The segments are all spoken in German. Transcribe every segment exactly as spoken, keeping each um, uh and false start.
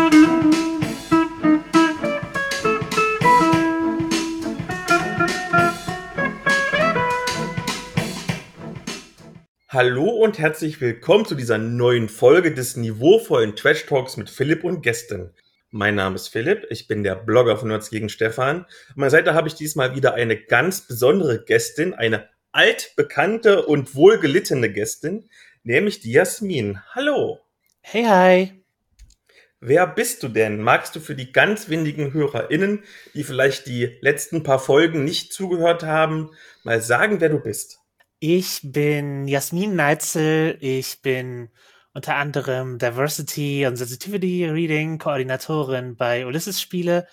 Hallo und herzlich willkommen zu dieser neuen Folge des niveauvollen Trash Talks mit Philipp und Gästen. Mein Name ist Philipp, ich bin der Blogger von Nerds gegen Stefan. An meiner Seite habe ich diesmal wieder eine ganz besondere Gästin, eine altbekannte und wohlgelittene Gästin, nämlich die Jasmin. Hallo. Hey, hi. Wer bist du denn? Magst du für die ganz wenigen HörerInnen, die vielleicht die letzten paar Folgen nicht zugehört haben, mal sagen, wer du bist? Ich bin Jasmin Neitzel. Ich bin unter anderem Diversity und Sensitivity Reading Koordinatorin bei Ulysses Spiele,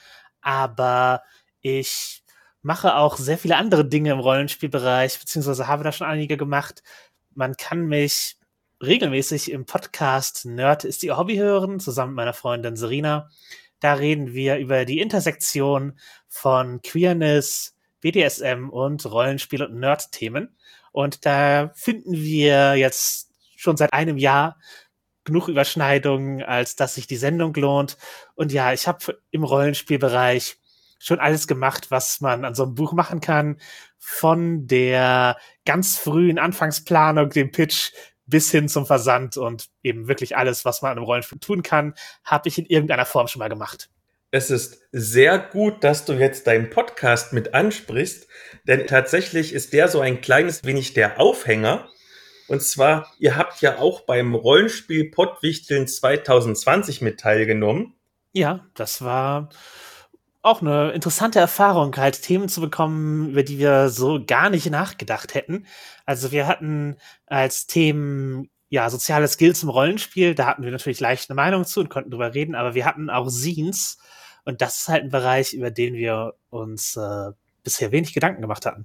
aber ich mache auch sehr viele andere Dinge im Rollenspielbereich, beziehungsweise habe da schon einige gemacht. Man kann mich regelmäßig im Podcast Nerd ist ihr Hobby hören, zusammen mit meiner Freundin Serena. Da reden wir über die Intersektion von Queerness, B D S M und Rollenspiel- und Nerd-Themen. Und da finden wir jetzt schon seit einem Jahr genug Überschneidungen, als dass sich die Sendung lohnt. Und ja, ich habe im Rollenspielbereich schon alles gemacht, was man an so einem Buch machen kann. Von der ganz frühen Anfangsplanung, dem Pitch, bis hin zum Versand und eben wirklich alles, was man an einem Rollenspiel tun kann, habe ich in irgendeiner Form schon mal gemacht. Es ist sehr gut, dass du jetzt deinen Podcast mit ansprichst, denn tatsächlich ist der so ein kleines wenig der Aufhänger. Und zwar, ihr habt ja auch beim Rollenspiel Pottwichteln zwanzig zwanzig mit teilgenommen. Ja, das war auch eine interessante Erfahrung, halt Themen zu bekommen, über die wir so gar nicht nachgedacht hätten. Also wir hatten als Themen ja soziale Skills im Rollenspiel, da hatten wir natürlich leicht eine Meinung zu und konnten drüber reden, aber wir hatten auch Zines. Und das ist halt ein Bereich, über den wir uns äh, bisher wenig Gedanken gemacht hatten.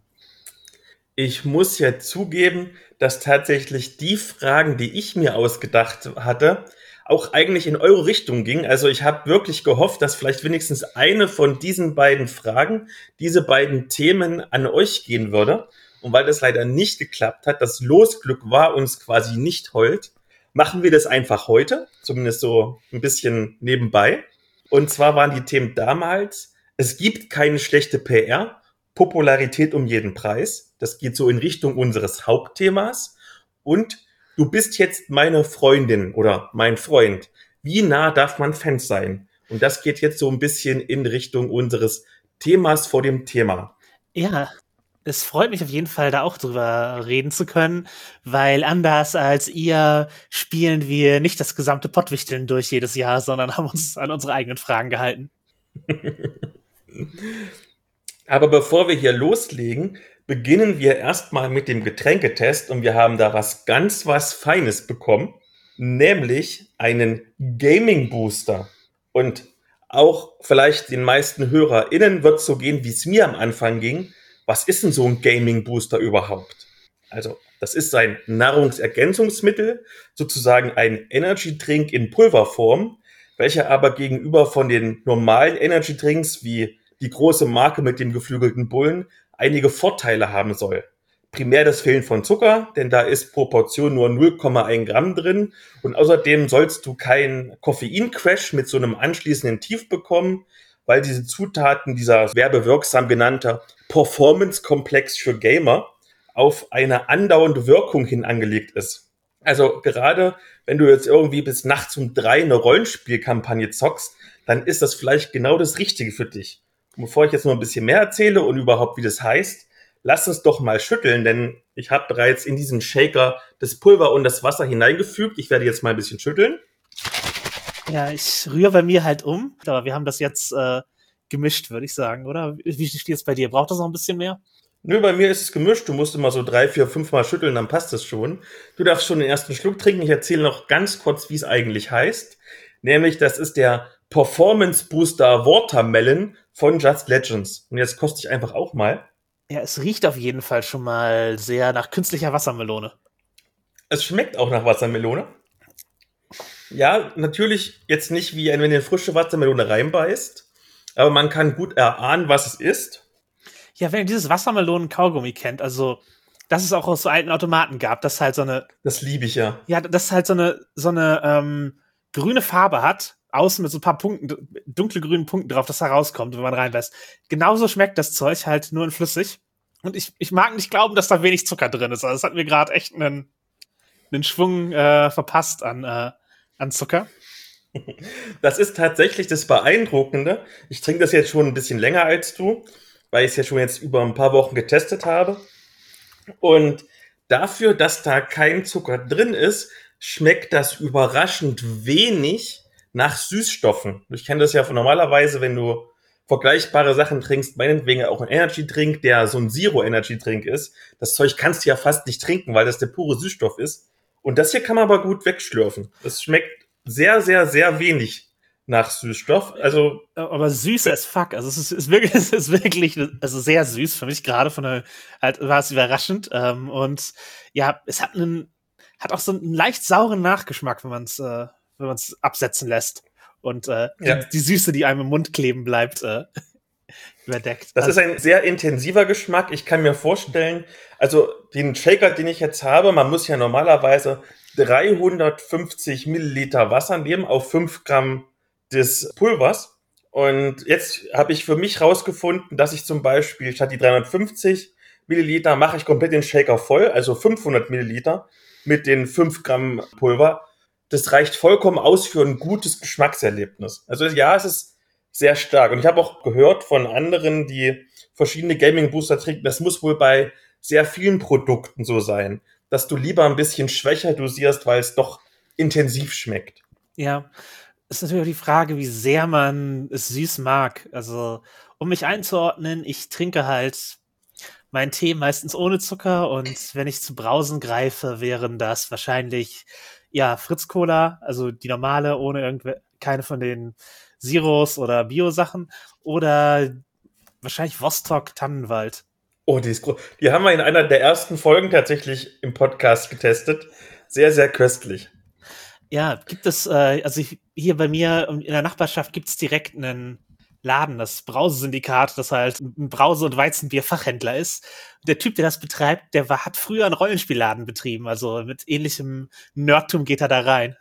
Ich muss ja zugeben, dass tatsächlich die Fragen, die ich mir ausgedacht hatte, auch eigentlich in eure Richtung gingen. Also ich habe wirklich gehofft, dass vielleicht wenigstens eine von diesen beiden Fragen, diese beiden Themen an euch gehen würde. Und weil das leider nicht geklappt hat, das Losglück war uns quasi nicht hold, machen wir das einfach heute, zumindest so ein bisschen nebenbei. Und zwar waren die Themen damals, es gibt keine schlechte P R, Popularität um jeden Preis. Das geht so in Richtung unseres Hauptthemas. Und du bist jetzt meine Freundin oder mein Freund. Wie nah darf man Fans sein? Und das geht jetzt so ein bisschen in Richtung unseres Themas vor dem Thema. Ja, es freut mich auf jeden Fall, da auch drüber reden zu können, weil anders als ihr spielen wir nicht das gesamte Pottwichteln durch jedes Jahr, sondern haben uns an unsere eigenen Fragen gehalten. Aber bevor wir hier loslegen, beginnen wir erstmal mit dem Getränketest und wir haben da was ganz was Feines bekommen, nämlich einen Gaming Booster. Und auch vielleicht den meisten HörerInnen wird es so gehen, wie es mir am Anfang ging. Was ist denn so ein Gaming Booster überhaupt? Also, das ist ein Nahrungsergänzungsmittel, sozusagen ein Energy Drink in Pulverform, welcher aber gegenüber von den normalen Energy Drinks wie die große Marke mit dem geflügelten Bullen einige Vorteile haben soll. Primär das Fehlen von Zucker, denn da ist pro Portion nur null Komma eins Gramm drin. Und außerdem sollst du keinen Koffeincrash mit so einem anschließenden Tief bekommen, weil diese Zutaten, dieser werbewirksam genannte Performance-Komplex für Gamer, auf eine andauernde Wirkung hin angelegt ist. Also gerade wenn du jetzt irgendwie bis nachts um drei eine Rollenspielkampagne zockst, dann ist das vielleicht genau das Richtige für dich. Und bevor ich jetzt noch ein bisschen mehr erzähle und überhaupt, wie das heißt, lass uns doch mal schütteln, denn ich habe bereits in diesen Shaker das Pulver und das Wasser hineingefügt. Ich werde jetzt mal ein bisschen schütteln. Ja, ich rühre bei mir halt um, aber wir haben das jetzt äh, gemischt, würde ich sagen, oder? Wie steht es bei dir? Braucht das noch ein bisschen mehr? Nö, bei mir ist es gemischt. Du musst immer so drei, vier, fünf Mal schütteln, dann passt es schon. Du darfst schon den ersten Schluck trinken. Ich erzähle noch ganz kurz, wie es eigentlich heißt. Nämlich, das ist der Performance Booster Watermelon von Just Legends. Und jetzt koste ich einfach auch mal. Ja, es riecht auf jeden Fall schon mal sehr nach künstlicher Wassermelone. Es schmeckt auch nach Wassermelone. Ja, natürlich jetzt nicht wie wenn du eine frische Wassermelone reinbeißt, aber man kann gut erahnen, was es ist. Ja, wenn ihr dieses Wassermelonen-Kaugummi kennt, also dass es auch aus so alten Automaten gab, das halt so eine... Das liebe ich ja. Ja, das halt so eine, so eine ähm, grüne Farbe hat, außen mit so ein paar Punkten, dunkle grünen Punkten drauf, das da rauskommt, wenn man reinlässt. Genauso schmeckt das Zeug halt nur in flüssig. Und ich, ich mag nicht glauben, dass da wenig Zucker drin ist. Also es hat mir gerade echt einen, einen Schwung äh, verpasst an, äh, an Zucker. Das ist tatsächlich das Beeindruckende. Ich trinke das jetzt schon ein bisschen länger als du, weil ich es ja schon jetzt über ein paar Wochen getestet habe. Und dafür, dass da kein Zucker drin ist, schmeckt das überraschend wenig nach Süßstoffen. Ich kenne das ja von normalerweise, wenn du vergleichbare Sachen trinkst, meinetwegen auch ein Energy-Drink, der so ein Zero-Energy-Drink ist. Das Zeug kannst du ja fast nicht trinken, weil das der pure Süßstoff ist. Und das hier kann man aber gut wegschlürfen. Das schmeckt sehr, sehr, sehr wenig nach Süßstoff. Also, aber süß as fuck. Also es ist, ist wirklich, es ist wirklich, also sehr süß für mich gerade von der, halt war es überraschend. Ähm, und ja, es hat einen, hat auch so einen leicht sauren Nachgeschmack, wenn man es, äh, wenn man es absetzen lässt und äh, ja. die, die Süße, die einem im Mund kleben bleibt, äh, überdeckt. Das also, ist ein sehr intensiver Geschmack. Ich kann mir vorstellen, also den Shaker, den ich jetzt habe, man muss ja normalerweise dreihundertfünfzig Milliliter Wasser nehmen auf fünf Gramm des Pulvers. Und jetzt habe ich für mich rausgefunden, dass ich zum Beispiel statt die dreihundertfünfzig Milliliter mache ich komplett den Shaker voll, also fünfhundert Milliliter mit den fünf Gramm Pulver. Das reicht vollkommen aus für ein gutes Geschmackserlebnis. Also ja, es ist sehr stark. Und ich habe auch gehört von anderen, die verschiedene Gaming-Booster trinken, das muss wohl bei sehr vielen Produkten so sein, dass du lieber ein bisschen schwächer dosierst, weil es doch intensiv schmeckt. Ja, ist natürlich auch die Frage, wie sehr man es süß mag. Also, um mich einzuordnen, ich trinke halt meinen Tee meistens ohne Zucker und wenn ich zu Brausen greife, wären das wahrscheinlich, ja, Fritz-Cola, also die normale, ohne irgendwelche, keine von den Zeros oder Bio-Sachen oder wahrscheinlich Vostok Tannenwald. Oh, die ist groß. Die haben wir in einer der ersten Folgen tatsächlich im Podcast getestet. Sehr, sehr köstlich. Ja, gibt es, äh, also ich, hier bei mir in der Nachbarschaft gibt es direkt einen Laden, das Brausesyndikat, das halt ein Brause- und Weizenbier-Fachhändler ist. Der Typ, der das betreibt, der war, hat früher einen Rollenspielladen betrieben, also mit ähnlichem Nerdtum geht er da rein.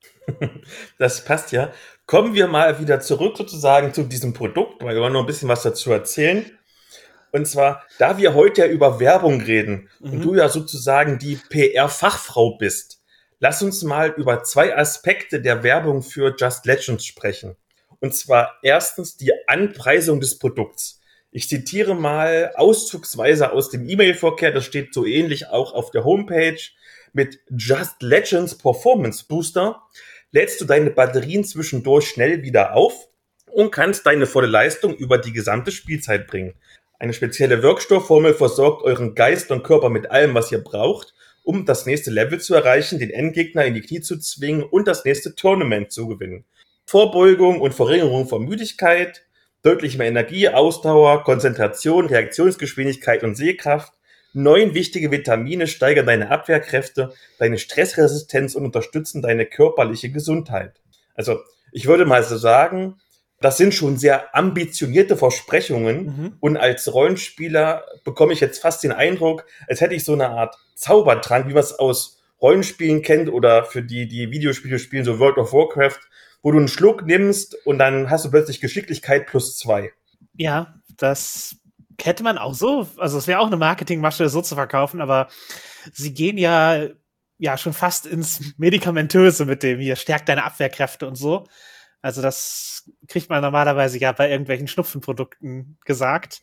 Das passt ja. Kommen wir mal wieder zurück sozusagen zu diesem Produkt, weil wir wollen noch ein bisschen was dazu erzählen. Und zwar, da wir heute ja über Werbung reden mhm. und du ja sozusagen die P R-Fachfrau bist, lass uns mal über zwei Aspekte der Werbung für Just Legends sprechen. Und zwar erstens die Anpreisung des Produkts. Ich zitiere mal auszugsweise aus dem E-Mail-Verkehr, das steht so ähnlich auch auf der Homepage. Mit Just Legends Performance Booster lädst du deine Batterien zwischendurch schnell wieder auf und kannst deine volle Leistung über die gesamte Spielzeit bringen. Eine spezielle Wirkstoffformel versorgt euren Geist und Körper mit allem, was ihr braucht, um das nächste Level zu erreichen, den Endgegner in die Knie zu zwingen und das nächste Tournament zu gewinnen. Vorbeugung und Verringerung von Müdigkeit, deutlich mehr Energie, Ausdauer, Konzentration, Reaktionsgeschwindigkeit und Sehkraft. Neun wichtige Vitamine steigern deine Abwehrkräfte, deine Stressresistenz und unterstützen deine körperliche Gesundheit. Also ich würde mal so sagen, das sind schon sehr ambitionierte Versprechungen mhm. und als Rollenspieler bekomme ich jetzt fast den Eindruck, als hätte ich so eine Art Zaubertrank, wie man es aus Rollenspielen kennt oder für die, die Videospiele spielen, so World of Warcraft, wo du einen Schluck nimmst und dann hast du plötzlich Geschicklichkeit plus zwei. Ja, das hätte man auch so, also es wäre auch eine Marketingmasche, so zu verkaufen, aber sie gehen ja, ja schon fast ins Medikamentöse mit dem hier, stärkt deine Abwehrkräfte und so. Also das kriegt man normalerweise ja bei irgendwelchen Schnupfenprodukten gesagt.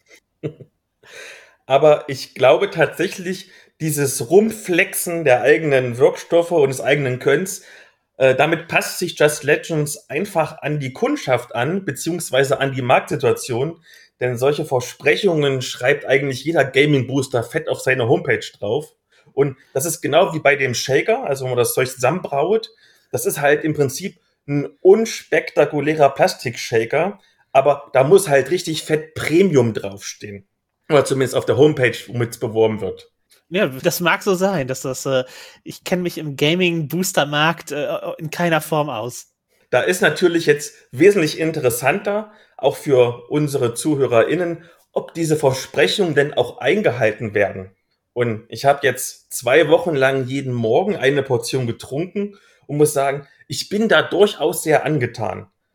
Aber ich glaube tatsächlich, dieses Rumflexen der eigenen Wirkstoffe und des eigenen Könnens, äh, damit passt sich Just Legends einfach an die Kundschaft an, beziehungsweise an die Marktsituation. Denn solche Versprechungen schreibt eigentlich jeder Gaming-Booster fett auf seine Homepage drauf. Und das ist genau wie bei dem Shaker, also wenn man das Zeug zusammenbraut. Das ist halt im Prinzip ein unspektakulärer Plastikshaker, aber da muss halt richtig fett Premium draufstehen. Oder zumindest auf der Homepage, womit es beworben wird. Ja, das mag so sein, dass das, äh, ich kenne mich im Gaming-Booster-Markt äh, in keiner Form aus. Da ist natürlich jetzt wesentlich interessanter, auch für unsere ZuhörerInnen, ob diese Versprechungen denn auch eingehalten werden. Und ich habe jetzt zwei Wochen lang jeden Morgen eine Portion getrunken und muss sagen, ich bin da durchaus sehr angetan.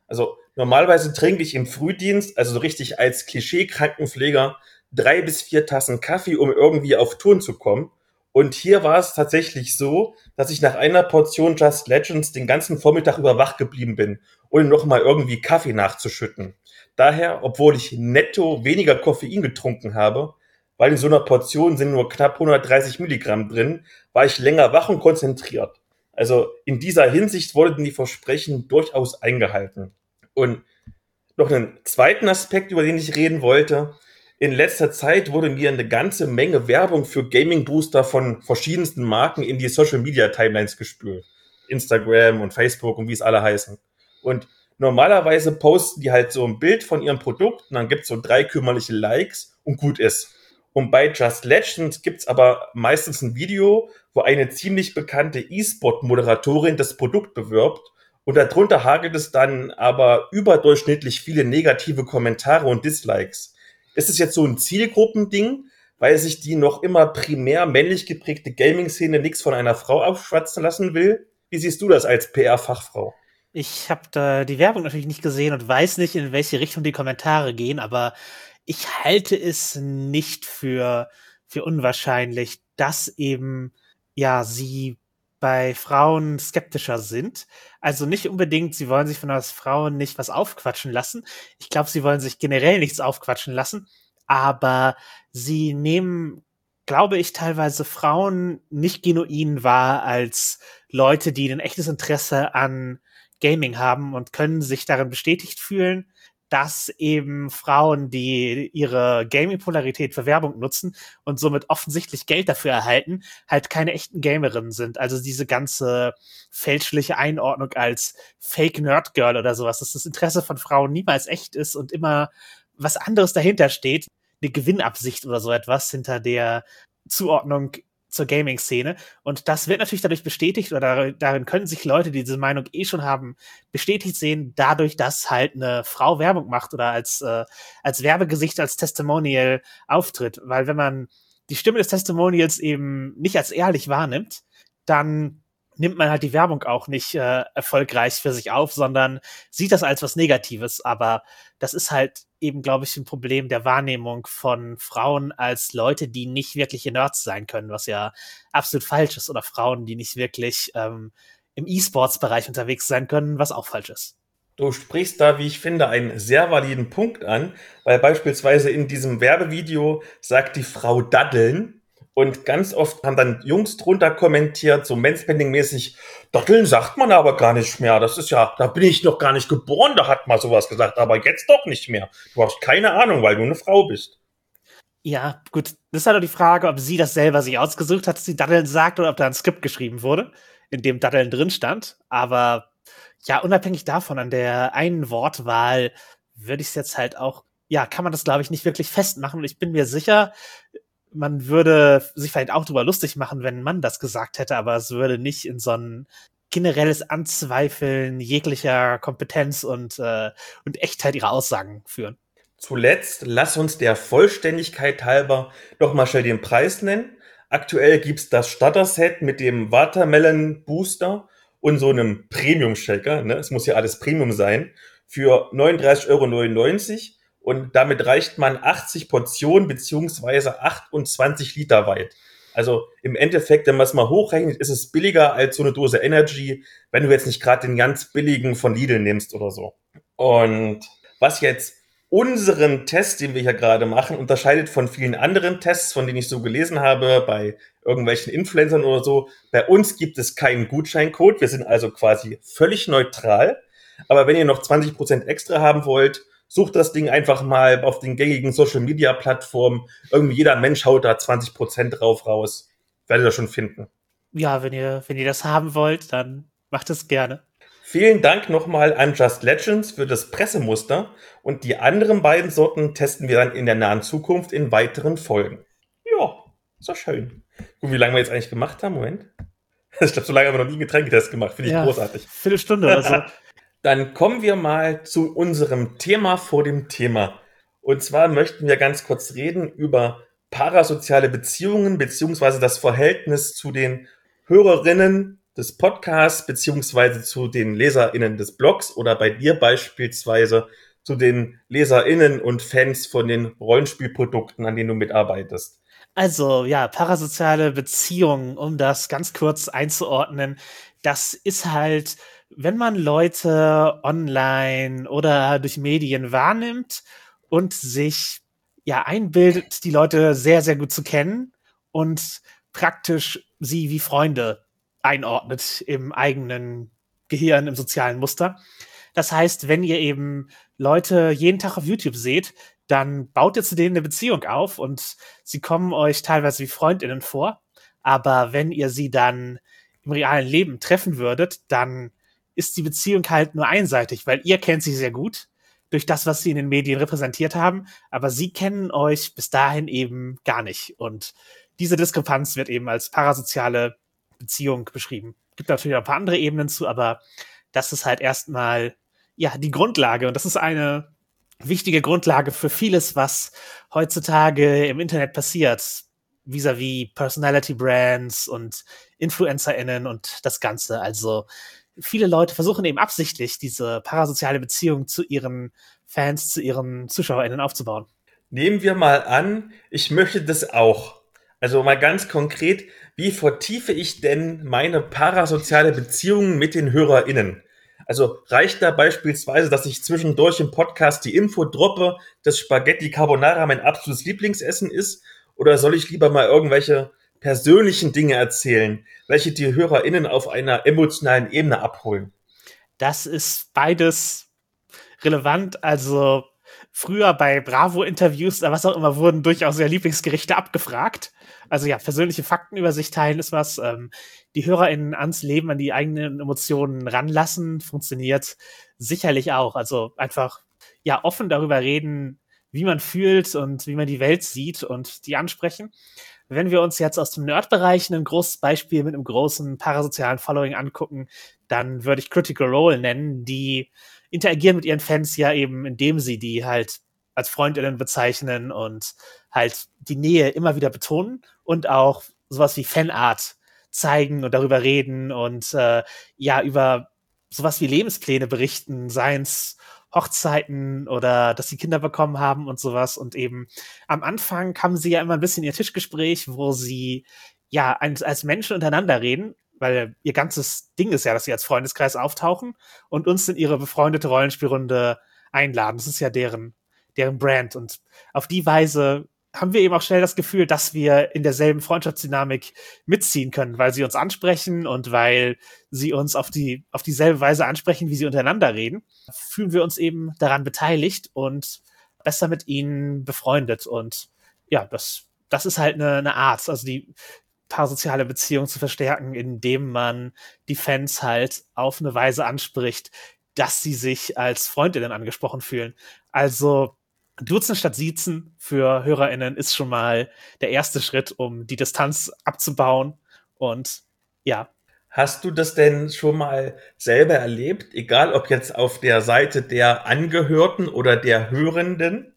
Also normalerweise trinke ich im Frühdienst, also so richtig als Klischee-Krankenpfleger, drei bis vier Tassen Kaffee, um irgendwie auf Touren zu kommen. Und hier war es tatsächlich so, dass ich nach einer Portion Just Legends den ganzen Vormittag über wach geblieben bin, ohne nochmal irgendwie Kaffee nachzuschütten. Daher, obwohl ich netto weniger Koffein getrunken habe, weil in so einer Portion sind nur knapp hundertdreißig Milligramm drin, war ich länger wach und konzentriert. Also in dieser Hinsicht wurden die Versprechen durchaus eingehalten. Und noch einen zweiten Aspekt, über den ich reden wollte. In letzter Zeit wurde mir eine ganze Menge Werbung für Gaming Booster von verschiedensten Marken in die Social Media Timelines gespült. Instagram und Facebook und wie es alle heißen. Und normalerweise posten die halt so ein Bild von ihrem Produkt und dann gibt's so drei kümmerliche Likes und gut ist. Und bei Just Legends gibt's aber meistens ein Video, wo eine ziemlich bekannte E-Sport-Moderatorin das Produkt bewirbt und darunter hagelt es dann aber überdurchschnittlich viele negative Kommentare und Dislikes. Ist es jetzt so ein Zielgruppending, weil sich die noch immer primär männlich geprägte Gaming-Szene nichts von einer Frau aufschwatzen lassen will? Wie siehst du das als P R-Fachfrau? Ich habe da die Werbung natürlich nicht gesehen und weiß nicht, in welche Richtung die Kommentare gehen, aber ich halte es nicht für, für unwahrscheinlich, dass eben, ja, sie bei Frauen skeptischer sind. Also nicht unbedingt, sie wollen sich von uns Frauen nicht was aufquatschen lassen. Ich glaube, sie wollen sich generell nichts aufquatschen lassen, aber sie nehmen, glaube ich, teilweise Frauen nicht genuin wahr als Leute, die ein echtes Interesse an Gaming haben und können sich darin bestätigt fühlen, dass eben Frauen, die ihre Gaming-Polarität für Werbung nutzen und somit offensichtlich Geld dafür erhalten, halt keine echten Gamerinnen sind. Also diese ganze fälschliche Einordnung als Fake-Nerd-Girl oder sowas, dass das Interesse von Frauen niemals echt ist und immer was anderes dahinter steht, eine Gewinnabsicht oder so etwas hinter der Zuordnung zur Gaming-Szene. Und das wird natürlich dadurch bestätigt, oder darin können sich Leute, die diese Meinung eh schon haben, bestätigt sehen, dadurch, dass halt eine Frau Werbung macht oder als, äh, als Werbegesicht, als Testimonial auftritt. Weil wenn man die Stimme des Testimonials eben nicht als ehrlich wahrnimmt, dann nimmt man halt die Werbung auch nicht äh, erfolgreich für sich auf, sondern sieht das als was Negatives. Aber das ist halt eben, glaube ich, ein Problem der Wahrnehmung von Frauen als Leute, die nicht wirkliche Nerds sein können, was ja absolut falsch ist. Oder Frauen, die nicht wirklich ähm, im E-Sports-Bereich unterwegs sein können, was auch falsch ist. Du sprichst da, wie ich finde, einen sehr validen Punkt an, weil beispielsweise in diesem Werbevideo sagt die Frau Daddeln, und ganz oft haben dann Jungs drunter kommentiert, so Mansplaining-mäßig, Datteln sagt man aber gar nicht mehr. Das ist ja, da bin ich noch gar nicht geboren, da hat man sowas gesagt, aber jetzt doch nicht mehr. Du hast keine Ahnung, weil du eine Frau bist. Ja, gut. Das ist halt auch die Frage, ob sie das selber sich ausgesucht hat, dass sie Datteln sagt, oder ob da ein Skript geschrieben wurde, in dem Datteln drin stand. Aber ja, unabhängig davon, an der einen Wortwahl würde ich es jetzt halt auch, ja, kann man das, glaube ich, nicht wirklich festmachen. Und ich bin mir sicher, man würde sich vielleicht auch drüber lustig machen, wenn ein Mann das gesagt hätte, aber es würde nicht in so ein generelles Anzweifeln jeglicher Kompetenz und, äh, und Echtheit ihrer Aussagen führen. Zuletzt, lass uns der Vollständigkeit halber noch mal schnell den Preis nennen. Aktuell gibt's das Starter-Set mit dem Watermelon Booster und so einem Premium-Shaker, ne? Es muss ja alles Premium sein, für neununddreißig Euro neunundneunzig. Und damit reicht man achtzig Portionen beziehungsweise achtundzwanzig Liter weit. Also im Endeffekt, wenn man es mal hochrechnet, ist es billiger als so eine Dose Energy, wenn du jetzt nicht gerade den ganz billigen von Lidl nimmst oder so. Und was jetzt unseren Test, den wir hier gerade machen, unterscheidet von vielen anderen Tests, von denen ich so gelesen habe, bei irgendwelchen Influencern oder so. Bei uns gibt es keinen Gutscheincode. Wir sind also quasi völlig neutral. Aber wenn ihr noch zwanzig Prozent extra haben wollt, sucht das Ding einfach mal auf den gängigen Social-Media-Plattformen. Irgendwie jeder Mensch haut da zwanzig Prozent drauf raus. Werdet ihr das schon finden. Ja, wenn ihr, wenn ihr das haben wollt, dann macht es gerne. Vielen Dank nochmal an Just Legends für das Pressemuster. Und die anderen beiden Sorten testen wir dann in der nahen Zukunft in weiteren Folgen. Ja, ist doch schön. Guck, wie lange wir jetzt eigentlich gemacht haben. Moment. Ich glaube, so lange haben wir noch nie einen Getränketest gemacht. Finde ich ja, großartig. Viertelstunde oder so. Dann kommen wir mal zu unserem Thema vor dem Thema. Und zwar möchten wir ganz kurz reden über parasoziale Beziehungen beziehungsweise das Verhältnis zu den Hörerinnen des Podcasts beziehungsweise zu den LeserInnen des Blogs oder bei dir beispielsweise zu den LeserInnen und Fans von den Rollenspielprodukten, an denen du mitarbeitest? Also ja, parasoziale Beziehungen, um das ganz kurz einzuordnen, das ist halt, wenn man Leute online oder durch Medien wahrnimmt und sich ja einbildet, die Leute sehr, sehr gut zu kennen und praktisch sie wie Freunde einordnet im eigenen Gehirn, im sozialen Muster. Das heißt, wenn ihr eben Leute jeden Tag auf YouTube seht, dann baut ihr zu denen eine Beziehung auf und sie kommen euch teilweise wie FreundInnen vor. Aber wenn ihr sie dann im realen Leben treffen würdet, dann ist die Beziehung halt nur einseitig, weil ihr kennt sie sehr gut durch das, was sie in den Medien repräsentiert haben, aber sie kennen euch bis dahin eben gar nicht. Und diese Diskrepanz wird eben als parasoziale Beziehung beschrieben. Gibt natürlich auch ein paar andere Ebenen zu, aber das ist halt erstmal ja die Grundlage und das ist eine wichtige Grundlage für vieles, was heutzutage im Internet passiert, vis-à-vis Personality Brands und InfluencerInnen und das Ganze. Also viele Leute versuchen eben absichtlich diese parasoziale Beziehung zu ihren Fans, zu ihren ZuschauerInnen aufzubauen. Nehmen wir mal an, ich möchte das auch. Also mal ganz konkret, wie vertiefe ich denn meine parasoziale Beziehung mit den HörerInnen? Also reicht da beispielsweise, dass ich zwischendurch im Podcast die Info droppe, dass Spaghetti Carbonara mein absolutes Lieblingsessen ist? Oder soll ich lieber mal irgendwelche persönlichen Dinge erzählen, welche die HörerInnen auf einer emotionalen Ebene abholen? Das ist beides relevant. Also früher bei Bravo-Interviews oder was auch immer wurden durchaus ja Lieblingsgerichte abgefragt. Also ja, persönliche Fakten über sich teilen ist was. Ähm, die HörerInnen ans Leben, an die eigenen Emotionen ranlassen, funktioniert sicherlich auch. Also einfach ja offen darüber reden, wie man fühlt und wie man die Welt sieht und die ansprechen. Wenn wir uns jetzt aus dem Nerd-Bereich ein großes Beispiel mit einem großen parasozialen Following angucken, dann würde ich Critical Role nennen, die interagieren mit ihren Fans ja eben, indem sie die halt als FreundInnen bezeichnen und halt die Nähe immer wieder betonen und auch sowas wie Fanart zeigen und darüber reden und äh, ja, über sowas wie Lebenspläne berichten, seien es Hochzeiten oder dass sie Kinder bekommen haben und sowas. Und eben am Anfang haben sie ja immer ein bisschen ihr Tischgespräch, wo sie ja als, als Menschen untereinander reden, weil ihr ganzes Ding ist ja, dass sie als Freundeskreis auftauchen und uns in ihre befreundete Rollenspielrunde einladen. Das ist ja deren, deren Brand. Und auf die Weise haben wir eben auch schnell das Gefühl, dass wir in derselben Freundschaftsdynamik mitziehen können, weil sie uns ansprechen und weil sie uns auf die, auf dieselbe Weise ansprechen, wie sie untereinander reden, fühlen wir uns eben daran beteiligt und besser mit ihnen befreundet. Und ja, das, das ist halt eine, eine Art, also die parasoziale Beziehung zu verstärken, indem man die Fans halt auf eine Weise anspricht, dass sie sich als FreundInnen angesprochen fühlen. Also Duzen statt Siezen für HörerInnen ist schon mal der erste Schritt, um die Distanz abzubauen. Und ja. Hast du das denn schon mal selber erlebt, egal ob jetzt auf der Seite der Angehörten oder der Hörenden?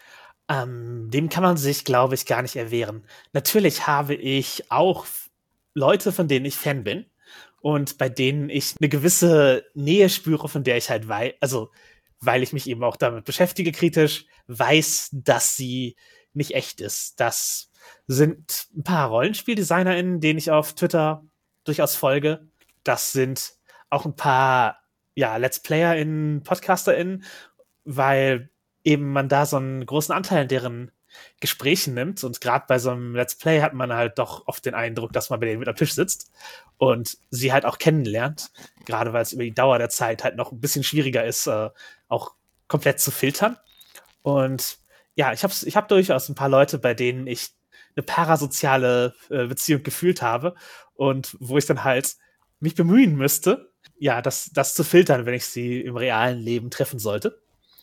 Ähm, dem kann man sich, glaube ich, gar nicht erwehren. Natürlich habe ich auch Leute, von denen ich Fan bin und bei denen ich eine gewisse Nähe spüre, von der ich halt weiß, also weil ich mich eben auch damit beschäftige kritisch, weiß, dass sie nicht echt ist. Das sind ein paar RollenspieldesignerInnen, denen ich auf Twitter durchaus folge. Das sind auch ein paar, ja, Let's PlayerInnen, PodcasterInnen, weil eben man da so einen großen Anteil in deren Gesprächen nimmt. Und gerade bei so einem Let's Play hat man halt doch oft den Eindruck, dass man bei denen mit am Tisch sitzt und sie halt auch kennenlernt. Gerade weil es über die Dauer der Zeit halt noch ein bisschen schwieriger ist, äh, auch komplett zu filtern. Und ja, ich habe ich hab durchaus ein paar Leute, bei denen ich eine parasoziale äh, Beziehung gefühlt habe und wo ich dann halt mich bemühen müsste, ja, das, das zu filtern, wenn ich sie im realen Leben treffen sollte.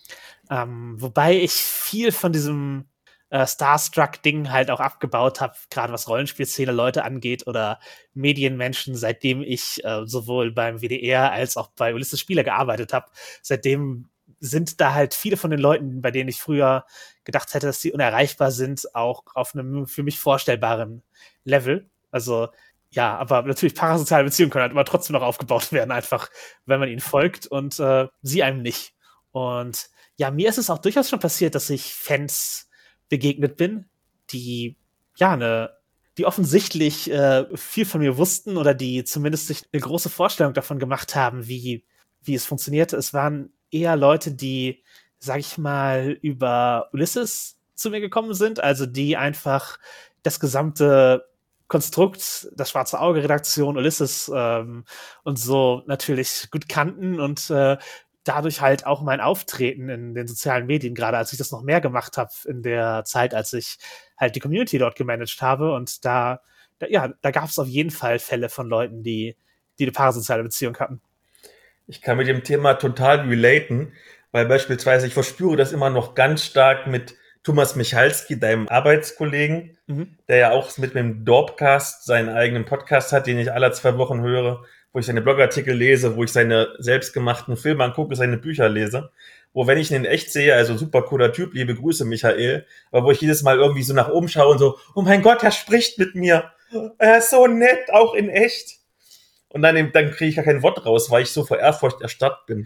Ähm, wobei ich viel von diesem äh, Starstruck-Ding halt auch abgebaut habe, gerade was Rollenspielszene Leute angeht oder Medienmenschen, seitdem ich äh, sowohl beim W D R als auch bei Ulysses Spieler gearbeitet habe. Seitdem sind da halt viele von den Leuten, bei denen ich früher gedacht hätte, dass sie unerreichbar sind, auch auf einem für mich vorstellbaren Level. Also Ja, aber natürlich parasoziale Beziehungen können halt immer trotzdem noch aufgebaut werden, einfach, wenn man ihnen folgt und äh, sie einem nicht. Und ja, mir ist es auch durchaus schon passiert, dass ich Fans begegnet bin, die ja eine, die offensichtlich äh, viel von mir wussten oder die zumindest sich eine große Vorstellung davon gemacht haben, wie wie es funktionierte. Es waren eher Leute, die, sag ich mal, über Ulysses zu mir gekommen sind, also die einfach das gesamte Konstrukt, das Schwarze Auge-Redaktion, Ulysses ähm, und so natürlich gut kannten und äh, dadurch halt auch mein Auftreten in den sozialen Medien, gerade als ich das noch mehr gemacht habe in der Zeit, als ich halt die Community dort gemanagt habe. Und da, da ja, da gab es auf jeden Fall Fälle von Leuten, die, die eine parasoziale Beziehung hatten. Ich kann mit dem Thema total relaten, weil beispielsweise ich verspüre das immer noch ganz stark mit Thomas Michalski, deinem Arbeitskollegen, mhm. der ja auch mit dem Dorpcast seinen eigenen Podcast hat, den ich alle zwei Wochen höre, wo ich seine Blogartikel lese, wo ich seine selbstgemachten Filme angucke, seine Bücher lese, wo, wenn ich ihn in echt sehe, also super cooler Typ, liebe Grüße, Michael, aber wo ich jedes Mal irgendwie so nach oben schaue und so, oh mein Gott, er spricht mit mir, er ist so nett, auch in echt. Und dann, dann kriege ich gar kein Wort raus, weil ich so vor Ehrfurcht erstarrt bin.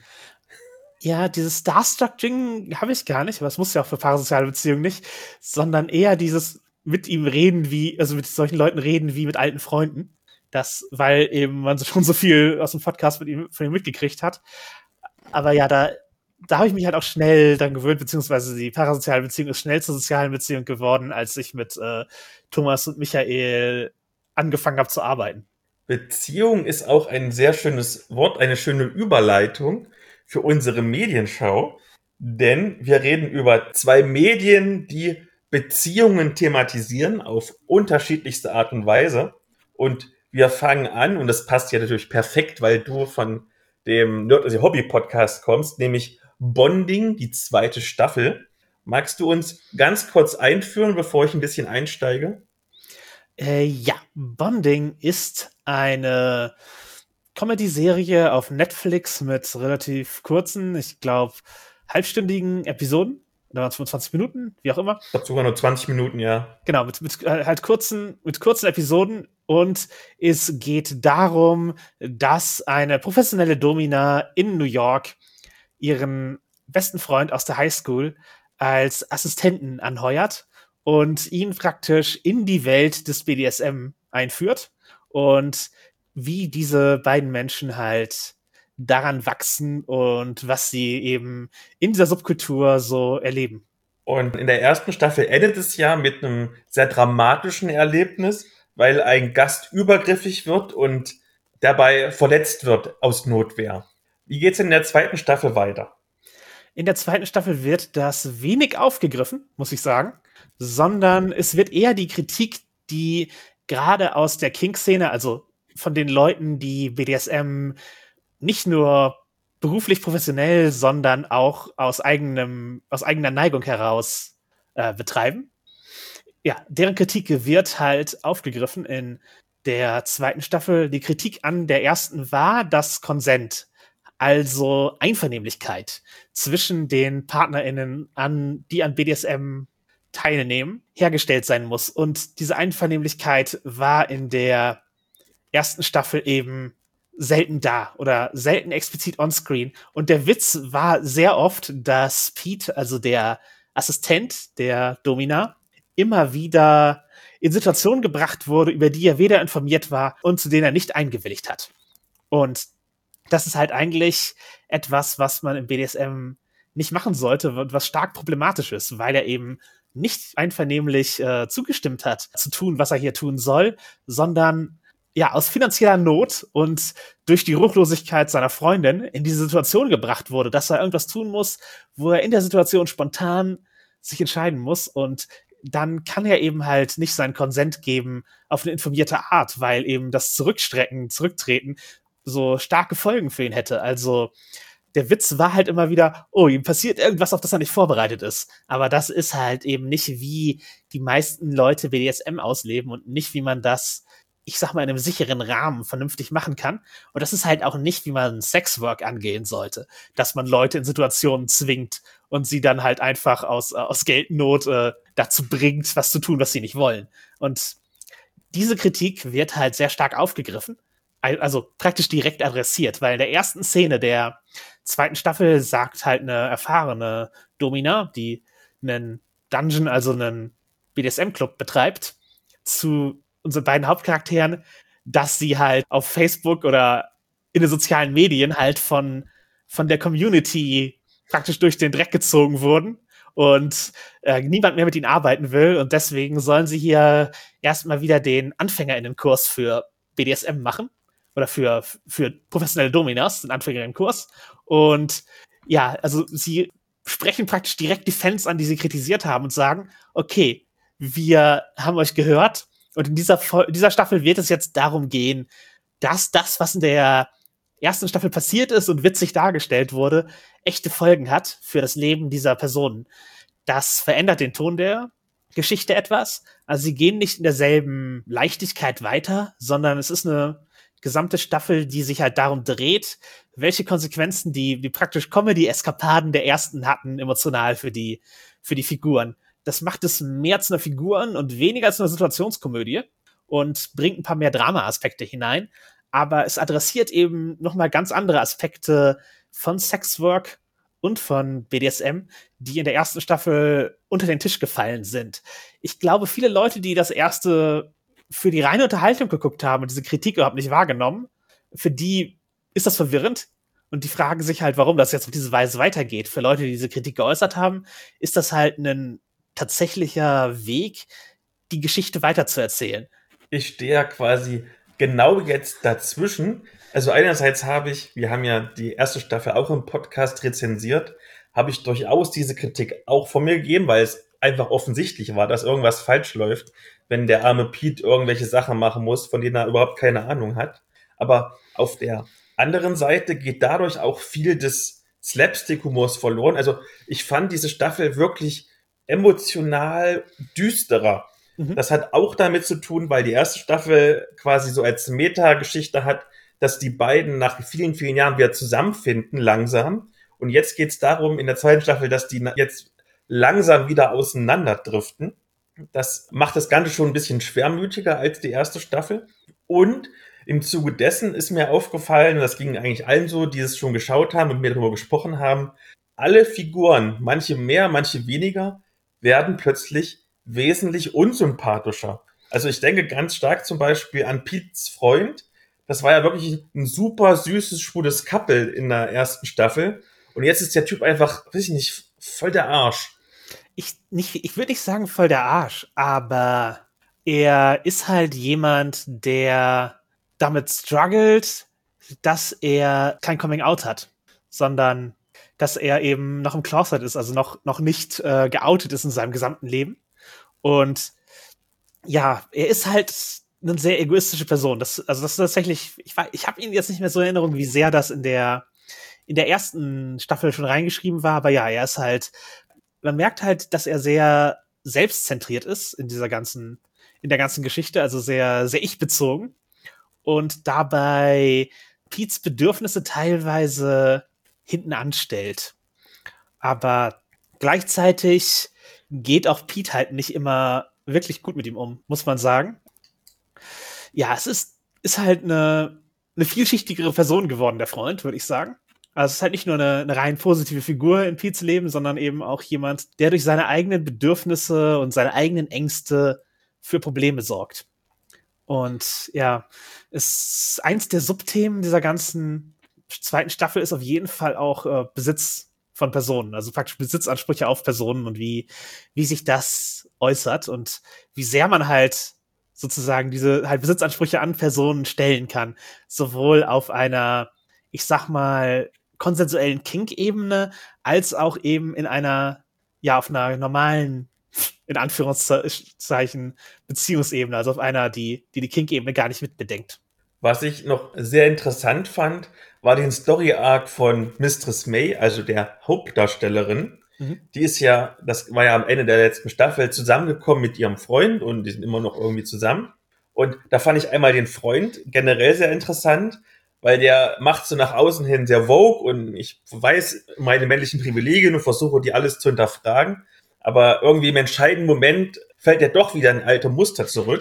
Ja, dieses Starstruck-Ding habe ich gar nicht, aber es muss ja auch für parasoziale Beziehungen nicht, sondern eher dieses mit ihm reden wie, also mit solchen Leuten reden wie mit alten Freunden. Das, weil eben man schon so viel aus dem Podcast mit ihm, von ihm mitgekriegt hat. Aber ja, da, da habe ich mich halt auch schnell dann gewöhnt, beziehungsweise die parasoziale Beziehung ist schnell zur sozialen Beziehung geworden, als ich mit äh, Thomas und Michael angefangen habe zu arbeiten. Beziehung ist auch ein sehr schönes Wort, eine schöne Überleitung für unsere Medienschau, denn wir reden über zwei Medien, die Beziehungen thematisieren auf unterschiedlichste Art und Weise. Und wir fangen an, und das passt ja natürlich perfekt, weil du von dem Nerd also Hobby Podcast kommst, nämlich Bonding, die zweite Staffel. Magst du uns ganz kurz einführen, bevor ich ein bisschen einsteige? Äh, ja, Bonding ist eine Comedy-Serie auf Netflix mit relativ kurzen, ich glaube, halbstündigen Episoden. Oder waren es fünfundzwanzig Minuten, wie auch immer. Ich glaube sogar nur zwanzig Minuten, ja. Genau, mit, mit halt kurzen, mit kurzen Episoden. Und es geht darum, dass eine professionelle Domina in New York ihren besten Freund aus der Highschool als Assistenten anheuert und ihn praktisch in die Welt des B D S M einführt. Und wie diese beiden Menschen halt daran wachsen und was sie eben in dieser Subkultur so erleben. Und in der ersten Staffel endet es ja mit einem sehr dramatischen Erlebnis, weil ein Gast übergriffig wird und dabei verletzt wird aus Notwehr. Wie geht's in der zweiten Staffel weiter? In der zweiten Staffel wird das wenig aufgegriffen, muss ich sagen, sondern es wird eher die Kritik, die gerade aus der Kink-Szene, also von den Leuten, die B D S M nicht nur beruflich professionell, sondern auch aus eigenem, aus eigener Neigung heraus äh, betreiben. Ja, deren Kritik wird halt aufgegriffen in der zweiten Staffel. Die Kritik an der ersten war, dass Konsent, also Einvernehmlichkeit zwischen den PartnerInnen, an, die an B D S M teilnehmen, hergestellt sein muss. Und diese Einvernehmlichkeit war in der ersten Staffel eben selten da oder selten explizit onscreen. Und der Witz war sehr oft, dass Pete, also der Assistent der Domina, immer wieder in Situationen gebracht wurde, über die er weder informiert war und zu denen er nicht eingewilligt hat. Und das ist halt eigentlich etwas, was man im B D S M nicht machen sollte, was stark problematisch ist, weil er eben nicht einvernehmlich äh, zugestimmt hat, zu tun, was er hier tun soll, sondern ja, aus finanzieller Not und durch die Ruchlosigkeit seiner Freundin in diese Situation gebracht wurde, dass er irgendwas tun muss, wo er in der Situation spontan sich entscheiden muss, und dann kann er eben halt nicht seinen Konsent geben auf eine informierte Art, weil eben das Zurückstrecken, Zurücktreten so starke Folgen für ihn hätte. Also der Witz war halt immer wieder, oh, ihm passiert irgendwas, auf das er nicht vorbereitet ist. Aber das ist halt eben nicht, wie die meisten Leute B D S M ausleben und nicht, wie man das, ich sag mal, in einem sicheren Rahmen vernünftig machen kann. Und das ist halt auch nicht, wie man Sexwork angehen sollte, dass man Leute in Situationen zwingt und sie dann halt einfach aus, aus Geldnot äh, dazu bringt, was zu tun, was sie nicht wollen. Und diese Kritik wird halt sehr stark aufgegriffen, also praktisch direkt adressiert, weil in der ersten Szene der zweiten Staffel sagt halt eine erfahrene Domina, die einen Dungeon, also einen B D S M-Club betreibt, zu unseren beiden Hauptcharakteren, dass sie halt auf Facebook oder in den sozialen Medien halt von, von der Community praktisch durch den Dreck gezogen wurden und äh, niemand mehr mit ihnen arbeiten will und deswegen sollen sie hier erstmal wieder den AnfängerInnenkurs für B D S M machen oder für, für professionelle Dominas, den AnfängerInnenkurs. Und ja, also sie sprechen praktisch direkt die Fans an, die sie kritisiert haben und sagen, okay, wir haben euch gehört und in dieser, dieser Staffel wird es jetzt darum gehen, dass das, was in der ersten Staffel passiert ist und witzig dargestellt wurde, echte Folgen hat für das Leben dieser Personen. Das verändert den Ton der Geschichte etwas. Also sie gehen nicht in derselben Leichtigkeit weiter, sondern es ist eine gesamte Staffel, die sich halt darum dreht, welche Konsequenzen die, die praktisch Comedy-Eskapaden der ersten hatten, emotional für die, für die Figuren. Das macht es mehr zu einer Figuren- und weniger zu einer Situationskomödie und bringt ein paar mehr Drama-Aspekte hinein. Aber es adressiert eben nochmal ganz andere Aspekte von Sexwork und von B D S M, die in der ersten Staffel unter den Tisch gefallen sind. Ich glaube, viele Leute, die das erste für die reine Unterhaltung geguckt haben und diese Kritik überhaupt nicht wahrgenommen, für die ist das verwirrend und die fragen sich halt, warum das jetzt auf diese Weise weitergeht. Für Leute, die diese Kritik geäußert haben, ist das halt ein tatsächlicher Weg, die Geschichte weiterzuerzählen. Ich stehe ja quasi genau jetzt dazwischen. Also einerseits habe ich, wir haben ja die erste Staffel auch im Podcast rezensiert, habe ich durchaus diese Kritik auch von mir gegeben, weil es einfach offensichtlich war, dass irgendwas falsch läuft, wenn der arme Pete irgendwelche Sachen machen muss, von denen er überhaupt keine Ahnung hat. Aber auf der anderen Seite geht dadurch auch viel des Slapstick-Humors verloren. Also ich fand diese Staffel wirklich emotional düsterer. Mhm. Das hat auch damit zu tun, weil die erste Staffel quasi so als Meta-Geschichte hat, dass die beiden nach vielen, vielen Jahren wieder zusammenfinden, langsam. Und jetzt geht es darum, in der zweiten Staffel, dass die jetzt langsam wieder auseinanderdriften. Das macht das Ganze schon ein bisschen schwermütiger als die erste Staffel. Und im Zuge dessen ist mir aufgefallen, und das ging eigentlich allen so, die es schon geschaut haben und mir darüber gesprochen haben, alle Figuren, manche mehr, manche weniger, werden plötzlich wesentlich unsympathischer. Also ich denke ganz stark zum Beispiel an Pete's Freund. Das war ja wirklich ein super süßes, schwules Couple in der ersten Staffel. Und jetzt ist der Typ einfach, weiß ich nicht, voll der Arsch. Ich, nicht, ich würde nicht sagen voll der Arsch, aber er ist halt jemand, der damit struggelt, dass er kein Coming-out hat, sondern dass er eben noch im Closet ist, also noch, noch nicht äh, geoutet ist in seinem gesamten Leben. Und ja, er ist halt eine sehr egoistische Person. Das, also das ist tatsächlich, ich, ich habe ihn jetzt nicht mehr so in Erinnerung, wie sehr das in der, in der ersten Staffel schon reingeschrieben war, aber ja, er ist halt, man merkt halt, dass er sehr selbstzentriert ist in dieser ganzen, in der ganzen Geschichte, also sehr, sehr ich-bezogen und dabei Pete's Bedürfnisse teilweise hinten anstellt. Aber gleichzeitig geht auch Pete halt nicht immer wirklich gut mit ihm um, muss man sagen. Ja, es ist, ist halt eine, eine vielschichtigere Person geworden, der Freund, würde ich sagen. Also es ist halt nicht nur eine, eine rein positive Figur in Pete's Leben, sondern eben auch jemand, der durch seine eigenen Bedürfnisse und seine eigenen Ängste für Probleme sorgt. Und ja, ist eins der Subthemen dieser ganzen zweiten Staffel ist auf jeden Fall auch äh, Besitz von Personen, also praktisch Besitzansprüche auf Personen und wie, wie sich das äußert und wie sehr man halt sozusagen diese halt Besitzansprüche an Personen stellen kann. Sowohl auf einer, ich sag mal, konsensuellen Kink-Ebene, als auch eben in einer, ja, auf einer normalen, in Anführungszeichen, Beziehungsebene, also auf einer, die die, die Kink-Ebene gar nicht mitbedenkt. Was ich noch sehr interessant fand, war den Story-Arc von Mistress May, also der Hauptdarstellerin. Mhm. Die ist ja, das war ja am Ende der letzten Staffel, zusammengekommen mit ihrem Freund und die sind immer noch irgendwie zusammen. Und da fand ich einmal den Freund generell sehr interessant, weil der macht so nach außen hin sehr vogue und ich weiß meine männlichen Privilegien und versuche, die alles zu hinterfragen. Aber irgendwie im entscheidenden Moment fällt er doch wieder in alte Muster zurück.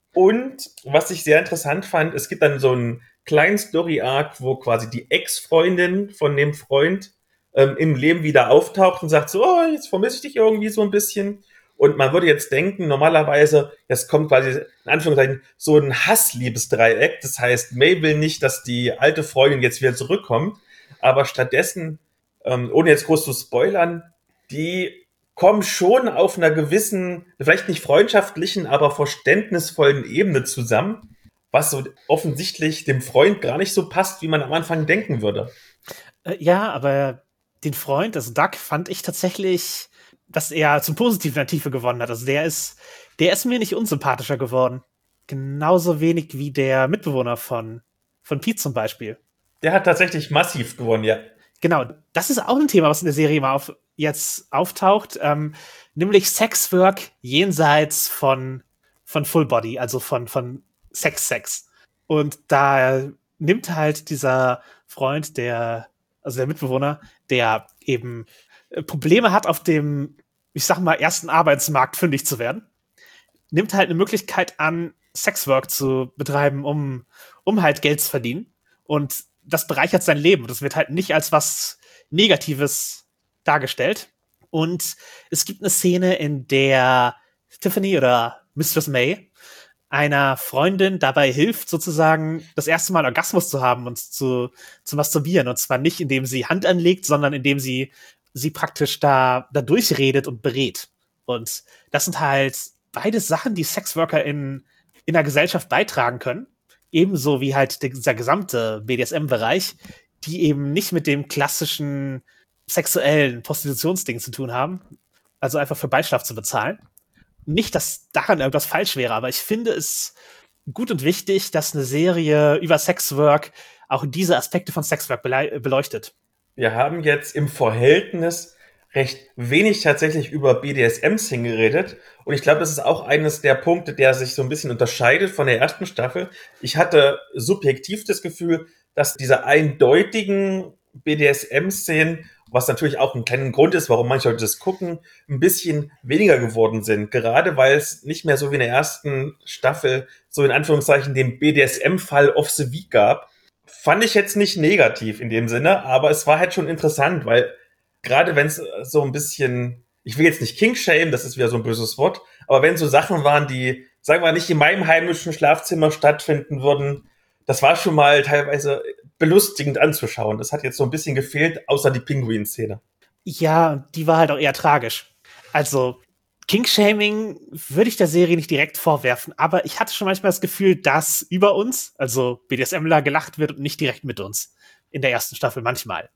Und was ich sehr interessant fand, es gibt dann so einen kleinen Story-Arc, wo quasi die Ex-Freundin von dem Freund ähm, im Leben wieder auftaucht und sagt so, oh, jetzt vermisse ich dich irgendwie so ein bisschen. Und man würde jetzt denken, normalerweise, jetzt kommt quasi in Anführungszeichen so ein Hass-Liebesdreieck. Das heißt, May will nicht, dass die alte Freundin jetzt wieder zurückkommt, aber stattdessen, ähm, ohne jetzt groß zu spoilern, die kommen schon auf einer gewissen, vielleicht nicht freundschaftlichen, aber verständnisvollen Ebene zusammen, was so offensichtlich dem Freund gar nicht so passt, wie man am Anfang denken würde. Äh, ja, aber den Freund, also Doug, fand ich tatsächlich, dass er zum Positiven an Tiefe gewonnen hat. Also der ist, der ist mir nicht unsympathischer geworden. Genauso wenig wie der Mitbewohner von, von Pete zum Beispiel. Der hat tatsächlich massiv gewonnen, ja. Genau, das ist auch ein Thema, was in der Serie mal auf, jetzt auftaucht, ähm, nämlich Sexwork jenseits von, von Full Body, also von, von Sex-Sex. Und da nimmt halt dieser Freund, der, also der Mitbewohner, der eben äh, Probleme hat, auf dem, ich sag mal, ersten Arbeitsmarkt fündig zu werden, nimmt halt eine Möglichkeit an, Sexwork zu betreiben, um, um halt Geld zu verdienen. Und das bereichert sein Leben. Das wird halt nicht als was Negatives dargestellt. Und es gibt eine Szene, in der Tiffany oder Mistress May einer Freundin dabei hilft, sozusagen das erste Mal Orgasmus zu haben und zu, zu masturbieren. Und zwar nicht, indem sie Hand anlegt, sondern indem sie sie praktisch da, da durchredet und berät. Und das sind halt beides Sachen, die Sexworker in, in der Gesellschaft beitragen können. Ebenso wie halt dieser gesamte B D S M-Bereich, die eben nicht mit dem klassischen sexuellen Prostitutionsding zu tun haben. Also einfach für Beischlaf zu bezahlen. Nicht, dass daran irgendwas falsch wäre, aber ich finde es gut und wichtig, dass eine Serie über Sexwork auch diese Aspekte von Sexwork beleuchtet. Wir haben jetzt im Verhältnis recht wenig tatsächlich über B D S M-Szenen geredet. Und ich glaube, das ist auch eines der Punkte, der sich so ein bisschen unterscheidet von der ersten Staffel. Ich hatte subjektiv das Gefühl, dass diese eindeutigen B D S M-Szenen, was natürlich auch ein kleiner Grund ist, warum manche Leute das gucken, ein bisschen weniger geworden sind. Gerade weil es nicht mehr so wie in der ersten Staffel so in Anführungszeichen den B D S M-Fall of the Week gab. Fand ich jetzt nicht negativ in dem Sinne, aber es war halt schon interessant, weil gerade wenn es so ein bisschen, ich will jetzt nicht King-Shame, das ist wieder so ein böses Wort, aber wenn so Sachen waren, die, sagen wir mal, nicht in meinem heimischen Schlafzimmer stattfinden würden, das war schon mal teilweise belustigend anzuschauen. Das hat jetzt so ein bisschen gefehlt, außer die Pinguin-Szene. Ja, die war halt auch eher tragisch. Also, King-Shaming würde ich der Serie nicht direkt vorwerfen, aber ich hatte schon manchmal das Gefühl, dass über uns, also BDSMler, gelacht wird und nicht direkt mit uns. In der ersten Staffel manchmal.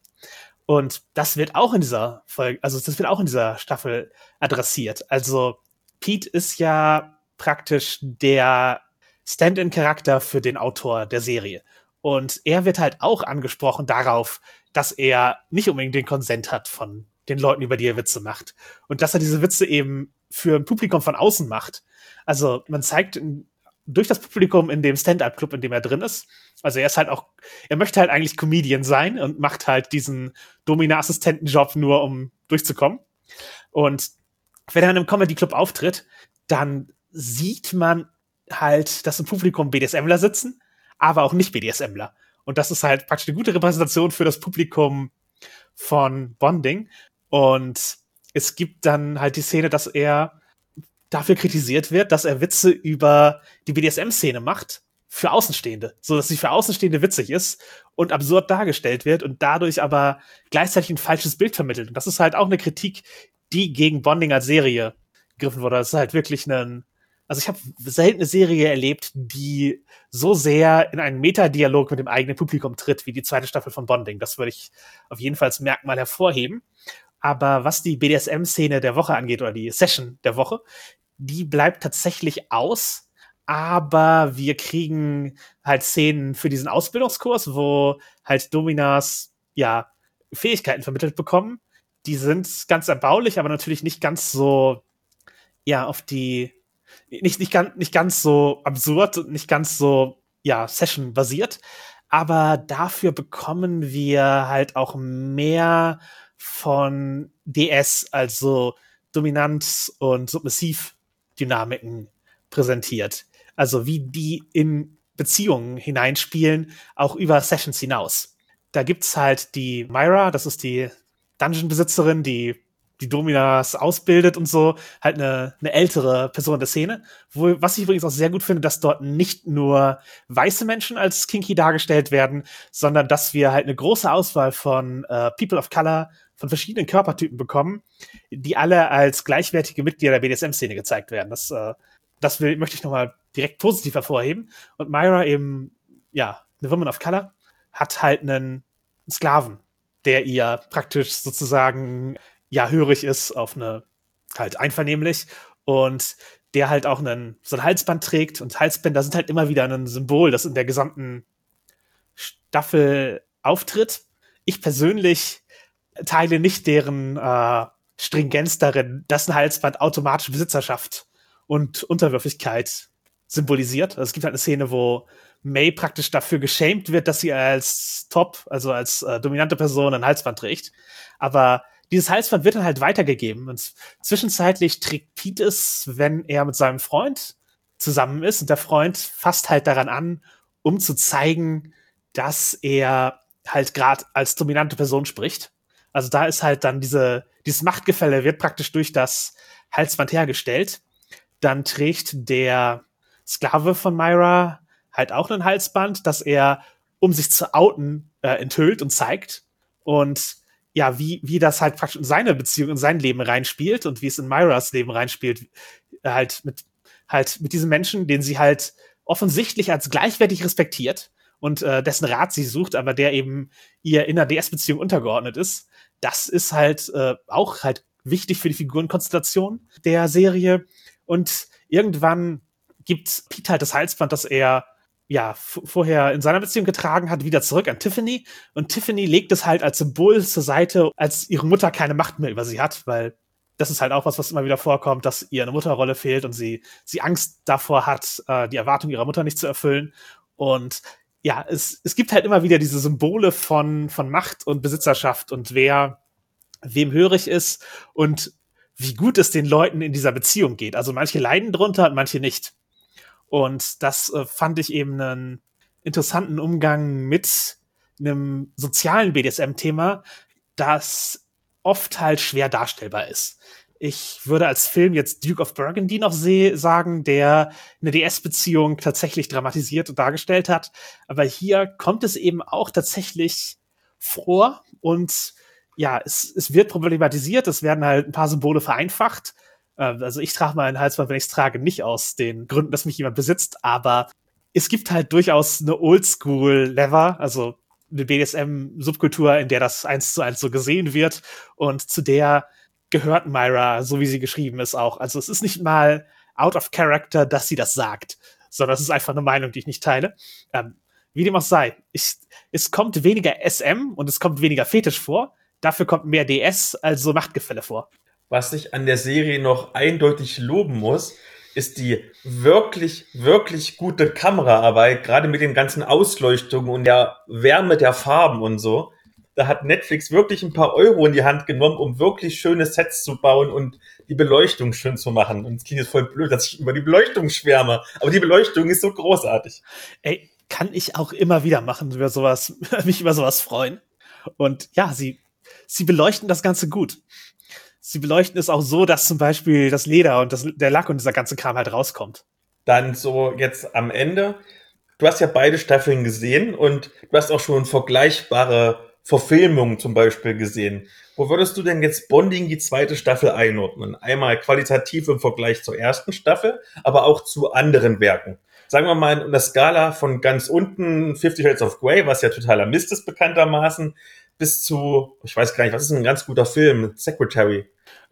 Und das wird auch in dieser Folge, also das wird auch in dieser Staffel adressiert. Also Pete ist ja praktisch der Stand-in-Charakter für den Autor der Serie. Und er wird halt auch angesprochen darauf, dass er nicht unbedingt den Konsent hat von den Leuten, über die er Witze macht. Und dass er diese Witze eben für ein Publikum von außen macht. Also man zeigt durch das Publikum in dem Stand-Up-Club, in dem er drin ist. Also er ist halt auch, er möchte halt eigentlich Comedian sein und macht halt diesen Domina-Assistenten-Job nur, um durchzukommen. Und wenn er in einem Comedy-Club auftritt, dann sieht man halt, dass im Publikum BDSMler sitzen, aber auch nicht BDSMler. Und das ist halt praktisch eine gute Repräsentation für das Publikum von Bonding. Und es gibt dann halt die Szene, dass er dafür kritisiert wird, dass er Witze über die B D S M-Szene macht für Außenstehende, so dass sie für Außenstehende witzig ist und absurd dargestellt wird und dadurch aber gleichzeitig ein falsches Bild vermittelt. Und das ist halt auch eine Kritik, die gegen Bonding als Serie gegriffen wurde. Das ist halt wirklich ein, also ich habe selten eine Serie erlebt, die so sehr in einen Metadialog mit dem eigenen Publikum tritt, wie die zweite Staffel von Bonding. Das würde ich auf jeden Fall als Merkmal hervorheben. Aber was die B D S M-Szene der Woche angeht, oder die Session der Woche, die bleibt tatsächlich aus, aber wir kriegen halt Szenen für diesen Ausbildungskurs, wo halt Dominas, ja, Fähigkeiten vermittelt bekommen. Die sind ganz erbaulich, aber natürlich nicht ganz so, ja, auf die, nicht, nicht, ganz, nicht ganz so absurd und nicht ganz so, ja, Session-basiert. Aber dafür bekommen wir halt auch mehr von D S, also Dominanz und Submissiv Dynamiken präsentiert. Also wie die in Beziehungen hineinspielen, auch über Sessions hinaus. Da gibt's halt die Myra, das ist die Dungeon-Besitzerin, die die Dominas ausbildet und so, halt eine, eine ältere Person der Szene. Wo, was ich übrigens auch sehr gut finde, dass dort nicht nur weiße Menschen als kinky dargestellt werden, sondern dass wir halt eine große Auswahl von äh, People of Color, von verschiedenen Körpertypen bekommen, die alle als gleichwertige Mitglieder der B D S M-Szene gezeigt werden. Das, äh, das will, möchte ich nochmal direkt positiv hervorheben. Und Myra eben, ja, eine Woman of Color, hat halt einen Sklaven, der ihr praktisch sozusagen ja hörig ist auf eine halt einvernehmlich und der halt auch einen, so ein Halsband trägt und Halsbänder sind halt immer wieder ein Symbol, das in der gesamten Staffel auftritt. Ich persönlich teile nicht deren äh, Stringenz darin, dass ein Halsband automatisch Besitzerschaft und Unterwürfigkeit symbolisiert. Also es gibt halt eine Szene, wo May praktisch dafür geschämt wird, dass sie als Top, also als äh, dominante Person ein Halsband trägt. Aber dieses Halsband wird dann halt weitergegeben. Und zwischenzeitlich trägt Pete es, wenn er mit seinem Freund zusammen ist. Und der Freund fasst halt daran an, um zu zeigen, dass er halt gerade als dominante Person spricht. Also da ist halt dann diese, dieses Machtgefälle wird praktisch durch das Halsband hergestellt. Dann trägt der Sklave von Myra halt auch ein Halsband, das er, um sich zu outen, äh, enthüllt und zeigt. Und ja, wie, wie das halt praktisch in seine Beziehung, in sein Leben reinspielt und wie es in Myras Leben reinspielt, halt mit, halt mit diesem Menschen, den sie halt offensichtlich als gleichwertig respektiert und äh, dessen Rat sie sucht, aber der eben ihr in einer D S-Beziehung untergeordnet ist. Das ist halt äh, auch halt wichtig für die Figurenkonstellation der Serie. Und irgendwann gibt Pete halt das Halsband, das er ja f- vorher in seiner Beziehung getragen hat, wieder zurück an Tiffany. Und Tiffany legt es halt als Symbol zur Seite, als ihre Mutter keine Macht mehr über sie hat, weil das ist halt auch was, was immer wieder vorkommt, dass ihr eine Mutterrolle fehlt und sie, sie Angst davor hat, äh, die Erwartung ihrer Mutter nicht zu erfüllen. Und ja, es, es gibt halt immer wieder diese Symbole von, von Macht und Besitzerschaft und wer wem hörig ist und wie gut es den Leuten in dieser Beziehung geht. Also manche leiden drunter und manche nicht. Und das äh, fand ich eben einen interessanten Umgang mit einem sozialen B D S M-Thema, das oft halt schwer darstellbar ist. Ich würde als Film jetzt Duke of Burgundy noch seh- sagen, der eine D S-Beziehung tatsächlich dramatisiert und dargestellt hat. Aber hier kommt es eben auch tatsächlich vor und ja, es, es wird problematisiert, es werden halt ein paar Symbole vereinfacht. Also ich trage mal ein Halsband, wenn ich es trage, nicht aus den Gründen, dass mich jemand besitzt, aber es gibt halt durchaus eine Oldschool-Lever, also eine B D S M-Subkultur, in der das eins zu eins so gesehen wird und zu der gehört Myra, so wie sie geschrieben ist, auch. Also es ist nicht mal out of character, dass sie das sagt, sondern es ist einfach eine Meinung, die ich nicht teile. Ähm, wie dem auch sei, ich, es kommt weniger S M und es kommt weniger Fetisch vor, dafür kommt mehr D S, also Machtgefälle vor. Was ich an der Serie noch eindeutig loben muss, ist die wirklich, wirklich gute Kameraarbeit, gerade mit den ganzen Ausleuchtungen und der Wärme der Farben und so. Da hat Netflix wirklich ein paar Euro in die Hand genommen, um wirklich schöne Sets zu bauen und die Beleuchtung schön zu machen. Und es klingt jetzt voll blöd, dass ich über die Beleuchtung schwärme, aber die Beleuchtung ist so großartig. Ey, kann ich auch immer wieder machen, über sowas, mich über sowas freuen. Und ja, sie, sie beleuchten das Ganze gut. Sie beleuchten es auch so, dass zum Beispiel das Leder und das, der Lack und dieser ganze Kram halt rauskommt. Dann so jetzt am Ende. Du hast ja beide Staffeln gesehen und du hast auch schon vergleichbare Verfilmungen zum Beispiel gesehen. Wo würdest du denn jetzt Bonding die zweite Staffel einordnen? Einmal qualitativ im Vergleich zur ersten Staffel, aber auch zu anderen Werken. Sagen wir mal in der Skala von ganz unten Fifty Shades of Grey, was ja totaler Mist ist bekanntermaßen, bis zu, ich weiß gar nicht, was ist ein ganz guter Film? Secretary.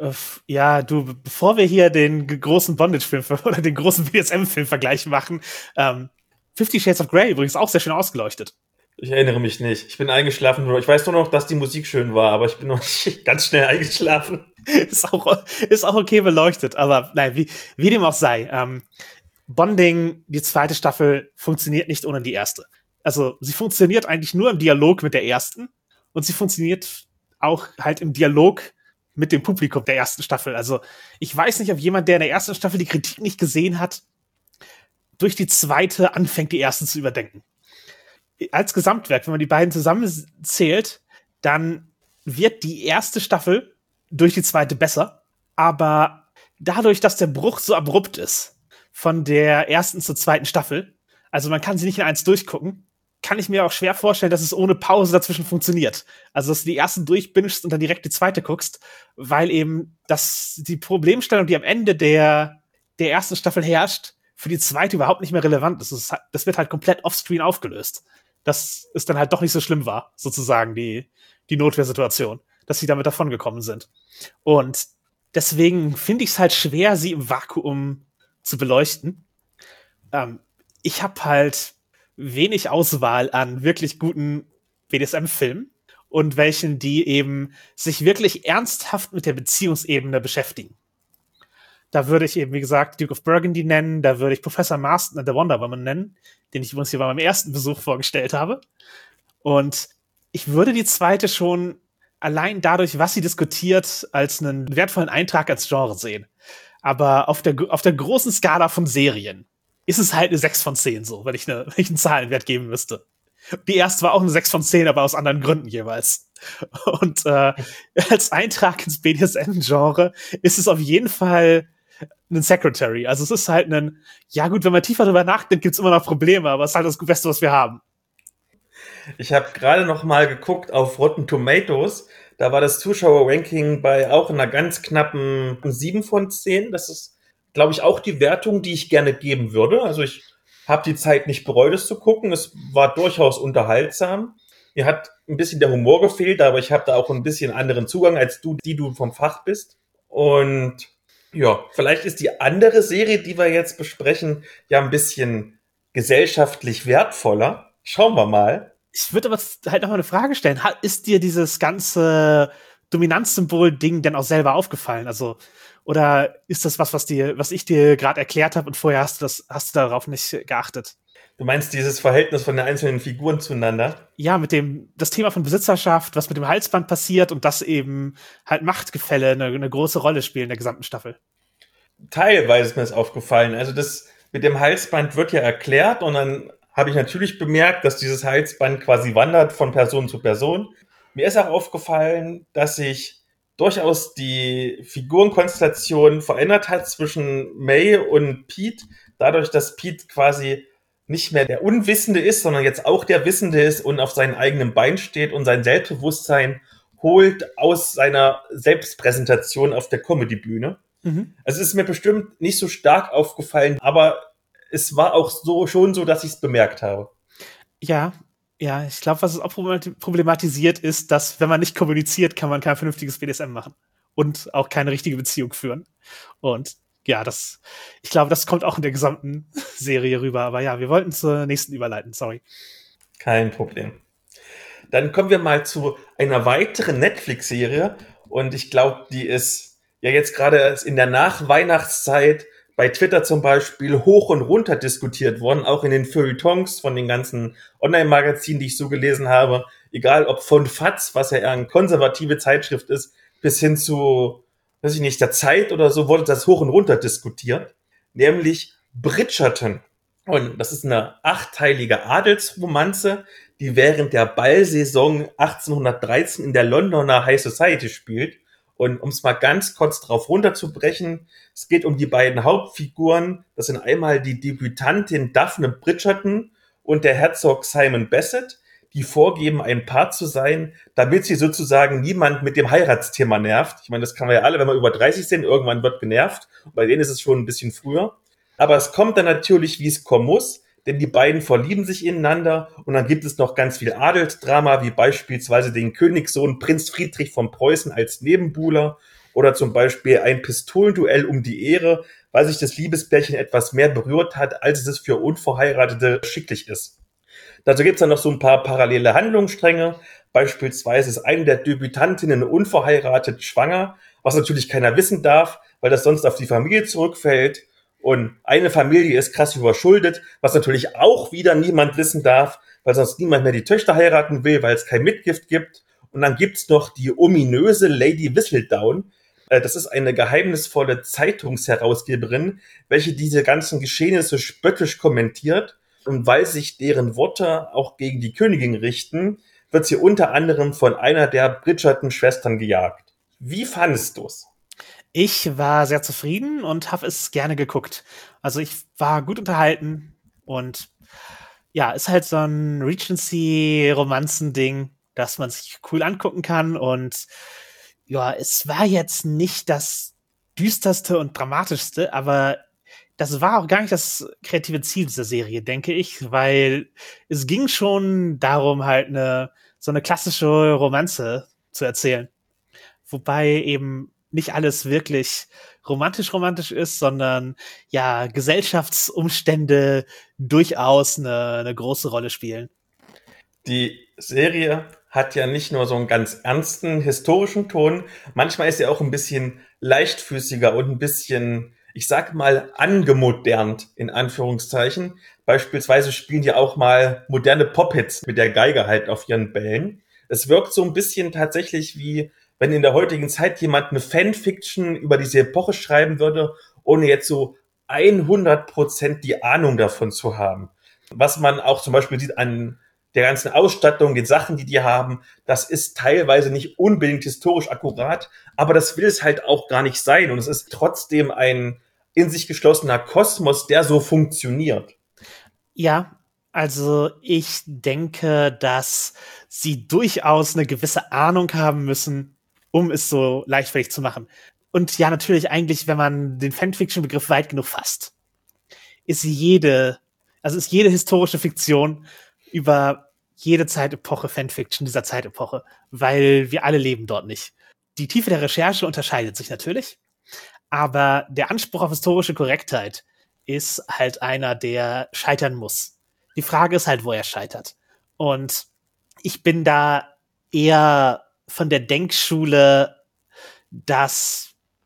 Ja, du, bevor wir hier den großen Bondage-Film oder den großen B D S M-Film-Vergleich machen, ähm, Fifty Shades of Grey übrigens auch sehr schön ausgeleuchtet. Ich erinnere mich nicht. Ich bin eingeschlafen. Nur ich weiß nur noch, dass die Musik schön war, aber ich bin noch nicht ganz schnell eingeschlafen. ist, auch, ist auch okay beleuchtet, aber nein, wie, wie dem auch sei. Ähm, Bonding, die zweite Staffel, funktioniert nicht ohne die erste. Also sie funktioniert eigentlich nur im Dialog mit der ersten und sie funktioniert auch halt im Dialog mit dem Publikum der ersten Staffel. Also ich weiß nicht, ob jemand, der in der ersten Staffel die Kritik nicht gesehen hat, durch die zweite anfängt, die erste zu überdenken. Als Gesamtwerk, wenn man die beiden zusammenzählt, dann wird die erste Staffel durch die zweite besser, aber dadurch, dass der Bruch so abrupt ist von der ersten zur zweiten Staffel, also man kann sie nicht in eins durchgucken, kann ich mir auch schwer vorstellen, dass es ohne Pause dazwischen funktioniert. Also, dass du die ersten durchbingst und dann direkt die zweite guckst, weil eben das, die Problemstellung, die am Ende der, der ersten Staffel herrscht, für die zweite überhaupt nicht mehr relevant ist. Das, ist, das wird halt komplett offscreen aufgelöst. Dass es dann halt doch nicht so schlimm war, sozusagen, die, die Notwehrsituation, dass sie damit davongekommen sind. Und deswegen finde ich es halt schwer, sie im Vakuum zu beleuchten. Ähm, ich habe halt wenig Auswahl an wirklich guten B D S M-Filmen und welchen, die eben sich wirklich ernsthaft mit der Beziehungsebene beschäftigen. Da würde ich eben, wie gesagt, Duke of Burgundy nennen, da würde ich Professor Marston and the Wonder Woman nennen, den ich übrigens hier bei meinem ersten Besuch vorgestellt habe. Und ich würde die zweite schon allein dadurch, was sie diskutiert, als einen wertvollen Eintrag als Genre sehen. Aber auf der, auf der großen Skala von Serien ist es halt eine sechs von zehn so, wenn ich, eine, wenn ich einen Zahlenwert geben müsste. Die erste war auch eine sechs von zehn, aber aus anderen Gründen jeweils. Und äh, als Eintrag ins B D S M-Genre ist es auf jeden Fall ein Secretary. Also es ist halt ein, ja gut, wenn man tiefer drüber nachdenkt, gibt's immer noch Probleme, aber es ist halt das Beste, was wir haben. Ich habe gerade noch mal geguckt auf Rotten Tomatoes. Da war das Zuschauerranking bei auch einer ganz knappen sieben von zehn. Das ist, glaube ich, auch die Wertung, die ich gerne geben würde. Also ich habe die Zeit nicht bereut, es zu gucken. Es war durchaus unterhaltsam. Mir hat ein bisschen der Humor gefehlt, aber ich habe da auch ein bisschen anderen Zugang als du, die du vom Fach bist. Und ja, vielleicht ist die andere Serie, die wir jetzt besprechen, ja ein bisschen gesellschaftlich wertvoller. Schauen wir mal. Ich würde aber halt noch mal eine Frage stellen. Ist dir dieses ganze Dominanzsymbol-Ding denn auch selber aufgefallen? Also, oder ist das was, was dir, was ich dir gerade erklärt habe und vorher hast du das, hast du darauf nicht geachtet? Du meinst dieses Verhältnis von den einzelnen Figuren zueinander? Ja, mit dem, das Thema von Besitzerschaft, was mit dem Halsband passiert und das eben halt Machtgefälle eine, eine große Rolle spielen in der gesamten Staffel. Teilweise ist mir das aufgefallen. Also das mit dem Halsband wird ja erklärt und dann habe ich natürlich bemerkt, dass dieses Halsband quasi wandert von Person zu Person. Mir ist auch aufgefallen, dass sich durchaus die Figurenkonstellation verändert hat zwischen May und Pete, dadurch, dass Pete quasi nicht mehr der Unwissende ist, sondern jetzt auch der Wissende ist und auf seinem eigenen Bein steht und sein Selbstbewusstsein holt aus seiner Selbstpräsentation auf der Comedy-Bühne. Mhm. Also es ist mir bestimmt nicht so stark aufgefallen, aber es war auch so schon so, dass ich es bemerkt habe. Ja, ja, ich glaube, was es auch problematisiert ist, dass wenn man nicht kommuniziert, kann man kein vernünftiges B D S M machen und auch keine richtige Beziehung führen. Und ja, das, ich glaube, das kommt auch in der gesamten Serie rüber. Aber ja, wir wollten zur nächsten überleiten, sorry. Kein Problem. Dann kommen wir mal zu einer weiteren Netflix-Serie. Und ich glaube, die ist ja jetzt gerade in der Nachweihnachtszeit bei Twitter zum Beispiel hoch und runter diskutiert worden, auch in den Feuilletons von den ganzen Online-Magazinen, die ich so gelesen habe. Egal ob von Faz, was ja eher eine konservative Zeitschrift ist, bis hin zu, weiß ich nicht, der Zeit oder so, wurde das hoch und runter diskutiert. Nämlich Bridgerton. Und das ist eine achtteilige Adelsromanze, die während der Ballsaison achtzehnhundertdreizehn in der Londoner High Society spielt. Und um es mal ganz kurz drauf runterzubrechen, es geht um die beiden Hauptfiguren. Das sind einmal die Debütantin Daphne Bridgerton und der Herzog Simon Basset, die vorgeben, ein Paar zu sein, damit sie sozusagen niemand mit dem Heiratsthema nervt. Ich meine, das kann man ja alle, wenn wir über dreißig sind, irgendwann wird genervt. Und bei denen ist es schon ein bisschen früher. Aber es kommt dann natürlich, wie es kommen muss, denn die beiden verlieben sich ineinander und dann gibt es noch ganz viel Adelsdrama, wie beispielsweise den Königssohn Prinz Friedrich von Preußen als Nebenbuhler oder zum Beispiel ein Pistolenduell um die Ehre, weil sich das Liebespärchen etwas mehr berührt hat, als es für Unverheiratete schicklich ist. Dazu gibt es dann noch so ein paar parallele Handlungsstränge. Beispielsweise ist eine der Debütantinnen unverheiratet schwanger, was natürlich keiner wissen darf, weil das sonst auf die Familie zurückfällt. Und eine Familie ist krass überschuldet, was natürlich auch wieder niemand wissen darf, weil sonst niemand mehr die Töchter heiraten will, weil es kein Mitgift gibt. Und dann gibt's noch die ominöse Lady Whistledown. Das ist eine geheimnisvolle Zeitungsherausgeberin, welche diese ganzen Geschehnisse spöttisch kommentiert. Und weil sich deren Worte auch gegen die Königin richten, wird sie unter anderem von einer der Bridgerton-Schwestern gejagt. Wie fandest du's? Ich war sehr zufrieden und habe es gerne geguckt. Also ich war gut unterhalten und ja, ist halt so ein Regency-Romanzen-Ding, das man sich cool angucken kann. Und ja, es war jetzt nicht das düsterste und dramatischste, aber das war auch gar nicht das kreative Ziel dieser Serie, denke ich, weil es ging schon darum, halt eine so eine klassische Romanze zu erzählen. Wobei eben nicht alles wirklich romantisch-romantisch ist, sondern ja, Gesellschaftsumstände durchaus eine, eine große Rolle spielen. Die Serie hat ja nicht nur so einen ganz ernsten historischen Ton, manchmal ist sie auch ein bisschen leichtfüßiger und ein bisschen, ich sag mal, angemodernt, in Anführungszeichen. Beispielsweise spielen die auch mal moderne Pop-Hits mit der Geige halt auf ihren Bällen. Es wirkt so ein bisschen tatsächlich wie, wenn in der heutigen Zeit jemand eine Fanfiction über diese Epoche schreiben würde, ohne jetzt so hundert Prozent die Ahnung davon zu haben. Was man auch zum Beispiel sieht an der ganzen Ausstattung, den Sachen, die die haben, das ist teilweise nicht unbedingt historisch akkurat, aber das will es halt auch gar nicht sein. Und es ist trotzdem ein in sich geschlossener Kosmos, der so funktioniert. Ja, also ich denke, dass sie durchaus eine gewisse Ahnung haben müssen, um es so leichtfertig zu machen. Und ja, natürlich eigentlich, wenn man den Fanfiction-Begriff weit genug fasst, ist jede, also ist jede historische Fiktion über jede Zeitepoche Fanfiction dieser Zeitepoche, weil wir alle leben dort nicht. Die Tiefe der Recherche unterscheidet sich natürlich, aber der Anspruch auf historische Korrektheit ist halt einer, der scheitern muss. Die Frage ist halt, wo er scheitert. Und ich bin da eher von der Denkschule, dass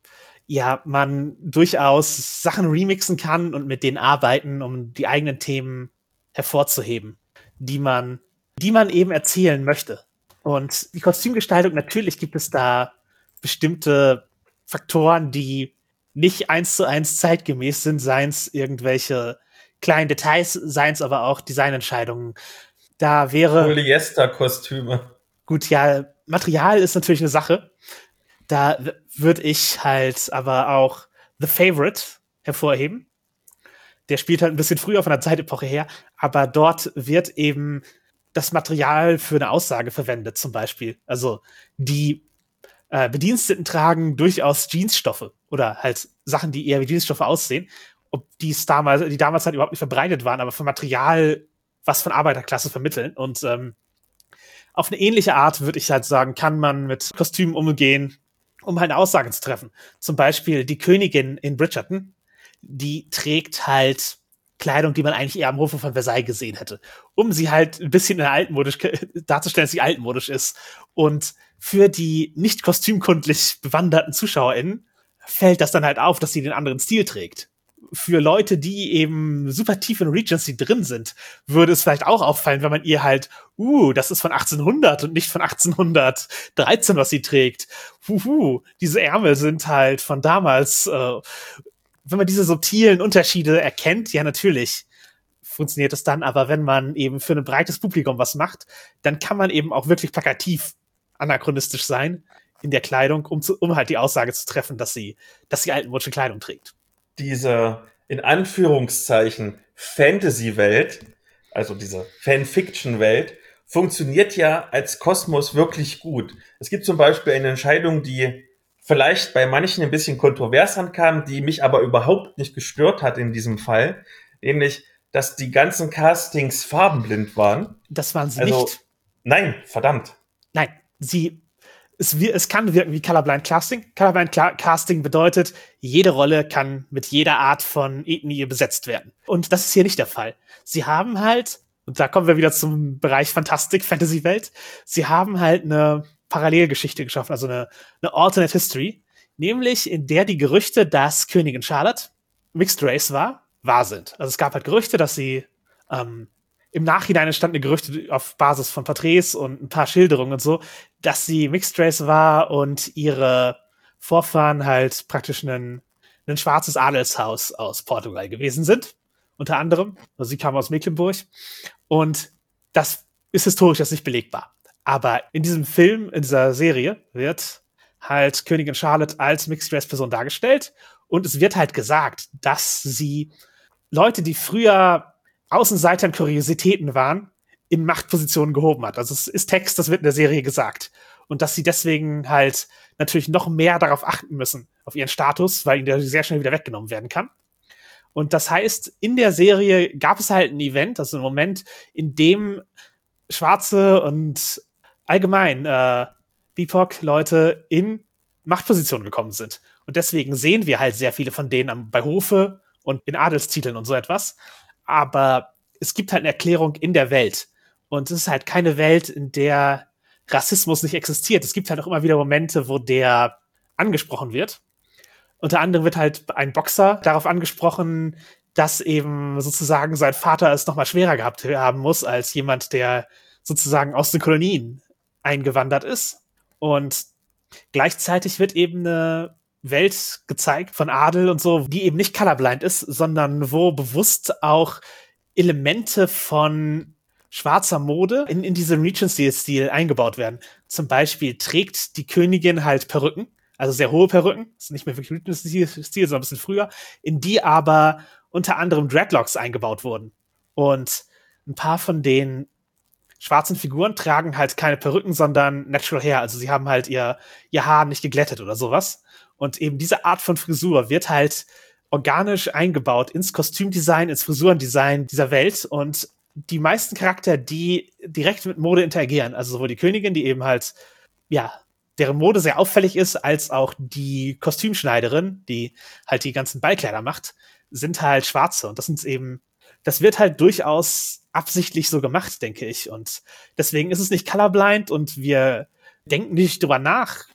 ja, man durchaus Sachen remixen kann und mit denen arbeiten, um die eigenen Themen hervorzuheben, die man, die man eben erzählen möchte. Und die Kostümgestaltung, natürlich gibt es da bestimmte Faktoren, die nicht eins zu eins zeitgemäß sind, seien es irgendwelche kleinen Details, seien es aber auch Designentscheidungen. Da wäre Polyester-Kostüme. Gut, ja, Material ist natürlich eine Sache. Da würde ich halt aber auch The Favorite hervorheben. Der spielt halt ein bisschen früher von der Zeitepoche her, aber dort wird eben das Material für eine Aussage verwendet, zum Beispiel. Also die äh, Bediensteten tragen durchaus Jeansstoffe oder halt Sachen, die eher wie Jeansstoffe aussehen. Ob die's damals, die damals halt überhaupt nicht verbreitet waren, aber für Material, was von Arbeiterklasse vermitteln. Und ähm, auf eine ähnliche Art, würde ich halt sagen, kann man mit Kostümen umgehen, um halt eine Aussage zu treffen. Zum Beispiel die Königin in Bridgerton, die trägt halt Kleidung, die man eigentlich eher am Hofe von Versailles gesehen hätte, um sie halt ein bisschen in altmodisch darzustellen, dass sie altmodisch ist. Und für die nicht kostümkundlich bewanderten ZuschauerInnen fällt das dann halt auf, dass sie den anderen Stil trägt. Für Leute, die eben super tief in Regency drin sind, würde es vielleicht auch auffallen, wenn man ihr halt, uh, das ist von achtzehnhundert und nicht von achtzehnhundertdreizehn, was sie trägt. Huhu, diese Ärmel sind halt von damals. Äh, wenn man diese subtilen Unterschiede erkennt, ja, natürlich funktioniert es dann, aber wenn man eben für ein breites Publikum was macht, dann kann man eben auch wirklich plakativ anachronistisch sein in der Kleidung, um, zu, um halt die Aussage zu treffen, dass sie, dass sie altmodische Kleidung trägt. Diese, in Anführungszeichen, Fantasy-Welt, also diese Fanfiction-Welt, funktioniert ja als Kosmos wirklich gut. Es gibt zum Beispiel eine Entscheidung, die vielleicht bei manchen ein bisschen kontrovers ankam, die mich aber überhaupt nicht gestört hat in diesem Fall, nämlich, dass die ganzen Castings farbenblind waren. Das waren sie also, nicht. Nein, verdammt. Nein, sie, es, es kann wirken wie Colorblind Casting. Colorblind Casting bedeutet, jede Rolle kann mit jeder Art von Ethnie besetzt werden. Und das ist hier nicht der Fall. Sie haben halt, und da kommen wir wieder zum Bereich Fantastik, Fantasy-Welt, sie haben halt eine Parallelgeschichte geschaffen, also eine, eine Alternate History, nämlich in der die Gerüchte, dass Königin Charlotte Mixed Race war, wahr sind. Also es gab halt Gerüchte, dass sie ähm, im Nachhinein entstandene Gerüchte auf Basis von Porträts und ein paar Schilderungen und so, dass sie Mixed Race war und ihre Vorfahren halt praktisch ein, ein schwarzes Adelshaus aus Portugal gewesen sind, unter anderem. Also sie kamen aus Mecklenburg. Und das ist historisch jetzt nicht belegbar. Aber in diesem Film, in dieser Serie, wird halt Königin Charlotte als Mixed-Race-Person dargestellt. Und es wird halt gesagt, dass sie Leute, die früher Außenseiter und Kuriositäten waren, in Machtpositionen gehoben hat. Also es ist Text, das wird in der Serie gesagt. Und dass sie deswegen halt natürlich noch mehr darauf achten müssen, auf ihren Status, weil ihnen der sehr schnell wieder weggenommen werden kann. Und das heißt, in der Serie gab es halt ein Event, also einen Moment, in dem Schwarze und allgemein äh, B I P O C-Leute in Machtpositionen gekommen sind. Und deswegen sehen wir halt sehr viele von denen am, bei Hofe und in Adelstiteln und so etwas. Aber es gibt halt eine Erklärung in der Welt. Und es ist halt keine Welt, in der Rassismus nicht existiert. Es gibt halt auch immer wieder Momente, wo der angesprochen wird. Unter anderem wird halt ein Boxer darauf angesprochen, dass eben sozusagen sein Vater es noch mal schwerer gehabt haben muss, als jemand, der sozusagen aus den Kolonien eingewandert ist. Und gleichzeitig wird eben eine Welt gezeigt von Adel und so, die eben nicht colorblind ist, sondern wo bewusst auch Elemente von schwarzer Mode in, in diesen Regency-Stil eingebaut werden. Zum Beispiel trägt die Königin halt Perücken, also sehr hohe Perücken, das ist nicht mehr wirklich Regency-Stil, sondern ein bisschen früher, in die aber unter anderem Dreadlocks eingebaut wurden. Und ein paar von den schwarzen Figuren tragen halt keine Perücken, sondern Natural Hair. Also sie haben halt ihr, ihr Haar nicht geglättet oder sowas. Und eben diese Art von Frisur wird halt organisch eingebaut ins Kostümdesign, ins Frisurendesign dieser Welt. Und die meisten Charakter, die direkt mit Mode interagieren, also sowohl die Königin, die eben halt, ja, deren Mode sehr auffällig ist, als auch die Kostümschneiderin, die halt die ganzen Ballkleider macht, sind halt Schwarze. Und das sind eben, das wird halt durchaus absichtlich so gemacht, denke ich. Und deswegen ist es nicht colorblind und wir denken nicht drüber nach,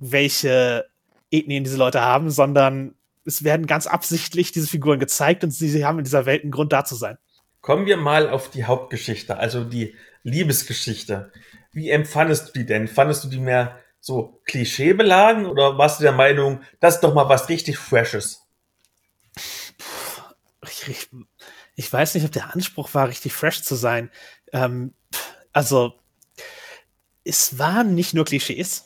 welche Ethnien diese Leute haben, sondern es werden ganz absichtlich diese Figuren gezeigt und sie, sie haben in dieser Welt einen Grund, da zu sein. Kommen wir mal auf die Hauptgeschichte, also die Liebesgeschichte. Wie empfandest du die denn? Fandest du die mehr so klischeebeladen oder warst du der Meinung, das ist doch mal was richtig Freshes? Ich, ich, ich weiß nicht, ob der Anspruch war, richtig fresh zu sein. Ähm, also, es waren nicht nur Klischees.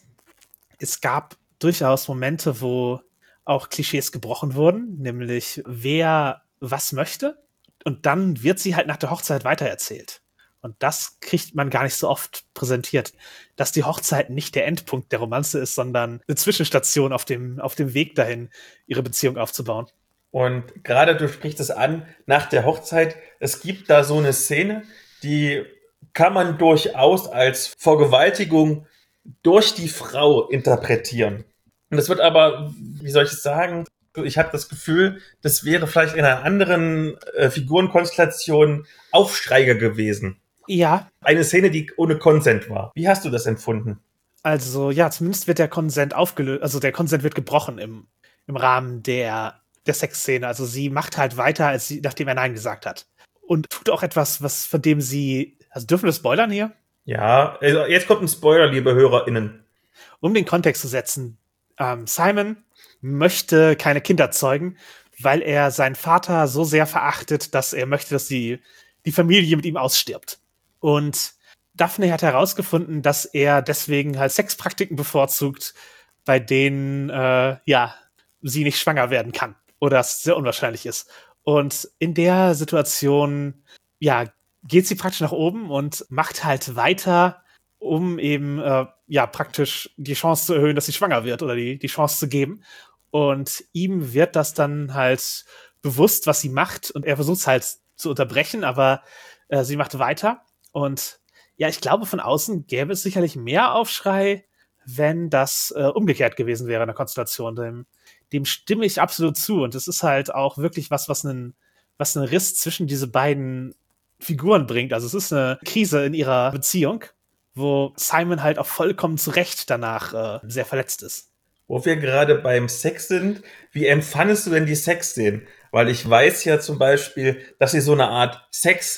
Es gab durchaus Momente, wo auch Klischees gebrochen wurden, nämlich wer was möchte. Und dann wird sie halt nach der Hochzeit weitererzählt. Und das kriegt man gar nicht so oft präsentiert, dass die Hochzeit nicht der Endpunkt der Romanze ist, sondern eine Zwischenstation auf dem, auf dem Weg dahin, ihre Beziehung aufzubauen. Und gerade du sprichst es an, nach der Hochzeit, es gibt da so eine Szene, die kann man durchaus als Vergewaltigung durch die Frau interpretieren. Und das wird aber, wie soll ich es sagen, ich habe das Gefühl, das wäre vielleicht in einer anderen äh, Figurenkonstellation Aufsteiger gewesen. Ja. Eine Szene, die ohne Consent war. Wie hast du das empfunden? Also ja, zumindest wird der Consent aufgelöst, also der Consent wird gebrochen im, im Rahmen der, der Sexszene. Also sie macht halt weiter, als sie, nachdem er Nein gesagt hat. Und tut auch etwas, was von dem sie, also dürfen wir spoilern hier? Ja, also jetzt kommt ein Spoiler, liebe HörerInnen. Um den Kontext zu setzen, ähm, Simon möchte keine Kinder zeugen, weil er seinen Vater so sehr verachtet, dass er möchte, dass die, die Familie mit ihm ausstirbt. Und Daphne hat herausgefunden, dass er deswegen halt Sexpraktiken bevorzugt, bei denen äh, ja sie nicht schwanger werden kann oder es sehr unwahrscheinlich ist. Und in der Situation ja geht sie praktisch nach oben und macht halt weiter, um eben äh, ja praktisch die Chance zu erhöhen, dass sie schwanger wird oder die, die Chance zu geben. Und ihm wird das dann halt bewusst, was sie macht. Und er versucht es halt zu unterbrechen, aber äh, sie macht weiter. Und ja, ich glaube, von außen gäbe es sicherlich mehr Aufschrei, wenn das äh, umgekehrt gewesen wäre in der Konstellation. Dem, dem stimme ich absolut zu. Und es ist halt auch wirklich was, was einen, was einen Riss zwischen diese beiden Figuren bringt. Also es ist eine Krise in ihrer Beziehung, wo Simon halt auch vollkommen zu Recht danach äh, sehr verletzt ist. Wo wir gerade beim Sex sind, wie empfandest du denn die Sexszenen? Weil ich weiß ja zum Beispiel, dass sie so eine Art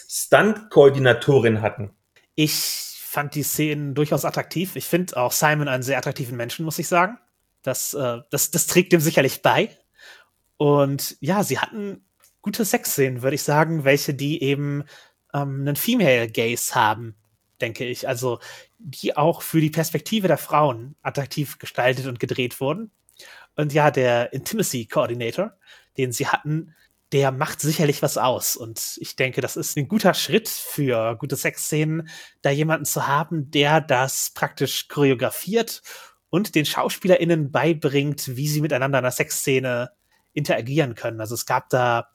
Sex-Stunt-Koordinatorin hatten. Ich fand die Szenen durchaus attraktiv. Ich finde auch Simon einen sehr attraktiven Menschen, muss ich sagen. Das, äh, das, das trägt dem sicherlich bei. Und ja, sie hatten gute Sexszenen, würde ich sagen, welche die eben ähm, einen Female Gaze haben, denke ich. Also die auch für die Perspektive der Frauen attraktiv gestaltet und gedreht wurden. Und ja, der Intimacy Coordinator, den sie hatten, der macht sicherlich was aus. Und ich denke, das ist ein guter Schritt für gute Sexszenen, da jemanden zu haben, der das praktisch choreografiert und den SchauspielerInnen beibringt, wie sie miteinander in einer Sexszene interagieren können. Also es gab da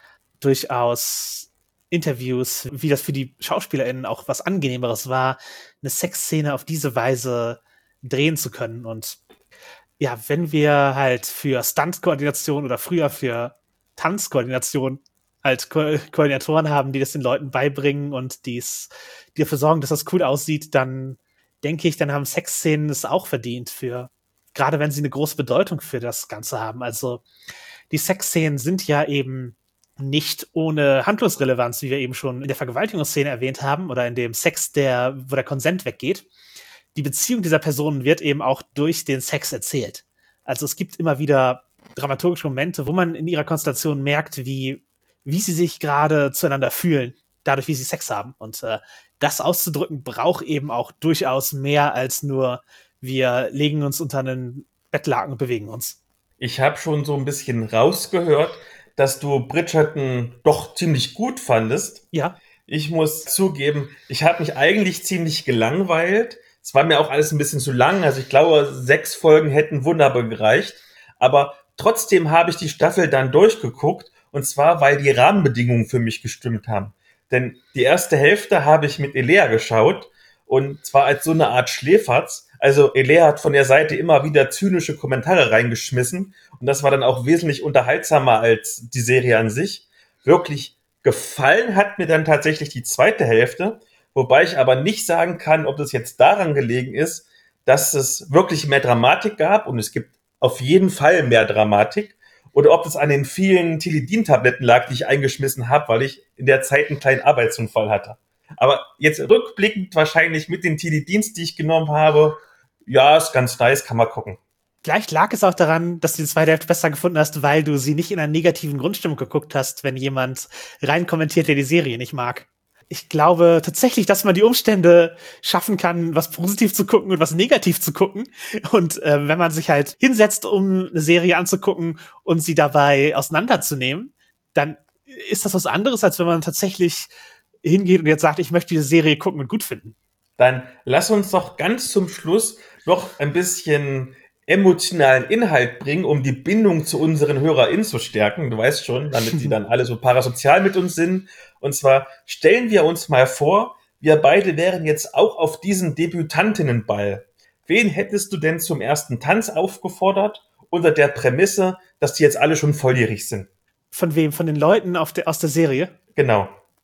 durchaus Interviews, wie das für die SchauspielerInnen auch was Angenehmeres war, eine Sexszene auf diese Weise drehen zu können. Und ja, wenn wir halt für Stunt-Koordination oder früher für Tanzkoordination halt Ko- Koordinatoren haben, die das den Leuten beibringen und die's, die dafür sorgen, dass das cool aussieht, dann denke ich, dann haben Sexszenen es auch verdient für, gerade wenn sie eine große Bedeutung für das Ganze haben. Also die Sexszenen sind ja eben nicht ohne Handlungsrelevanz, wie wir eben schon in der Vergewaltigungsszene erwähnt haben oder in dem Sex, der, wo der Konsent weggeht. Die Beziehung dieser Personen wird eben auch durch den Sex erzählt. Also es gibt immer wieder dramaturgische Momente, wo man in ihrer Konstellation merkt, wie, wie sie sich gerade zueinander fühlen, dadurch, wie sie Sex haben. Und äh, das auszudrücken braucht eben auch durchaus mehr als nur, wir legen uns unter einen Bettlaken und bewegen uns. Ich habe schon so ein bisschen rausgehört, dass du Bridgerton doch ziemlich gut fandest. Ja. Ich muss zugeben, ich habe mich eigentlich ziemlich gelangweilt. Es war mir auch alles ein bisschen zu lang. Also ich glaube, sechs Folgen hätten wunderbar gereicht. Aber trotzdem habe ich die Staffel dann durchgeguckt. Und zwar, weil die Rahmenbedingungen für mich gestimmt haben. Denn die erste Hälfte habe ich mit Elea geschaut. Und zwar als so eine Art Schläferz. Also Elea hat von der Seite immer wieder zynische Kommentare reingeschmissen. Und das war dann auch wesentlich unterhaltsamer als die Serie an sich. Wirklich gefallen hat mir dann tatsächlich die zweite Hälfte. Wobei ich aber nicht sagen kann, ob das jetzt daran gelegen ist, dass es wirklich mehr Dramatik gab. Und es gibt auf jeden Fall mehr Dramatik. Oder ob es an den vielen Tilidin-Tabletten lag, die ich eingeschmissen habe, weil ich in der Zeit einen kleinen Arbeitsunfall hatte. Aber jetzt rückblickend wahrscheinlich mit den Tilidins, die ich genommen habe, ja, ist ganz nice, kann man gucken. Vielleicht lag es auch daran, dass du die zweite Hälfte besser gefunden hast, weil du sie nicht in einer negativen Grundstimmung geguckt hast, wenn jemand rein kommentiert, der die Serie nicht mag. Ich glaube tatsächlich, dass man die Umstände schaffen kann, was positiv zu gucken und was negativ zu gucken. Und äh, wenn man sich halt hinsetzt, um eine Serie anzugucken und sie dabei auseinanderzunehmen, dann ist das was anderes, als wenn man tatsächlich hingeht und jetzt sagt, ich möchte diese Serie gucken und gut finden. Dann lass uns doch ganz zum Schluss noch ein bisschen emotionalen Inhalt bringen, um die Bindung zu unseren HörerInnen zu stärken. Du weißt schon, damit die dann alle so parasozial mit uns sind. Und zwar stellen wir uns mal vor, wir beide wären jetzt auch auf diesen Debütantinnenball. Wen hättest du denn zum ersten Tanz aufgefordert, unter der Prämisse, dass die jetzt alle schon volljährig sind? Von wem? Von den Leuten auf der, aus der Serie? Genau.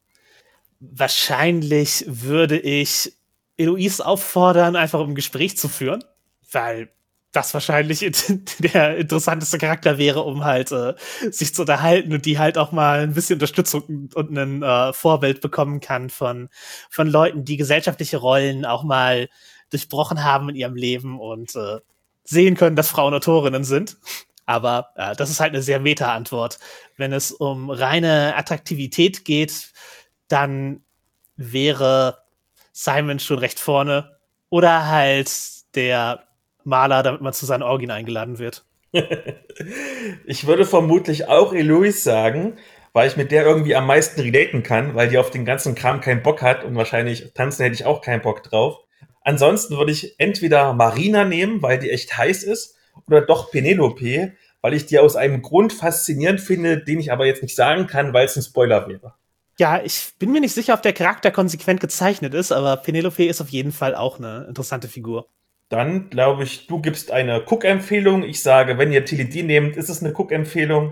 Wahrscheinlich würde ich Eloise auffordern, einfach um ein Gespräch zu führen, weil das wahrscheinlich der interessanteste Charakter wäre, um halt äh, sich zu unterhalten und die halt auch mal ein bisschen Unterstützung und ein äh, Vorbild bekommen kann von, von Leuten, die gesellschaftliche Rollen auch mal durchbrochen haben in ihrem Leben und äh, sehen können, dass Frauen Autorinnen sind. Aber äh, das ist halt eine sehr Meta-Antwort. Wenn es um reine Attraktivität geht, dann wäre Simon schon recht vorne. Oder halt der Maler, damit man zu seinen Orgien eingeladen wird. Ich würde vermutlich auch Eloise sagen, weil ich mit der irgendwie am meisten relaten kann, weil die auf den ganzen Kram keinen Bock hat und wahrscheinlich tanzen hätte ich auch keinen Bock drauf. Ansonsten würde ich entweder Marina nehmen, weil die echt heiß ist, oder doch Penelope, weil ich die aus einem Grund faszinierend finde, den ich aber jetzt nicht sagen kann, weil es ein Spoiler wäre. Ja, ich bin mir nicht sicher, ob der Charakter konsequent gezeichnet ist, aber Penelope ist auf jeden Fall auch eine interessante Figur. Dann glaube ich, du gibst eine Cook-Empfehlung. Ich sage, wenn ihr Tilidin nehmt, ist es eine Cook-Empfehlung.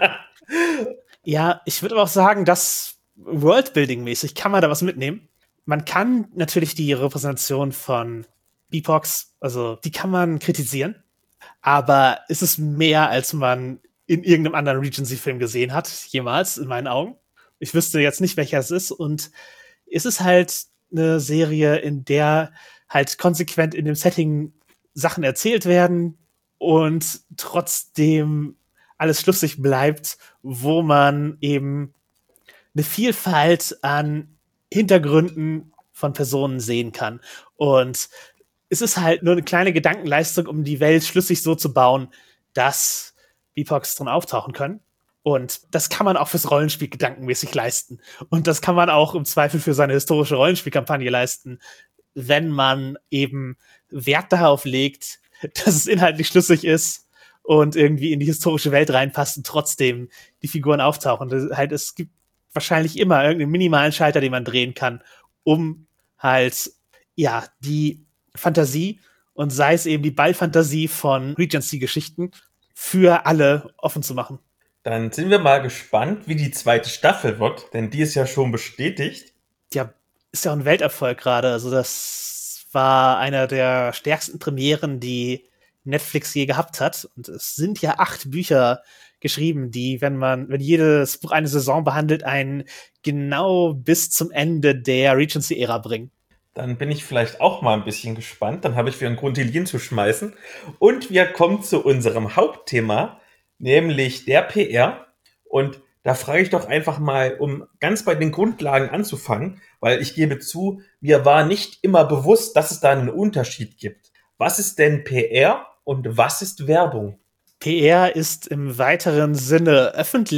Ja, ich würde aber auch sagen, dass Worldbuilding-mäßig kann man da was mitnehmen. Man kann natürlich die Repräsentation von B P O X, also die kann man kritisieren, aber es ist mehr, als man in irgendeinem anderen Regency-Film gesehen hat, jemals, in meinen Augen. Ich wüsste jetzt nicht, welcher es ist und es ist halt eine Serie, in der halt konsequent in dem Setting Sachen erzählt werden, und trotzdem alles schlüssig bleibt, wo man eben eine Vielfalt an Hintergründen von Personen sehen kann. Und es ist halt nur eine kleine Gedankenleistung, um die Welt schlüssig so zu bauen, dass B I P O Cs drin auftauchen können. Und das kann man auch fürs Rollenspiel gedankenmäßig leisten. Und das kann man auch im Zweifel für seine historische Rollenspielkampagne leisten, wenn man eben Wert darauf legt, dass es inhaltlich schlüssig ist und irgendwie in die historische Welt reinpasst und trotzdem die Figuren auftauchen. Das halt, es gibt wahrscheinlich immer irgendeinen minimalen Schalter, den man drehen kann, um halt, ja, die Fantasie und sei es eben die Ballfantasie von Regency-Geschichten für alle offen zu machen. Dann sind wir mal gespannt, wie die zweite Staffel wird, denn die ist ja schon bestätigt. Ja, ist ja auch ein Welterfolg gerade. Also das war einer der stärksten Premieren, die Netflix je gehabt hat. Und es sind ja acht Bücher geschrieben, die, wenn man, wenn jedes Buch eine Saison behandelt, einen genau bis zum Ende der Regency-Ära bringen. Dann bin ich vielleicht auch mal ein bisschen gespannt. Dann habe ich wieder einen Grund, die Linien zu schmeißen. Und wir kommen zu unserem Hauptthema, nämlich der P R. Und da frage ich doch einfach mal, um ganz bei den Grundlagen anzufangen, weil ich gebe zu, mir war nicht immer bewusst, dass es da einen Unterschied gibt. Was ist denn P R und was ist Werbung? P R ist im weiteren Sinne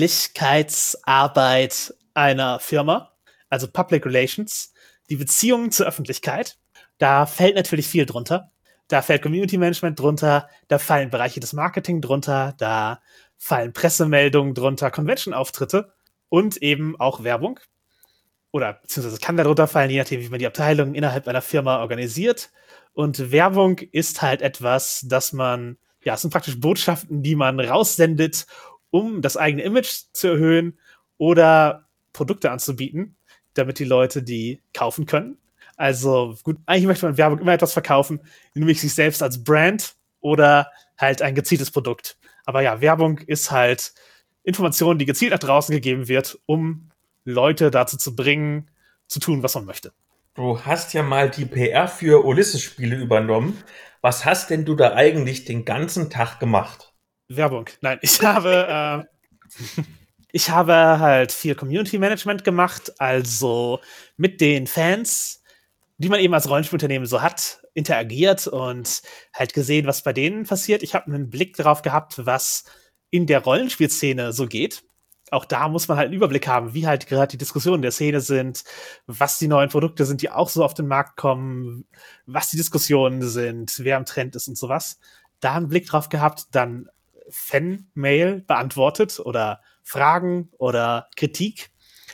Öffentlichkeitsarbeit einer Firma, also Public Relations, die Beziehungen zur Öffentlichkeit. Da fällt natürlich viel drunter. Da fällt Community Management drunter, da fallen Bereiche des Marketing drunter, da fallen Pressemeldungen drunter, Convention-Auftritte und eben auch Werbung. Oder beziehungsweise kann darunter fallen, je nachdem, wie man die Abteilungen innerhalb einer Firma organisiert. Und Werbung ist halt etwas, das man, ja, es sind praktisch Botschaften, die man raussendet, um das eigene Image zu erhöhen oder Produkte anzubieten, damit die Leute die kaufen können. Also gut, eigentlich möchte man Werbung immer etwas verkaufen, nämlich sich selbst als Brand oder halt ein gezieltes Produkt. Aber ja, Werbung ist halt Information, die gezielt nach draußen gegeben wird, um Leute dazu zu bringen, zu tun, was man möchte. Du hast ja mal die P R für Ulysses-Spiele übernommen. Was hast denn du da eigentlich den ganzen Tag gemacht? Werbung. Nein, ich habe äh, ich habe halt viel Community Management gemacht, also mit den Fans, die man eben als Rollenspielunternehmen so hat, interagiert und halt gesehen, was bei denen passiert. Ich habe einen Blick darauf gehabt, was in der Rollenspielszene so geht. Auch da muss man halt einen Überblick haben, wie halt gerade die Diskussionen der Szene sind, was die neuen Produkte sind, die auch so auf den Markt kommen, was die Diskussionen sind, wer im Trend ist und sowas. Da einen Blick drauf gehabt, dann Fan-Mail beantwortet oder Fragen oder Kritik.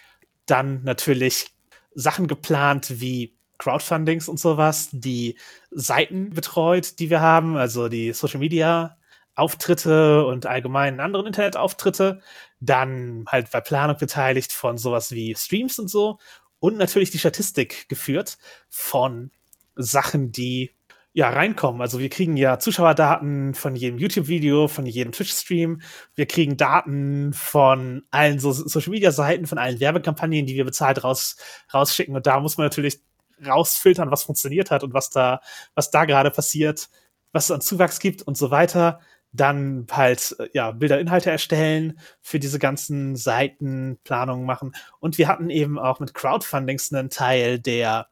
Dann natürlich Sachen geplant wie Crowdfundings und sowas, die Seiten betreut, die wir haben, also die Social Media Auftritte und allgemein anderen Internetauftritte, dann halt bei Planung beteiligt von sowas wie Streams und so und natürlich die Statistik geführt von Sachen, die ja reinkommen. Also wir kriegen ja Zuschauerdaten von jedem YouTube-Video, von jedem Twitch-Stream. Wir kriegen Daten von allen so Social-Media-Seiten, von allen Werbekampagnen, die wir bezahlt raus, rausschicken. Und da muss man natürlich rausfiltern, was funktioniert hat und was da, was da gerade passiert, was es an Zuwachs gibt und so weiter. Dann halt, ja, Bilder, Inhalte erstellen, für diese ganzen Seiten Planungen machen. Und wir hatten eben auch mit Crowdfundings einen Teil, der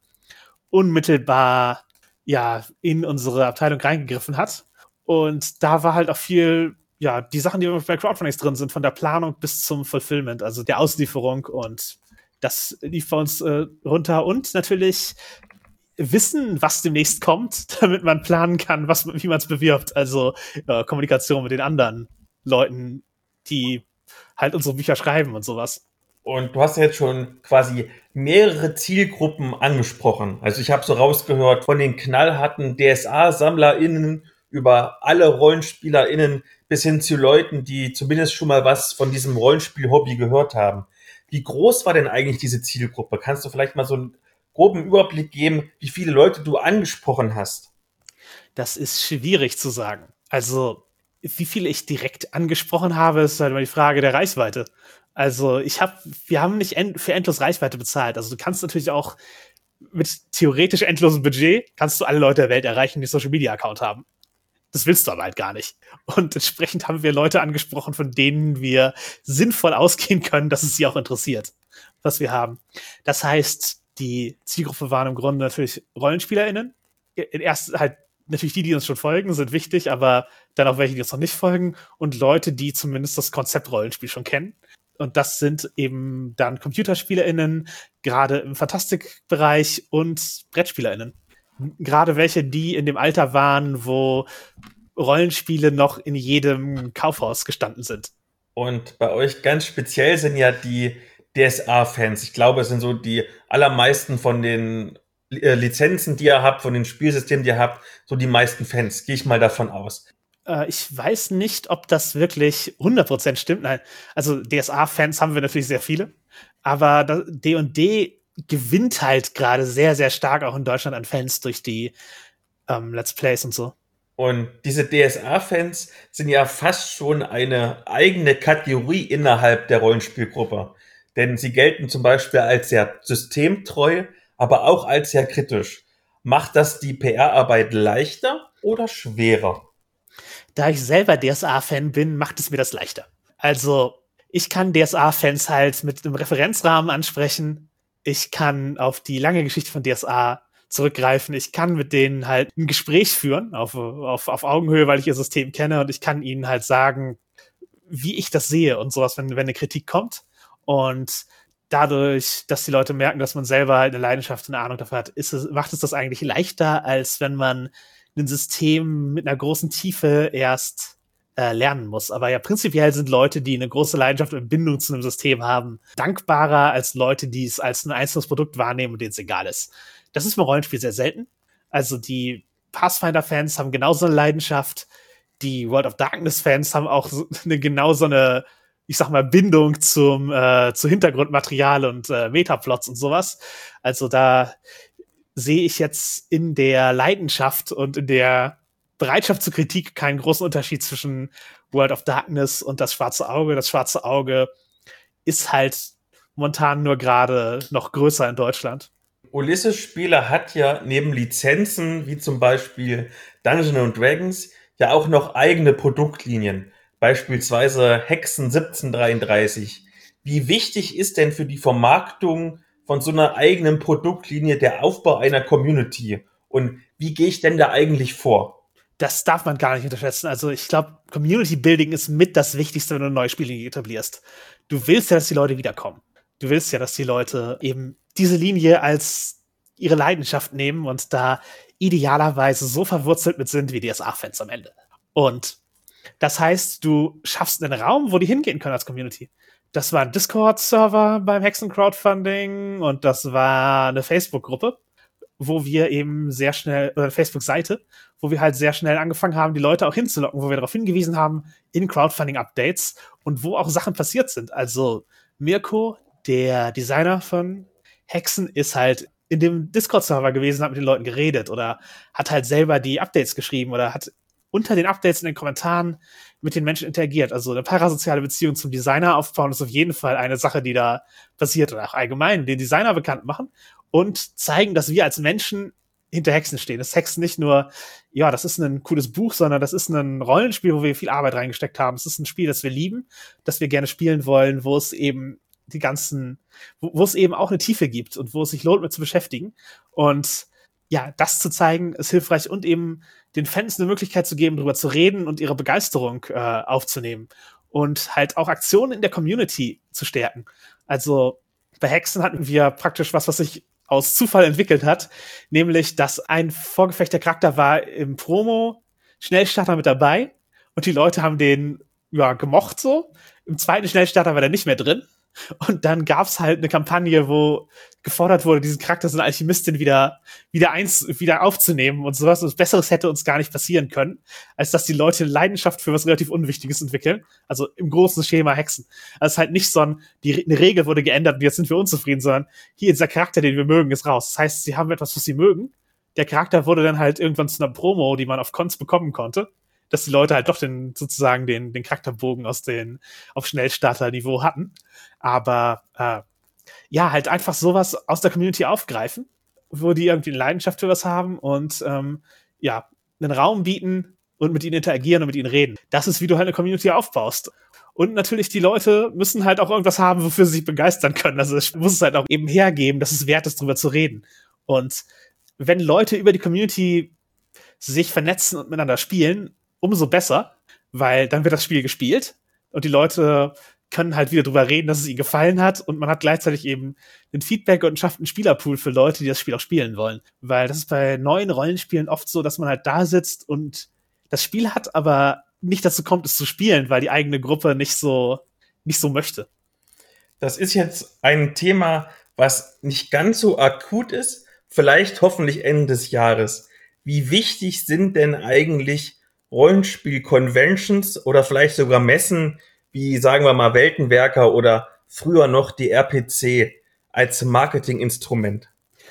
unmittelbar ja, in unsere Abteilung reingegriffen hat. Und da war halt auch viel, ja, die Sachen, die bei Crowdfundings drin sind, von der Planung bis zum Fulfillment, also der Auslieferung, und das lief bei uns äh, runter. Und natürlich wissen, was demnächst kommt, damit man planen kann, was, wie man es bewirbt. Also äh, Kommunikation mit den anderen Leuten, die halt unsere Bücher schreiben und sowas. Und du hast ja jetzt schon quasi mehrere Zielgruppen angesprochen. Also ich habe so rausgehört, von den knallharten D S A-SammlerInnen über alle RollenspielerInnen bis hin zu Leuten, die zumindest schon mal was von diesem Rollenspiel-Hobby gehört haben. Wie groß war denn eigentlich diese Zielgruppe? Kannst du vielleicht mal so einen groben Überblick geben, wie viele Leute du angesprochen hast? Das ist schwierig zu sagen. Also wie viele ich direkt angesprochen habe, ist halt immer die Frage der Reichweite. Also ich habe, wir haben nicht end, für endlos Reichweite bezahlt. Also du kannst natürlich auch mit theoretisch endlosem Budget kannst du alle Leute der Welt erreichen, die Social Media Account haben. Das willst du aber halt gar nicht. Und entsprechend haben wir Leute angesprochen, von denen wir sinnvoll ausgehen können, dass es sie auch interessiert, was wir haben. Das heißt, die Zielgruppe waren im Grunde natürlich RollenspielerInnen. Erst halt natürlich die, die uns schon folgen, sind wichtig, aber dann auch welche, die uns noch nicht folgen und Leute, die zumindest das Konzept Rollenspiel schon kennen. Und das sind eben dann ComputerspielerInnen, gerade im Fantastikbereich und BrettspielerInnen. Gerade welche, die in dem Alter waren, wo Rollenspiele noch in jedem Kaufhaus gestanden sind. Und bei euch ganz speziell sind ja die D S A-Fans. Ich glaube, es sind so die allermeisten von den äh, Lizenzen, die ihr habt, von den Spielsystemen, die ihr habt, so die meisten Fans. Gehe ich mal davon aus. Äh, ich weiß nicht, ob das wirklich hundert Prozent stimmt. Nein, also D S A-Fans haben wir natürlich sehr viele. Aber D und D gewinnt halt gerade sehr, sehr stark auch in Deutschland an Fans durch die ähm, Let's Plays und so. Und diese D S A-Fans sind ja fast schon eine eigene Kategorie innerhalb der Rollenspielgruppe. Denn sie gelten zum Beispiel als sehr systemtreu, aber auch als sehr kritisch. Macht das die P R-Arbeit leichter oder schwerer? Da ich selber D S A-Fan bin, macht es mir das leichter. Also, ich kann D S A-Fans halt mit einem Referenzrahmen ansprechen. Ich kann auf die lange Geschichte von D S A zurückgreifen. Ich kann mit denen halt ein Gespräch führen, auf, auf, auf Augenhöhe, weil ich ihr System kenne und ich kann ihnen halt sagen, wie ich das sehe und sowas, wenn, wenn eine Kritik kommt. Und dadurch, dass die Leute merken, dass man selber halt eine Leidenschaft und eine Ahnung dafür hat, ist es, macht es das eigentlich leichter, als wenn man ein System mit einer großen Tiefe erst äh, lernen muss. Aber ja, prinzipiell sind Leute, die eine große Leidenschaft und Bindung zu einem System haben, dankbarer als Leute, die es als ein einzelnes Produkt wahrnehmen und denen es egal ist. Das ist beim Rollenspiel sehr selten. Also die Pathfinder-Fans haben genauso eine Leidenschaft. Die World of Darkness-Fans haben auch so eine, genau so eine, ich sag mal, Bindung zum äh, zu Hintergrundmaterial und äh, Metaplots und sowas. Also da sehe ich jetzt in der Leidenschaft und in der Bereitschaft zur Kritik keinen großen Unterschied zwischen World of Darkness und das Schwarze Auge. Das Schwarze Auge ist halt momentan nur gerade noch größer in Deutschland. Ulysses-Spieler hat ja neben Lizenzen, wie zum Beispiel Dungeons and Dragons, ja auch noch eigene Produktlinien. Beispielsweise Hexen siebzehnhundertdreiunddreißig. Wie wichtig ist denn für die Vermarktung von so einer eigenen Produktlinie der Aufbau einer Community? Und wie gehe ich denn da eigentlich vor? Das darf man gar nicht unterschätzen. Also ich glaube, Community Building ist mit das Wichtigste, wenn du eine neue Spiellinie etablierst. Du willst ja, dass die Leute wiederkommen. Du willst ja, dass die Leute eben diese Linie als ihre Leidenschaft nehmen und da idealerweise so verwurzelt mit sind wie D S A-Fans am Ende. Und das heißt, du schaffst einen Raum, wo die hingehen können als Community. Das war ein Discord-Server beim Hexen-Crowdfunding und das war eine Facebook-Gruppe, wo wir eben sehr schnell, oder eine Facebook-Seite, wo wir halt sehr schnell angefangen haben, die Leute auch hinzulocken, wo wir darauf hingewiesen haben, in Crowdfunding-Updates und wo auch Sachen passiert sind. Also Mirko, der Designer von Hexen, ist halt in dem Discord-Server gewesen, hat mit den Leuten geredet oder hat halt selber die Updates geschrieben oder hat unter den Updates in den Kommentaren mit den Menschen interagiert. Also eine parasoziale Beziehung zum Designer aufbauen ist auf jeden Fall eine Sache, die da passiert oder auch allgemein den Designer bekannt machen und zeigen, dass wir als Menschen hinter Hexen stehen. Das ist Hexen nicht nur, ja, das ist ein cooles Buch, sondern das ist ein Rollenspiel, wo wir viel Arbeit reingesteckt haben. Es ist ein Spiel, das wir lieben, das wir gerne spielen wollen, wo es eben die ganzen, wo, wo es eben auch eine Tiefe gibt und wo es sich lohnt, mit zu beschäftigen. Und ja, das zu zeigen, ist hilfreich und eben den Fans eine Möglichkeit zu geben, darüber zu reden und ihre Begeisterung äh, aufzunehmen und halt auch Aktionen in der Community zu stärken. Also bei Hexen hatten wir praktisch was, was sich aus Zufall entwickelt hat, nämlich, dass ein vorgefechter Charakter war im Promo-Schnellstarter mit dabei und die Leute haben den ja gemocht so. Im zweiten Schnellstarter war der nicht mehr drin. Und dann gab's halt eine Kampagne, wo gefordert wurde, diesen Charakter, so eine Alchemistin, wieder, wieder eins, wieder aufzunehmen und sowas. Und Besseres hätte uns gar nicht passieren können, als dass die Leute eine Leidenschaft für was relativ Unwichtiges entwickeln. Also im großen Schema Hexen. Also es ist halt nicht so ein, die, eine Regel wurde geändert und jetzt sind wir unzufrieden, sondern hier, dieser Charakter, den wir mögen, ist raus. Das heißt, sie haben etwas, was sie mögen. Der Charakter wurde dann halt irgendwann zu einer Promo, die man auf Cons bekommen konnte, dass die Leute halt doch den, sozusagen den, den Charakterbogen aus den, auf Schnellstarter-Niveau hatten. Aber, äh, ja, halt einfach sowas aus der Community aufgreifen, wo die irgendwie eine Leidenschaft für was haben und, ähm, ja, einen Raum bieten und mit ihnen interagieren und mit ihnen reden. Das ist, wie du halt eine Community aufbaust. Und natürlich, die Leute müssen halt auch irgendwas haben, wofür sie sich begeistern können. Also es muss es halt auch eben hergeben, dass es wert ist, drüber zu reden. Und wenn Leute über die Community sich vernetzen und miteinander spielen, umso besser, weil dann wird das Spiel gespielt und die Leute können halt wieder drüber reden, dass es ihnen gefallen hat und man hat gleichzeitig eben ein Feedback und schafft einen Spielerpool für Leute, die das Spiel auch spielen wollen. Weil das ist bei neuen Rollenspielen oft so, dass man halt da sitzt und das Spiel hat, aber nicht dazu kommt, es zu spielen, weil die eigene Gruppe nicht so, nicht so möchte. Das ist jetzt ein Thema, was nicht ganz so akut ist, vielleicht hoffentlich Ende des Jahres. Wie wichtig sind denn eigentlich Rollenspiel-Conventions oder vielleicht sogar Messen, wie sagen wir mal Weltenwerker oder früher noch die R P C als Marketinginstrument?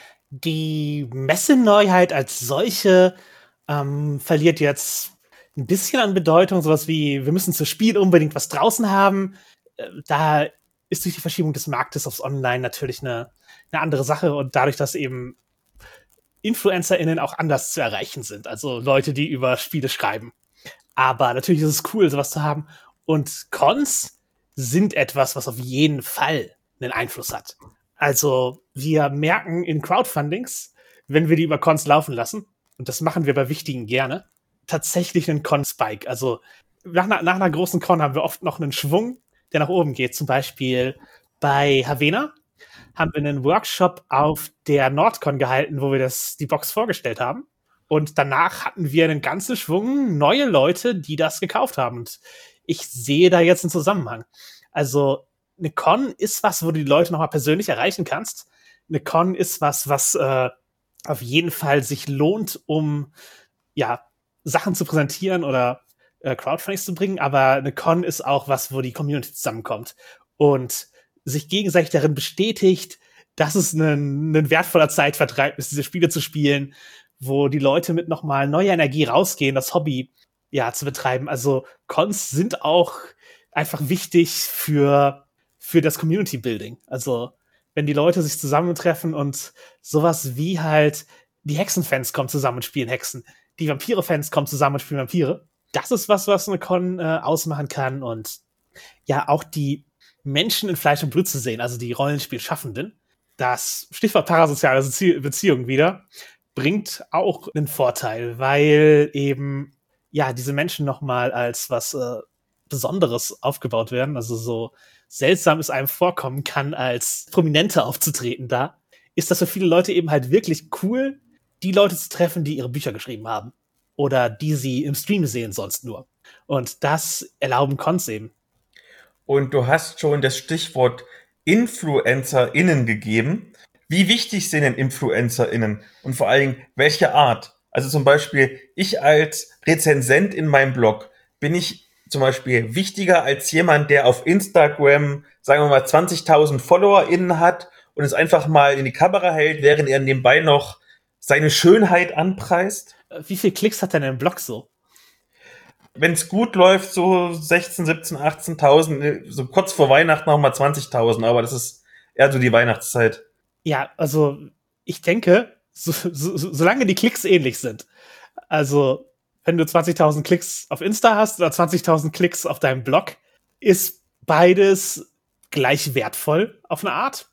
Die Messeneuheit als solche ähm, verliert jetzt ein bisschen an Bedeutung, sowas wie, wir müssen zu Spiel unbedingt was draußen haben. Äh, da ist durch die Verschiebung des Marktes aufs Online natürlich eine, eine andere Sache und dadurch, dass eben InfluencerInnen auch anders zu erreichen sind, also Leute, die über Spiele schreiben. Aber natürlich ist es cool, sowas zu haben. Und Cons sind etwas, was auf jeden Fall einen Einfluss hat. Also wir merken in Crowdfundings, wenn wir die über Cons laufen lassen, und das machen wir bei wichtigen gerne, tatsächlich einen Con-Spike. Also nach, nach einer großen Con haben wir oft noch einen Schwung, der nach oben geht. Zum Beispiel bei Havena haben wir einen Workshop auf der Nordcon gehalten, wo wir das, die Box vorgestellt haben. Und danach hatten wir einen ganzen Schwung neue Leute, die das gekauft haben. Und ich sehe da jetzt einen Zusammenhang. Also eine Con ist was, wo du die Leute nochmal persönlich erreichen kannst. Eine Con ist was, was äh, auf jeden Fall sich lohnt, um ja Sachen zu präsentieren oder äh, Crowdfundings zu bringen. Aber eine Con ist auch was, wo die Community zusammenkommt und sich gegenseitig darin bestätigt, dass es ein, ein wertvoller Zeitvertreib ist, diese Spiele zu spielen, wo die Leute mit nochmal neuer Energie rausgehen, das Hobby ja zu betreiben. Also Cons sind auch einfach wichtig für, für das Community Building. Also wenn die Leute sich zusammentreffen und sowas wie halt die Hexenfans kommen zusammen und spielen Hexen, die Vampire-Fans kommen zusammen und spielen Vampire, das ist was, was eine Con äh, ausmachen kann und ja auch die Menschen in Fleisch und Blut zu sehen, also die Rollenspielschaffenden, das Stichwort parasoziale Beziehungen wieder, bringt auch einen Vorteil, weil eben ja diese Menschen nochmal als was äh, Besonderes aufgebaut werden, also so seltsam es einem vorkommen kann, als Prominente aufzutreten da, ist das für viele Leute eben halt wirklich cool, die Leute zu treffen, die ihre Bücher geschrieben haben oder die sie im Stream sehen sonst nur. Und das erlauben Cons eben. Und du hast schon das Stichwort InfluencerInnen gegeben. Wie wichtig sind denn InfluencerInnen? Und vor allen Dingen, welche Art? Also zum Beispiel, ich als Rezensent in meinem Blog, bin ich zum Beispiel wichtiger als jemand, der auf Instagram, sagen wir mal, zwanzigtausend FollowerInnen hat und es einfach mal in die Kamera hält, während er nebenbei noch seine Schönheit anpreist? Wie viele Klicks hat denn ein Blog so? Wenn es gut läuft, so sechzehn, siebzehn, achtzehntausend, so kurz vor Weihnachten noch mal zwanzigtausend, aber das ist eher so die Weihnachtszeit. Ja, also ich denke, so, so, solange die Klicks ähnlich sind, also wenn du zwanzigtausend Klicks auf Insta hast oder zwanzigtausend Klicks auf deinem Blog, ist beides gleich wertvoll auf eine Art.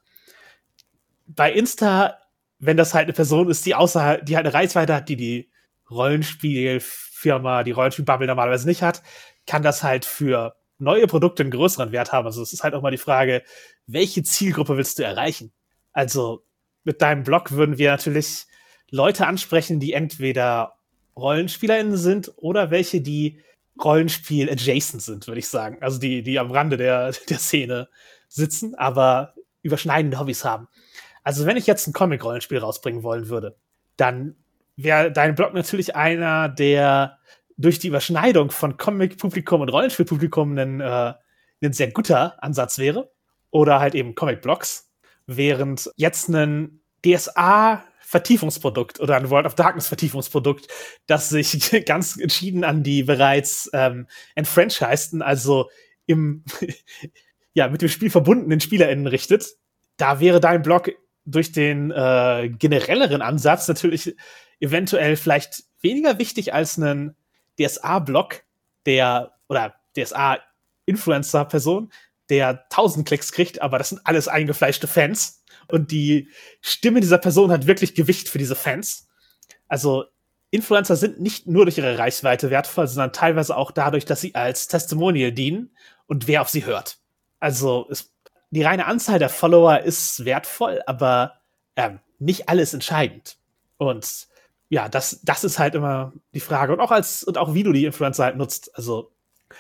Bei Insta, wenn das halt eine Person ist, die außerhalb, die halt eine Reichweite hat, die die Rollenspielfirma, die Rollenspielbubble normalerweise nicht hat, kann das halt für neue Produkte einen größeren Wert haben. Also es ist halt auch mal die Frage, welche Zielgruppe willst du erreichen? Also mit deinem Blog würden wir natürlich Leute ansprechen, die entweder RollenspielerInnen sind oder welche, die Rollenspiel-adjacent sind, würde ich sagen. Also die, die am Rande der, der Szene sitzen, aber überschneidende Hobbys haben. Also wenn ich jetzt ein Comic-Rollenspiel rausbringen wollen würde, dann wäre dein Blog natürlich einer, der durch die Überschneidung von Comic-Publikum und Rollenspiel-Publikum ein, äh, ein sehr guter Ansatz wäre. Oder halt eben Comic-Blogs. Während jetzt ein D S A-Vertiefungsprodukt oder ein World of Darkness-Vertiefungsprodukt, das sich ganz entschieden an die bereits ähm, enfranchiseden, also im ja mit dem Spiel verbundenen SpielerInnen richtet, da wäre dein Blog durch den äh, generelleren Ansatz natürlich eventuell vielleicht weniger wichtig als ein D S A-Blog, der, oder D S A-Influencer-Person, der tausend Klicks kriegt, aber das sind alles eingefleischte Fans. Und die Stimme dieser Person hat wirklich Gewicht für diese Fans. Also Influencer sind nicht nur durch ihre Reichweite wertvoll, sondern teilweise auch dadurch, dass sie als Testimonial dienen und wer auf sie hört. Also es, die reine Anzahl der Follower ist wertvoll, aber ähm, nicht alles entscheidend. Und ja, das, das ist halt immer die Frage. Und auch als, und auch wie du die Influencer halt nutzt. Also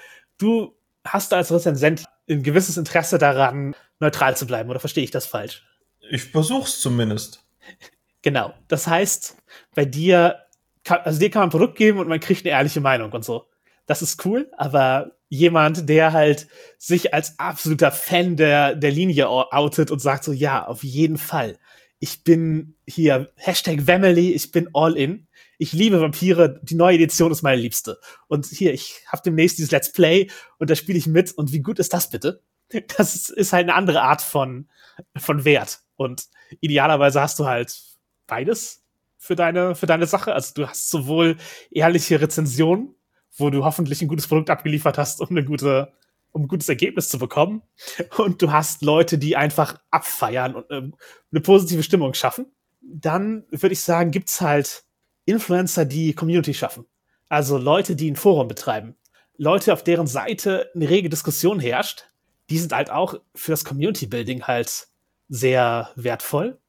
du hast als Rezensent ein gewisses Interesse daran, neutral zu bleiben, oder verstehe ich das falsch? Ich versuch's zumindest. Genau. Das heißt, bei dir, kann, also dir kann man ein Produkt geben und man kriegt eine ehrliche Meinung und so. Das ist cool, aber jemand, der halt sich als absoluter Fan der, der Linie outet und sagt so, ja, auf jeden Fall. Ich bin hier, Hashtag Family, ich bin all in. Ich liebe Vampire, die neue Edition ist meine liebste. Und hier, ich habe demnächst dieses Let's Play und da spiele ich mit. Und wie gut ist das bitte? Das ist halt eine andere Art von, von Wert. Und idealerweise hast du halt beides für deine, für deine Sache. Also du hast sowohl ehrliche Rezensionen, wo du hoffentlich ein gutes Produkt abgeliefert hast, um eine gute, um ein gutes Ergebnis zu bekommen. Und du hast Leute, die einfach abfeiern und ähm, eine positive Stimmung schaffen. Dann würde ich sagen, gibt's halt Influencer, die Community schaffen. Also Leute, die ein Forum betreiben. Leute, auf deren Seite eine rege Diskussion herrscht. Die sind halt auch für das Community-Building halt sehr wertvoll.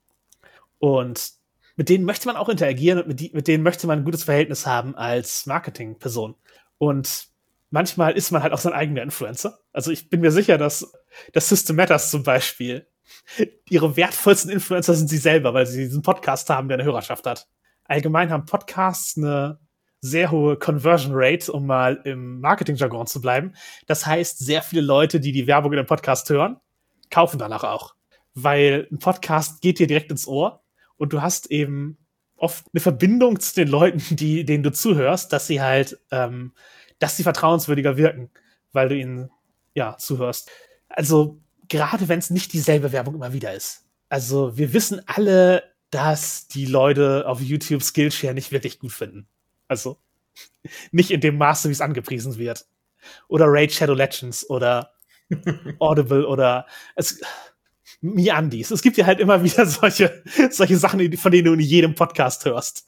Und mit denen möchte man auch interagieren und mit, die, mit denen möchte man ein gutes Verhältnis haben als Marketingperson. Und manchmal ist man halt auch sein eigener Influencer. Also ich bin mir sicher, dass, dass System Matters zum Beispiel, ihre wertvollsten Influencer sind sie selber, weil sie diesen Podcast haben, der eine Hörerschaft hat. Allgemein haben Podcasts eine sehr hohe Conversion Rate, um mal im Marketing-Jargon zu bleiben. Das heißt, sehr viele Leute, die die Werbung in dem Podcast hören, kaufen danach auch. Weil ein Podcast geht dir direkt ins Ohr und du hast eben oft eine Verbindung zu den Leuten, die, denen du zuhörst, dass sie halt, ähm, dass sie vertrauenswürdiger wirken, weil du ihnen, ja, zuhörst. Also, gerade wenn es nicht dieselbe Werbung immer wieder ist. Also, wir wissen alle, dass die Leute auf YouTube Skillshare nicht wirklich gut finden. Also, nicht in dem Maße, wie es angepriesen wird. Oder Raid Shadow Legends oder Audible oder es, MeUndies. Es gibt ja halt immer wieder solche, solche Sachen, von denen du in jedem Podcast hörst.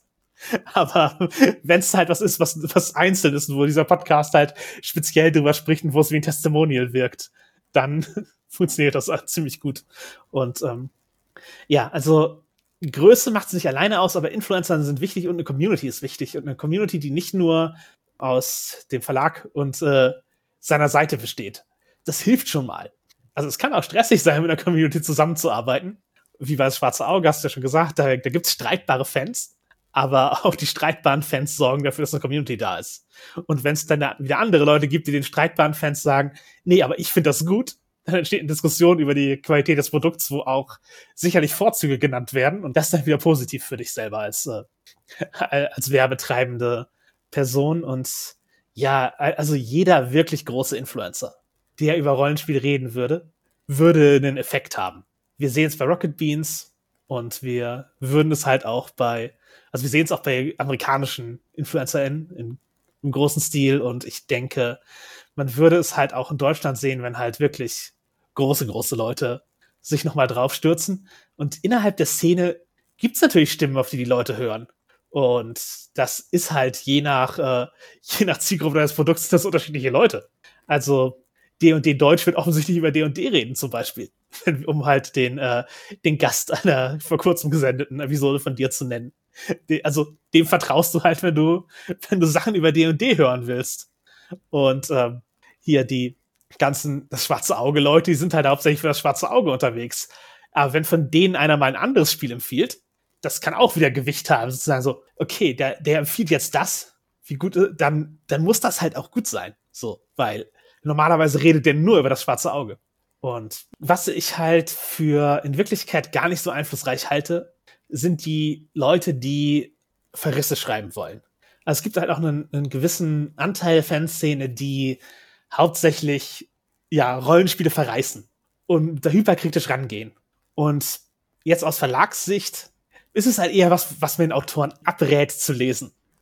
Aber wenn es halt was ist, was, was einzeln ist, wo dieser Podcast halt speziell drüber spricht und wo es wie ein Testimonial wirkt, dann funktioniert das halt ziemlich gut. Und ähm, ja, also Größe macht es nicht alleine aus, aber Influencer sind wichtig und eine Community ist wichtig. Und eine Community, die nicht nur aus dem Verlag und äh, seiner Seite besteht. Das hilft schon mal. Also es kann auch stressig sein, mit einer Community zusammenzuarbeiten. Wie bei das Schwarze Auge, hast du ja schon gesagt, da, da gibt es streitbare Fans. Aber auch die streitbaren Fans sorgen dafür, dass eine Community da ist. Und wenn es dann wieder andere Leute gibt, die den streitbaren Fans sagen, nee, aber ich finde das gut, dann entsteht eine Diskussion über die Qualität des Produkts, wo auch sicherlich Vorzüge genannt werden. Und das ist dann wieder positiv für dich selber als, äh, als werbetreibende Person. Und ja, also jeder wirklich große Influencer, der über Rollenspiel reden würde, würde einen Effekt haben. Wir sehen es bei Rocket Beans und wir würden es halt auch bei, also wir sehen es auch bei amerikanischen InfluencerInnen in, im großen Stil und ich denke, man würde es halt auch in Deutschland sehen, wenn halt wirklich große, große Leute sich nochmal draufstürzen. Und innerhalb der Szene gibt es natürlich Stimmen, auf die die Leute hören. Und das ist halt je nach, äh, je nach Zielgruppe des Produkts das unterschiedliche Leute. Also D und D Deutsch wird offensichtlich über D und D reden zum Beispiel, um halt den, äh, den Gast einer vor kurzem gesendeten Episode von dir zu nennen. De- also dem vertraust du halt, wenn du, wenn du Sachen über D und D hören willst. Und ähm, hier die ganzen, das schwarze Auge-Leute, die sind halt hauptsächlich für das schwarze Auge unterwegs. Aber wenn von denen einer mal ein anderes Spiel empfiehlt, das kann auch wieder Gewicht haben, sozusagen so, okay, der, der empfiehlt jetzt das, wie gut, dann, dann muss das halt auch gut sein. So, weil normalerweise redet der nur über das schwarze Auge. Und was ich halt für in Wirklichkeit gar nicht so einflussreich halte, sind die Leute, die Verrisse schreiben wollen. Also es gibt halt auch einen, einen gewissen Anteil der Fanszene, die hauptsächlich ja, Rollenspiele verreißen und da hyperkritisch rangehen. Und jetzt aus Verlagssicht ist es halt eher was, was man den Autoren abrät zu lesen.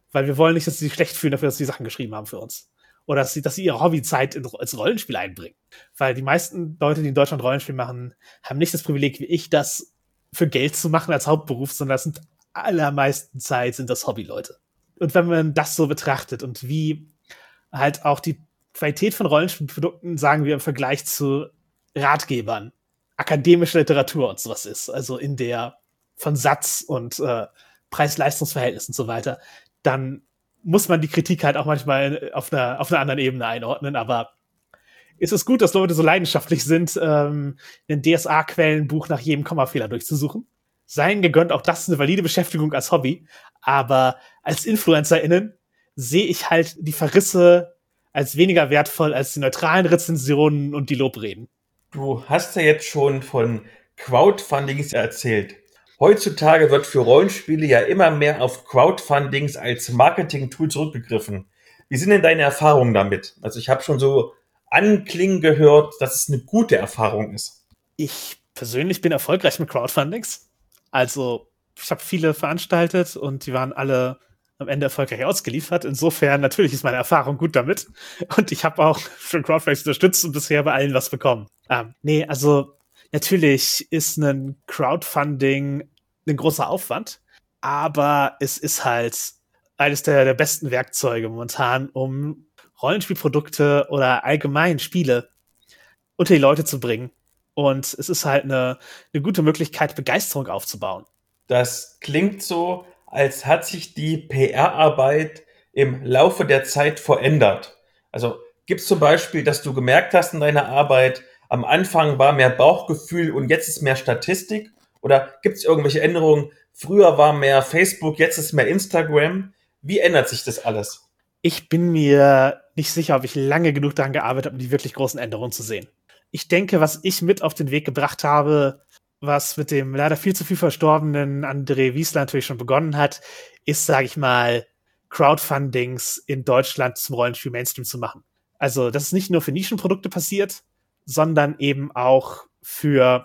weil wir wollen nicht, dass sie sich schlecht fühlen dafür, dass sie Sachen geschrieben haben für uns. Oder dass sie, dass sie ihre Hobbyzeit in, ins Rollenspiel einbringen. Weil die meisten Leute, die in Deutschland Rollenspiel machen, haben nicht das Privileg wie ich, das für Geld zu machen als Hauptberuf, sondern das sind allermeisten Zeit sind das Hobbyleute. Und wenn man das so betrachtet und wie halt auch die Qualität von Rollenspielprodukten, sagen wir, im Vergleich zu Ratgebern, akademische Literatur und sowas ist, also in der von Satz und äh, Preis-Leistungs-Verhältnis und so weiter, dann muss man die Kritik halt auch manchmal auf einer, auf einer anderen Ebene einordnen, aber ist es gut, dass Leute so leidenschaftlich sind, ähm, ein D S A-Quellenbuch nach jedem Kommafehler durchzusuchen. Seien gegönnt, auch das ist eine valide Beschäftigung als Hobby, aber als InfluencerInnen sehe ich halt die Verrisse als weniger wertvoll als die neutralen Rezensionen und die Lobreden. Du hast ja jetzt schon von Crowdfundings erzählt. Heutzutage wird für Rollenspiele ja immer mehr auf Crowdfundings als Marketing-Tool zurückgegriffen. Wie sind denn deine Erfahrungen damit? Also ich habe schon so anklingen gehört, dass es eine gute Erfahrung ist. Ich persönlich bin erfolgreich mit Crowdfundings. Also ich habe viele veranstaltet und die waren alle am Ende erfolgreich ausgeliefert. Insofern natürlich ist meine Erfahrung gut damit. Und ich habe auch schon Crowdfundings unterstützt und bisher bei allen was bekommen. Ähm, nee, also natürlich ist ein Crowdfunding ein großer Aufwand, aber es ist halt eines der, der besten Werkzeuge momentan, um Rollenspielprodukte oder allgemein Spiele unter die Leute zu bringen. Und es ist halt eine, eine gute Möglichkeit, Begeisterung aufzubauen. Das klingt so, als hat sich die P R-Arbeit im Laufe der Zeit verändert. Also gibt es zum Beispiel, dass du gemerkt hast in deiner Arbeit, am Anfang war mehr Bauchgefühl und jetzt ist mehr Statistik? Oder gibt es irgendwelche Änderungen? Früher war mehr Facebook, jetzt ist mehr Instagram. Wie ändert sich das alles? Ich bin mir nicht sicher, ob ich lange genug daran gearbeitet habe, um die wirklich großen Änderungen zu sehen. Ich denke, was ich mit auf den Weg gebracht habe, was mit dem leider viel zu viel verstorbenen André Wiesler natürlich schon begonnen hat, ist, sage ich mal, Crowdfundings in Deutschland zum Rollenspiel Mainstream zu machen. Also, das ist nicht nur für Nischenprodukte passiert, sondern eben auch für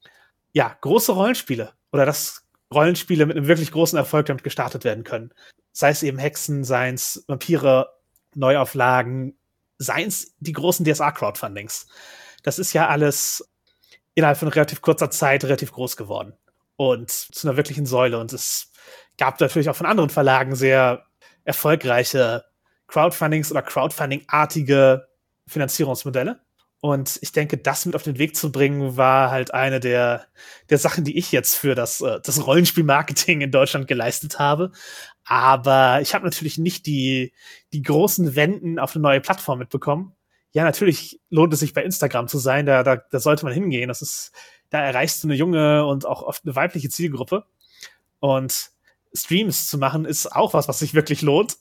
ja, große Rollenspiele oder dass Rollenspiele mit einem wirklich großen Erfolg damit gestartet werden können. Sei es eben Hexen, seien es Vampire, Neuauflagen, seien es die großen D S A-Crowdfundings. Das ist ja alles innerhalb von relativ kurzer Zeit relativ groß geworden und zu einer wirklichen Säule. Und es gab natürlich auch von anderen Verlagen sehr erfolgreiche Crowdfundings oder Crowdfunding-artige Finanzierungsmodelle. Und ich denke, das mit auf den Weg zu bringen, war halt eine der, der Sachen, die ich jetzt für das, das Rollenspiel-Marketing in Deutschland geleistet habe. Aber ich habe natürlich nicht die, die großen Wenden auf eine neue Plattform mitbekommen. Ja, natürlich lohnt es sich, bei Instagram zu sein. Da, da, da sollte man hingehen. Das ist, da erreichst du eine junge und auch oft eine weibliche Zielgruppe. Und Streams zu machen ist auch was, was sich wirklich lohnt.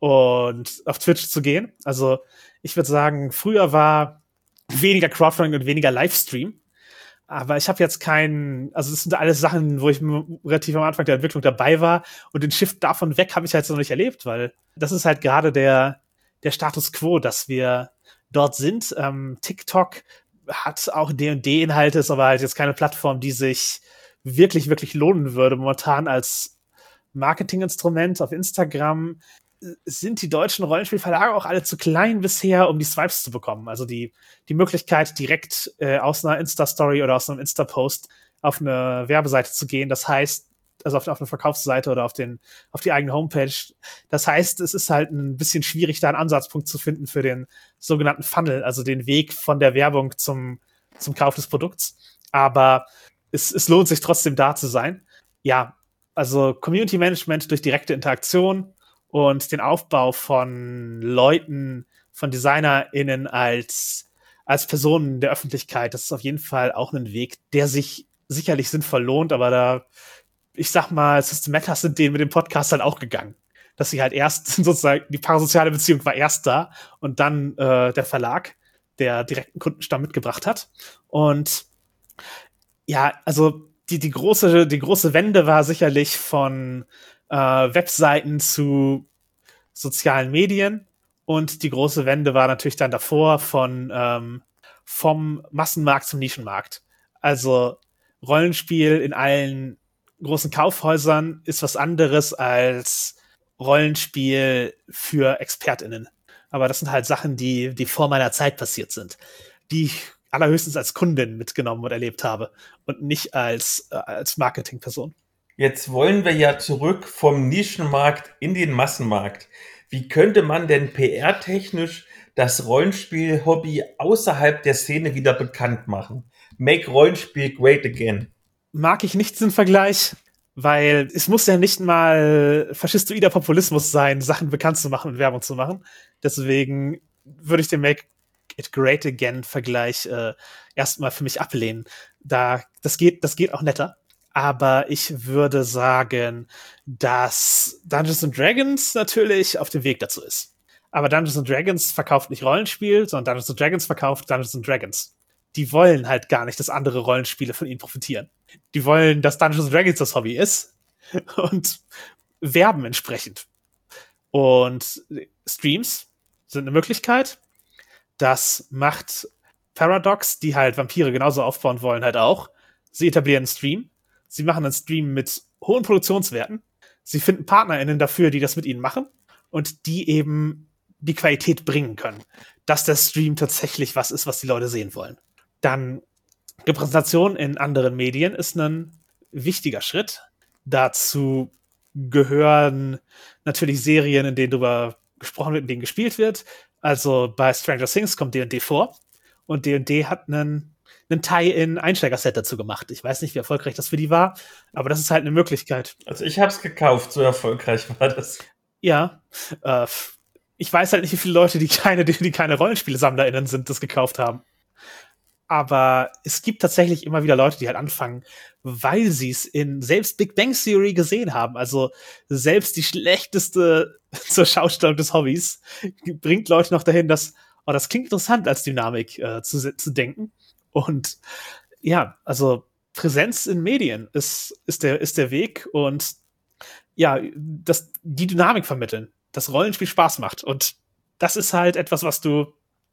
Und auf Twitch zu gehen. Also ich würde sagen, früher war weniger Crowdfunding und weniger Livestream. Aber ich habe jetzt keinen, also das sind alles Sachen, wo ich relativ am Anfang der Entwicklung dabei war. Und den Shift davon weg habe ich halt so noch nicht erlebt, weil das ist halt gerade der, der Status quo, dass wir dort sind. Ähm, TikTok hat auch D und D-Inhalte, ist aber halt jetzt keine Plattform, die sich wirklich, wirklich lohnen würde. Momentan als Marketinginstrument auf Instagram sind die deutschen Rollenspielverlage auch alle zu klein bisher, um die Swipes zu bekommen. Also die, die Möglichkeit, direkt äh, aus einer Insta-Story oder aus einem Insta-Post auf eine Werbeseite zu gehen. Das heißt, also auf, auf eine Verkaufsseite oder auf, den, auf die eigene Homepage. Das heißt, es ist halt ein bisschen schwierig, da einen Ansatzpunkt zu finden für den sogenannten Funnel, also den Weg von der Werbung zum, zum Kauf des Produkts. Aber es, es lohnt sich trotzdem, da zu sein. Ja, also Community Management durch direkte Interaktion und den Aufbau von Leuten, von DesignerInnen als, als Personen der Öffentlichkeit, das ist auf jeden Fall auch ein Weg, der sich sicherlich sinnvoll lohnt, aber da, ich sag mal, Systematas sind denen mit dem Podcast halt auch gegangen. Dass sie halt erst sozusagen, die parasoziale Beziehung war erst da und dann äh, der Verlag, der direkten Kundenstamm mitgebracht hat. Und ja, also die, die, große, die große Wende war sicherlich von äh, Webseiten zu sozialen Medien und die große Wende war natürlich dann davor von ähm, vom Massenmarkt zum Nischenmarkt. Also Rollenspiel in allen großen Kaufhäusern ist was anderes als Rollenspiel für ExpertInnen. Aber das sind halt Sachen, die, die vor meiner Zeit passiert sind, die ich allerhöchstens als Kundin mitgenommen und erlebt habe und nicht als, äh, als Marketingperson. Jetzt wollen wir ja zurück vom Nischenmarkt in den Massenmarkt. Wie könnte man denn P R-technisch das Rollenspiel-Hobby außerhalb der Szene wieder bekannt machen? Make Rollenspiel great again. Mag ich nicht den Vergleich, weil es muss ja nicht mal faschistoider Populismus sein, Sachen bekannt zu machen und Werbung zu machen. Deswegen würde ich den Make It Great Again Vergleich äh, erstmal für mich ablehnen. Da, das geht, das geht auch netter. Aber ich würde sagen, dass Dungeons and Dragons natürlich auf dem Weg dazu ist. Aber Dungeons and Dragons verkauft nicht Rollenspiel, sondern Dungeons and Dragons verkauft Dungeons and Dragons. Die wollen halt gar nicht, dass andere Rollenspiele von ihnen profitieren. Die wollen, dass Dungeons and Dragons das Hobby ist und werben entsprechend. Und Streams sind eine Möglichkeit. Das macht Paradox, die halt Vampire genauso aufbauen wollen, halt auch. Sie etablieren einen Stream. Sie machen einen Stream mit hohen Produktionswerten. Sie finden PartnerInnen dafür, die das mit ihnen machen und die eben die Qualität bringen können, dass der Stream tatsächlich was ist, was die Leute sehen wollen. Dann Repräsentation in anderen Medien ist ein wichtiger Schritt. Dazu gehören natürlich Serien, in denen darüber gesprochen wird, in denen gespielt wird. Also bei Stranger Things kommt D und D vor und D und D hat einen einen Tie-in-Einsteiger-Set dazu gemacht. Ich weiß nicht, wie erfolgreich das für die war, aber das ist halt eine Möglichkeit. Also ich habe es gekauft, so erfolgreich war das. Ja, äh, ich weiß halt nicht, wie viele Leute, die keine, die, die keine RollenspielsammlerInnen sind, das gekauft haben. Aber es gibt tatsächlich immer wieder Leute, die halt anfangen, weil sie es in selbst Big Bang Theory gesehen haben. Also selbst die schlechteste zur Schaustellung des Hobbys bringt Leute noch dahin, dass, oh, das klingt interessant als Dynamik äh, zu, zu denken. Und ja, also Präsenz in Medien ist, ist, der, ist der Weg und ja, das, die Dynamik vermitteln, dass Rollenspiel Spaß macht. Und das ist halt etwas, was du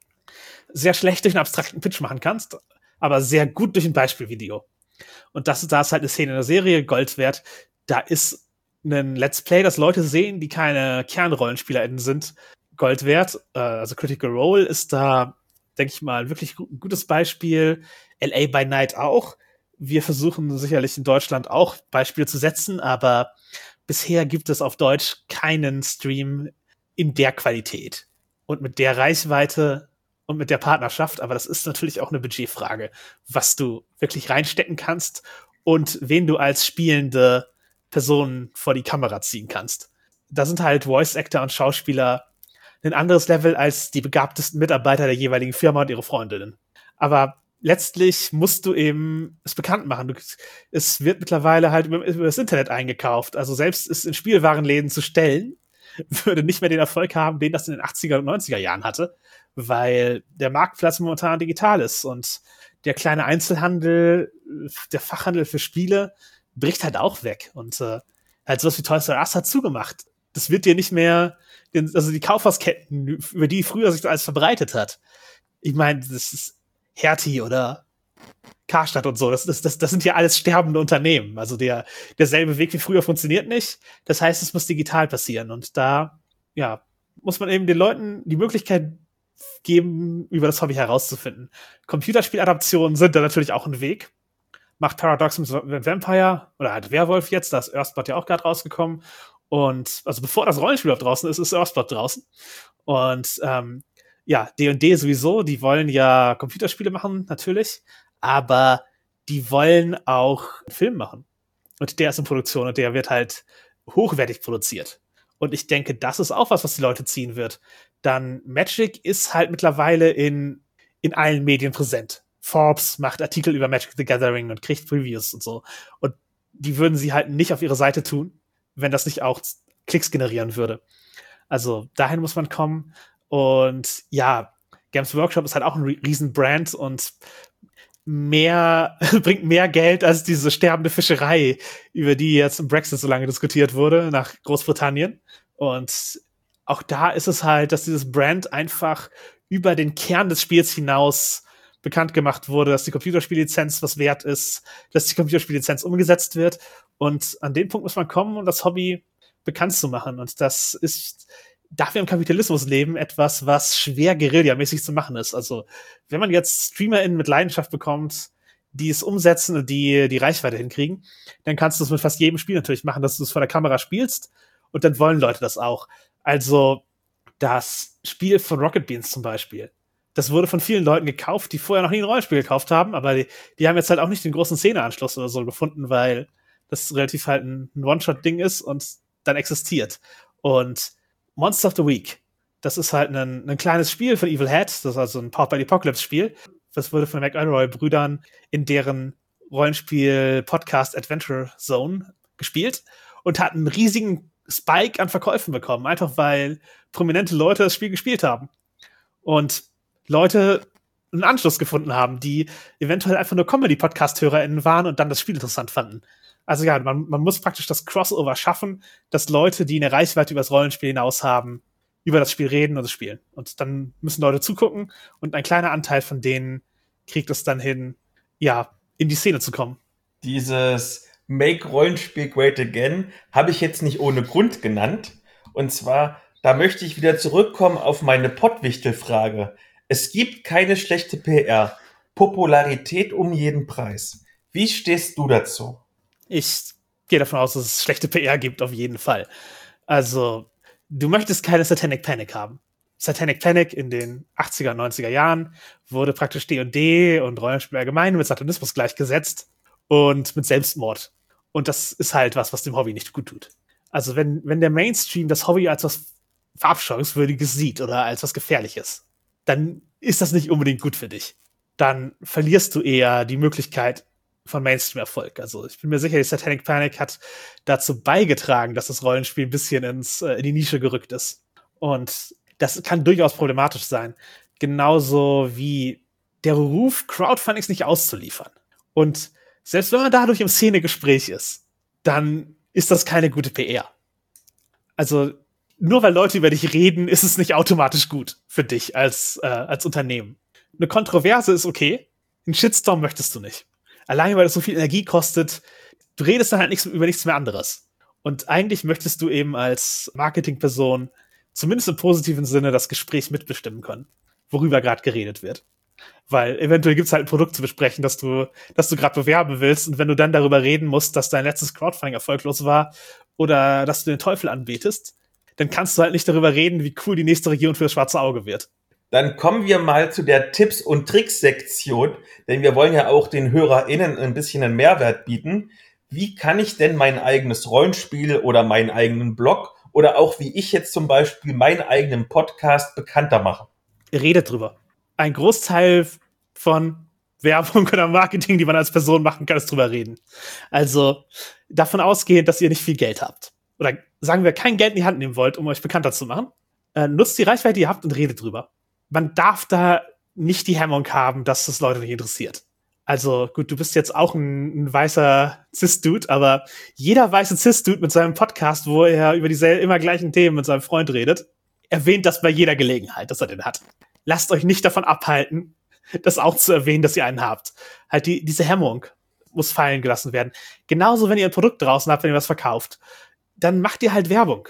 sehr schlecht durch einen abstrakten Pitch machen kannst, aber sehr gut durch ein Beispielvideo. Und das, da ist halt eine Szene in der Serie Gold wert. Da ist ein Let's Play, das Leute sehen, die keine KernrollenspielerInnen sind, Gold wert. Äh, also Critical Role ist da, denke ich mal, wirklich ein gutes Beispiel. L A by Night auch. Wir versuchen sicherlich in Deutschland auch Beispiele zu setzen, aber bisher gibt es auf Deutsch keinen Stream in der Qualität und mit der Reichweite und mit der Partnerschaft. Aber das ist natürlich auch eine Budgetfrage, was du wirklich reinstecken kannst und wen du als spielende Person vor die Kamera ziehen kannst. Da sind halt Voice Actor und Schauspieler ein anderes Level als die begabtesten Mitarbeiter der jeweiligen Firma und ihre Freundinnen. Aber letztlich musst du eben es bekannt machen. Du, es wird mittlerweile halt über, über das Internet eingekauft. Also selbst es in Spielwarenläden zu stellen, würde nicht mehr den Erfolg haben, den das in den achtziger und neunziger Jahren hatte, weil der Marktplatz momentan digital ist und der kleine Einzelhandel, der Fachhandel für Spiele bricht halt auch weg. Und äh, halt sowas wie Toys R Us hat zugemacht. Das wird dir nicht mehr, also die Kaufhausketten, über die früher sich das alles verbreitet hat. Ich meine, das ist Hertie oder Karstadt und so, das, das, das, das sind ja alles sterbende Unternehmen. Also der, derselbe Weg wie früher funktioniert nicht. Das heißt, es muss digital passieren. Und da, ja, muss man eben den Leuten die Möglichkeit geben, über das Hobby herauszufinden. Computerspieladaptionen sind da natürlich auch ein Weg. Macht Paradox mit Vampire oder halt Werwolf jetzt, da ist Earthblood ja auch gerade rausgekommen. Und also bevor das Rollenspiel auf draußen ist, ist Earthblood draußen. Und ähm, ja, D und D sowieso, die wollen ja Computerspiele machen, natürlich, aber die wollen auch einen Film machen. Und der ist in Produktion und der wird halt hochwertig produziert. Und ich denke, das ist auch was, was die Leute ziehen wird. Dann Magic ist halt mittlerweile in, in allen Medien präsent. Forbes macht Artikel über Magic the Gathering und kriegt Previews und so. Und die würden sie halt nicht auf ihre Seite tun, wenn das nicht auch Klicks generieren würde. Also dahin muss man kommen. Und ja, Games Workshop ist halt auch ein Riesenbrand und mehr, bringt mehr Geld als diese sterbende Fischerei, über die jetzt im Brexit so lange diskutiert wurde, nach Großbritannien. Und auch da ist es halt, dass dieses Brand einfach über den Kern des Spiels hinaus bekannt gemacht wurde, dass die Computerspiellizenz was wert ist, dass die Computerspiellizenz umgesetzt wird. Und an den Punkt muss man kommen und das Hobby bekannt zu machen. Und das ist, da wir im Kapitalismus leben, etwas, was schwer guerillamäßig zu machen ist. Also, wenn man jetzt StreamerInnen mit Leidenschaft bekommt, die es umsetzen und die die Reichweite hinkriegen, dann kannst du es mit fast jedem Spiel natürlich machen, dass du es vor der Kamera spielst und dann wollen Leute das auch. Also, das Spiel von Rocket Beans zum Beispiel, das wurde von vielen Leuten gekauft, die vorher noch nie ein Rollenspiel gekauft haben, aber die, die haben jetzt halt auch nicht den großen Szeneanschluss oder so gefunden, weil das relativ halt ein, ein One-Shot-Ding ist und dann existiert. Und Monster of the Week, das ist halt ein, ein kleines Spiel von Evil Hat, das ist also ein Powered by the Apocalypse-Spiel. Das wurde von den McElroy-Brüdern in deren Rollenspiel-Podcast Adventure Zone gespielt und hat einen riesigen Spike an Verkäufen bekommen, einfach weil prominente Leute das Spiel gespielt haben. Und Leute einen Anschluss gefunden haben, die eventuell einfach nur Comedy-Podcast-HörerInnen waren und dann das Spiel interessant fanden. Also ja, man, man muss praktisch das Crossover schaffen, dass Leute, die eine Reichweite über das Rollenspiel hinaus haben, über das Spiel reden und es spielen. Und dann müssen Leute zugucken und ein kleiner Anteil von denen kriegt es dann hin, ja, in die Szene zu kommen. Dieses Make Rollenspiel Great Again habe ich jetzt nicht ohne Grund genannt. Und zwar, da möchte ich wieder zurückkommen auf meine Pottwichtel-Frage. Es gibt keine schlechte P R. Popularität um jeden Preis. Wie stehst du dazu? Ich gehe davon aus, dass es schlechte P R gibt, auf jeden Fall. Also, du möchtest keine Satanic Panic haben. Satanic Panic in den achtziger, neunziger Jahren wurde praktisch D und D und Rollenspiel allgemein mit Satanismus gleichgesetzt und mit Selbstmord. Und das ist halt was, was dem Hobby nicht gut tut. Also wenn, wenn der Mainstream das Hobby als was Verabscheuungswürdiges sieht oder als was Gefährliches, dann ist das nicht unbedingt gut für dich. Dann verlierst du eher die Möglichkeit von Mainstream-Erfolg. Also ich bin mir sicher, die Satanic Panic hat dazu beigetragen, dass das Rollenspiel ein bisschen ins, äh, in die Nische gerückt ist. Und das kann durchaus problematisch sein. Genauso wie der Ruf, Crowdfundings nicht auszuliefern. Und selbst wenn man dadurch im Szenegespräch ist, dann ist das keine gute P R. Also nur weil Leute über dich reden, ist es nicht automatisch gut für dich als, äh, als Unternehmen. Eine Kontroverse ist okay, einen Shitstorm möchtest du nicht. Allein weil es so viel Energie kostet, du redest dann halt nichts, über nichts mehr anderes. Und eigentlich möchtest du eben als Marketingperson zumindest im positiven Sinne das Gespräch mitbestimmen können, worüber gerade geredet wird. Weil eventuell gibt es halt ein Produkt zu besprechen, das du, das du gerade bewerben willst. Und wenn du dann darüber reden musst, dass dein letztes Crowdfunding erfolglos war oder dass du den Teufel anbetest, dann kannst du halt nicht darüber reden, wie cool die nächste Region für das schwarze Auge wird. Dann kommen wir mal zu der Tipps- und Tricks-Sektion, denn wir wollen ja auch den HörerInnen ein bisschen einen Mehrwert bieten. Wie kann ich denn mein eigenes Rollenspiel oder meinen eigenen Blog oder auch wie ich jetzt zum Beispiel meinen eigenen Podcast bekannter machen? Redet drüber. Ein Großteil von Werbung oder Marketing, die man als Person machen kann, ist drüber reden. Also davon ausgehend, dass ihr nicht viel Geld habt. Oder sagen wir, kein Geld in die Hand nehmen wollt, um euch bekannter zu machen. Äh, nutzt die Reichweite, die ihr habt und redet drüber. Man darf da nicht die Hemmung haben, dass das Leute nicht interessiert. Also gut, du bist jetzt auch ein, ein weißer Cis-Dude, aber jeder weiße Cis-Dude mit seinem Podcast, wo er über diese immer gleichen Themen mit seinem Freund redet, erwähnt das bei jeder Gelegenheit, dass er den hat. Lasst euch nicht davon abhalten, das auch zu erwähnen, dass ihr einen habt. Halt die, diese Hemmung muss fallen gelassen werden. Genauso, wenn ihr ein Produkt draußen habt, wenn ihr was verkauft, dann macht ihr halt Werbung.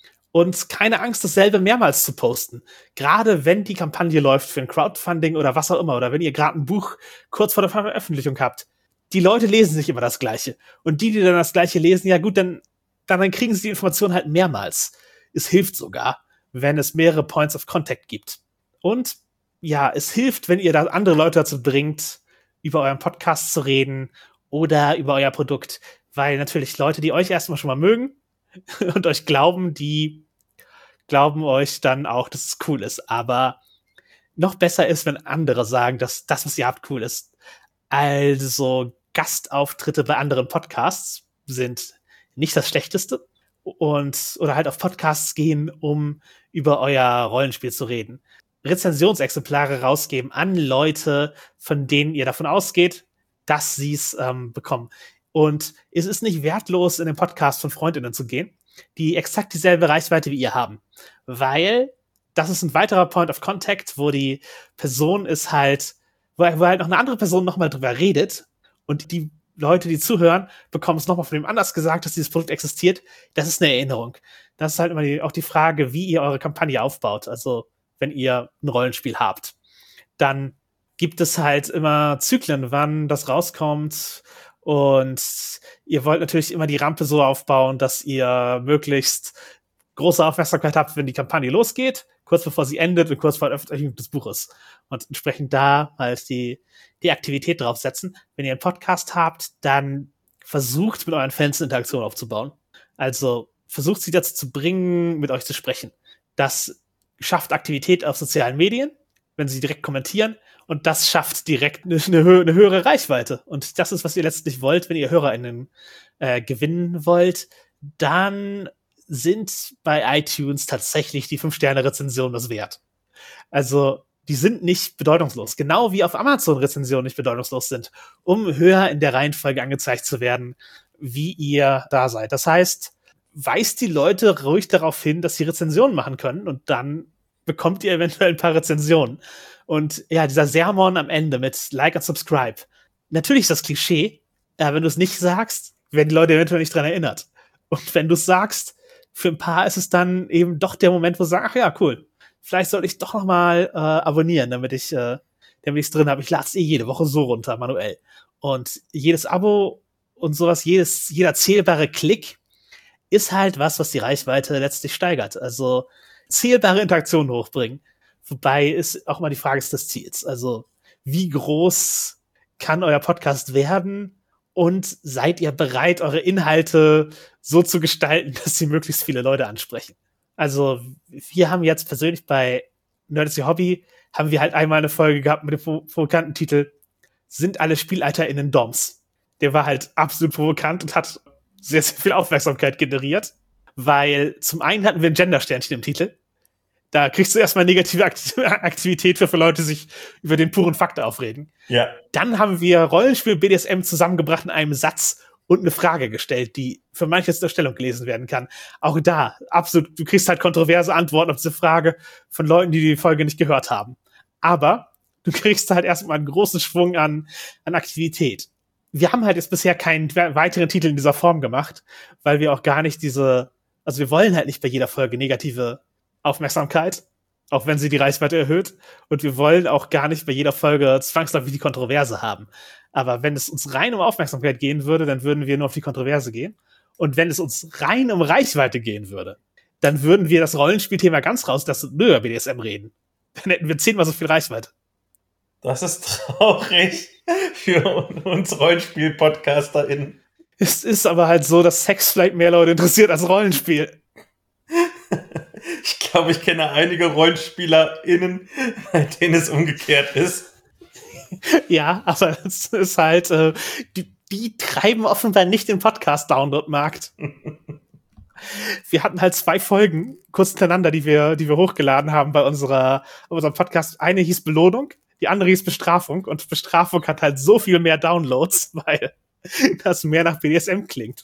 Und keine Angst, dasselbe mehrmals zu posten. Gerade wenn die Kampagne läuft für ein Crowdfunding oder was auch immer, oder wenn ihr gerade ein Buch kurz vor der Veröffentlichung habt. Die Leute lesen nicht immer das Gleiche. Und die, die dann das Gleiche lesen, ja gut, dann, dann kriegen sie die Information halt mehrmals. Es hilft sogar, wenn es mehrere Points of Contact gibt. Und ja, es hilft, wenn ihr da andere Leute dazu bringt, über euren Podcast zu reden oder über euer Produkt. Weil natürlich Leute, die euch erstmal schon mal mögen und euch glauben, die glauben euch dann auch, dass es cool ist. Aber noch besser ist, wenn andere sagen, dass das, was ihr habt, cool ist. Also Gastauftritte bei anderen Podcasts sind nicht das Schlechteste. Und, oder halt auf Podcasts gehen, um über euer Rollenspiel zu reden. Rezensionsexemplare rausgeben an Leute, von denen ihr davon ausgeht, dass sie es ähm, bekommen. Und es ist nicht wertlos, in den Podcast von FreundInnen zu gehen, die exakt dieselbe Reichweite wie ihr haben. Weil das ist ein weiterer Point of Contact, wo die Person ist halt, wo, wo halt noch eine andere Person nochmal drüber redet und die Leute, die zuhören, bekommen es nochmal von dem anders gesagt, dass dieses Produkt existiert. Das ist eine Erinnerung. Das ist halt immer die, auch die Frage, wie ihr eure Kampagne aufbaut. Also, wenn ihr ein Rollenspiel habt, dann gibt es halt immer Zyklen, wann das rauskommt. Und ihr wollt natürlich immer die Rampe so aufbauen, dass ihr möglichst große Aufmerksamkeit habt, wenn die Kampagne losgeht, kurz bevor sie endet und kurz vor der Veröffentlichung des Buches. Und entsprechend da halt die, die Aktivität draufsetzen. Wenn ihr einen Podcast habt, dann versucht mit euren Fans eine Interaktion aufzubauen. Also versucht sie dazu zu bringen, mit euch zu sprechen. Das schafft Aktivität auf sozialen Medien, wenn sie direkt kommentieren. Und das schafft direkt eine, eine, hö- eine höhere Reichweite. Und das ist, was ihr letztlich wollt, wenn ihr HörerInnen äh, gewinnen wollt. Dann sind bei iTunes tatsächlich die fünf Sterne Rezensionen das wert. Also, die sind nicht bedeutungslos. Genau wie auf Amazon Rezensionen nicht bedeutungslos sind, um höher in der Reihenfolge angezeigt zu werden, wie ihr da seid. Das heißt, weist die Leute ruhig darauf hin, dass sie Rezensionen machen können und dann bekommt ihr eventuell ein paar Rezensionen. Und ja, dieser Sermon am Ende mit Like und Subscribe. Natürlich ist das Klischee, aber wenn du es nicht sagst, werden die Leute eventuell nicht dran erinnert. Und wenn du es sagst, für ein paar ist es dann eben doch der Moment, wo sie sagen, ach ja, cool, vielleicht sollte ich doch noch mal äh, abonnieren, damit ich äh, damit ich es drin habe. Ich lade es eh jede Woche so runter, manuell. Und jedes Abo und sowas, jedes, jeder zählbare Klick ist halt was, was die Reichweite letztlich steigert. Also zählbare Interaktionen hochbringen. Wobei ist auch mal die Frage des Ziels. Also wie groß kann euer Podcast werden? Und seid ihr bereit, eure Inhalte so zu gestalten, dass sie möglichst viele Leute ansprechen? Also wir haben jetzt persönlich bei Nerd is Your Hobby, haben wir halt einmal eine Folge gehabt mit dem provokanten Titel Sind alle SpielleiterInnen Doms? Der war halt absolut provokant und hat sehr, sehr viel Aufmerksamkeit generiert, weil zum einen hatten wir ein Gender-Sternchen im Titel. Da kriegst du erstmal negative Aktivität für, für Leute, die sich über den puren Fakt aufreden. Ja. Dann haben wir Rollenspiel B D S M zusammengebracht in einem Satz und eine Frage gestellt, die für manches zur Stellung gelesen werden kann. Auch da, absolut, du kriegst halt kontroverse Antworten auf diese Frage von Leuten, die die Folge nicht gehört haben. Aber du kriegst halt erstmal einen großen Schwung an, an Aktivität. Wir haben halt jetzt bisher keinen weiteren Titel in dieser Form gemacht, weil wir auch gar nicht diese, also wir wollen halt nicht bei jeder Folge negative Aufmerksamkeit, auch wenn sie die Reichweite erhöht. Und wir wollen auch gar nicht bei jeder Folge zwangsläufig die Kontroverse haben. Aber wenn es uns rein um Aufmerksamkeit gehen würde, dann würden wir nur auf die Kontroverse gehen. Und wenn es uns rein um Reichweite gehen würde, dann würden wir das Rollenspielthema ganz rauslassen und nur über B D S M reden. Dann hätten wir zehnmal so viel Reichweite. Das ist traurig für uns Rollenspiel-PodcasterInnen. Es ist aber halt so, dass Sex vielleicht mehr Leute interessiert als Rollenspiel. Ich glaube, ich kenne einige RollenspielerInnen, bei denen es umgekehrt ist. Ja, aber es ist halt, äh, die, die treiben offenbar nicht den Podcast-Download-Markt. Wir hatten halt zwei Folgen kurz hintereinander, die wir, die wir hochgeladen haben bei unserer, unserem Podcast. Eine hieß Belohnung, die andere hieß Bestrafung. Und Bestrafung hat halt so viel mehr Downloads, weil das mehr nach B D S M klingt.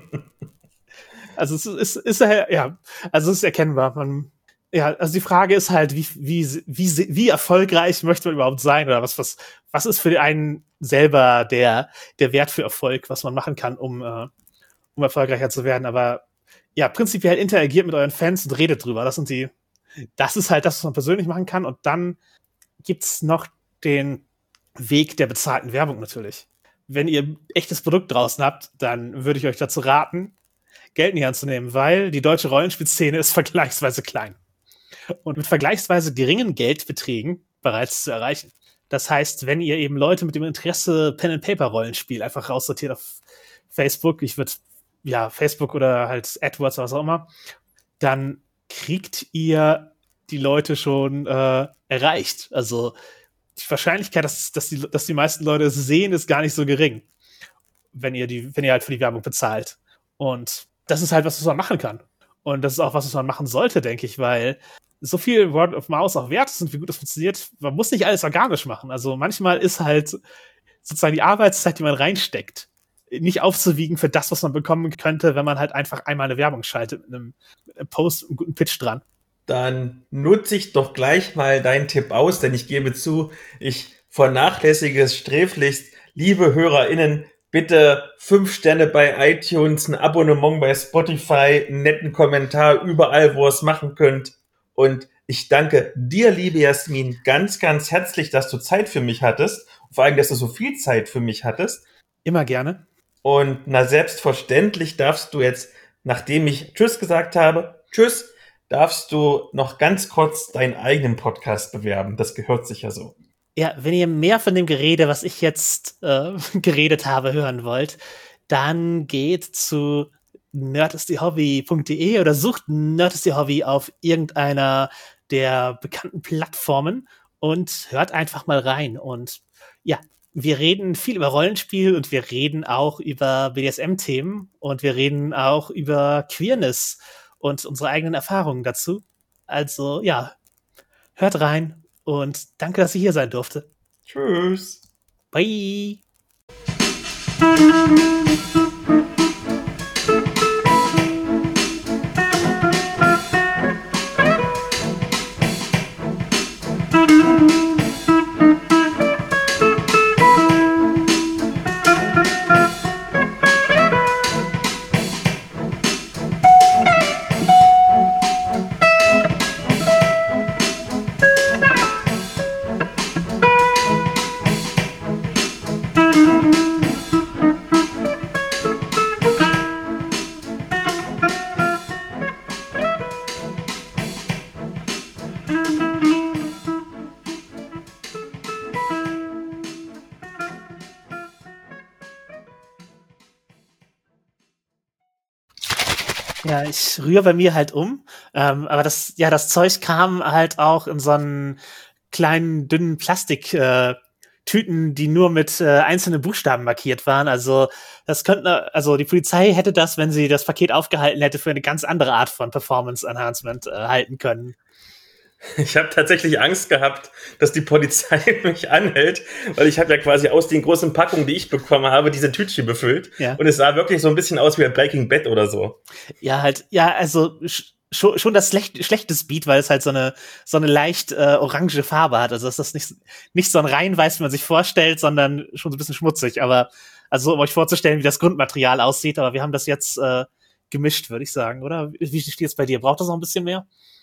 Also es ist, ist, ist ja, also es ist erkennbar. Man, ja, also die Frage ist halt, wie, wie, wie, wie erfolgreich möchte man überhaupt sein oder was, was, was ist für einen selber der, der Wert für Erfolg, was man machen kann, um, äh, um erfolgreicher zu werden. Aber ja, prinzipiell interagiert mit euren Fans und redet drüber. Das sind die, das ist halt das, was man persönlich machen kann. Und dann gibt's noch den Weg der bezahlten Werbung natürlich. Wenn ihr echtes Produkt draußen habt, dann würde ich euch dazu raten, Geld in die Hand zu nehmen, weil die deutsche Rollenspielszene ist vergleichsweise klein. Und mit vergleichsweise geringen Geldbeträgen bereits zu erreichen. Das heißt, wenn ihr eben Leute mit dem Interesse Pen-and-Paper-Rollenspiel einfach raussortiert auf Facebook, ich würde, ja, Facebook oder halt AdWords oder was auch immer, dann kriegt ihr die Leute schon äh, erreicht. Also die Wahrscheinlichkeit, dass, dass, die, dass die meisten Leute es sehen, ist gar nicht so gering, wenn ihr, die, wenn ihr halt für die Werbung bezahlt. Und das ist halt was, was man machen kann. Und das ist auch was, was man machen sollte, denke ich, weil so viel Word of Mouse auch wert ist und wie gut das funktioniert, man muss nicht alles organisch machen. Also manchmal ist halt sozusagen die Arbeitszeit, die man reinsteckt, nicht aufzuwiegen für das, was man bekommen könnte, wenn man halt einfach einmal eine Werbung schaltet mit einem Post, einem guten Pitch dran. Dann nutze ich doch gleich mal deinen Tipp aus, denn ich gebe zu, ich vernachlässige es sträflichst. Liebe HörerInnen, Bitte fünf Sterne bei iTunes, ein Abonnement bei Spotify, einen netten Kommentar überall, wo ihr es machen könnt. Und ich danke dir, liebe Jasmin, ganz, ganz herzlich, dass du Zeit für mich hattest. Vor allem, dass du so viel Zeit für mich hattest. Immer gerne. Und na, selbstverständlich darfst du jetzt, nachdem ich Tschüss gesagt habe, Tschüss, darfst du noch ganz kurz deinen eigenen Podcast bewerben. Das gehört sich ja so. Ja, wenn ihr mehr von dem Gerede, was ich jetzt äh, geredet habe, hören wollt, dann geht zu nerdistthehobby punkt de oder sucht Nerdistthehobby auf irgendeiner der bekannten Plattformen und hört einfach mal rein. Und ja, wir reden viel über Rollenspiel und wir reden auch über B D S M-Themen und wir reden auch über Queerness und unsere eigenen Erfahrungen dazu. Also ja, hört rein und danke, dass ich hier sein durfte. Tschüss. Bye. Ja, ich rühre bei mir halt um. Ähm, aber das, ja, das Zeug kam halt auch in so einen kleinen, dünnen Plastiktüten, äh, Tüten, die nur mit äh, einzelnen Buchstaben markiert waren. Also das könnte, also die Polizei hätte das, wenn sie das Paket aufgehalten hätte, für eine ganz andere Art von Performance Enhancement äh, halten können. Ich habe tatsächlich Angst gehabt, dass die Polizei mich anhält, weil ich habe ja quasi aus den großen Packungen, die ich bekommen habe, diese Tütchen befüllt. Ja. Und es sah wirklich so ein bisschen aus wie ein Breaking Bad oder so. Ja, halt, ja, also schon, schon das schlecht, schlechte Speed, weil es halt so eine so eine leicht äh, orange Farbe hat. Also ist das nicht, nicht so ein Reinweiß, wie man sich vorstellt, sondern schon so ein bisschen schmutzig. Aber also um euch vorzustellen, wie das Grundmaterial aussieht. Aber wir haben das jetzt äh, gemischt, würde ich sagen, oder? Wie steht es bei dir? Braucht das noch ein bisschen mehr?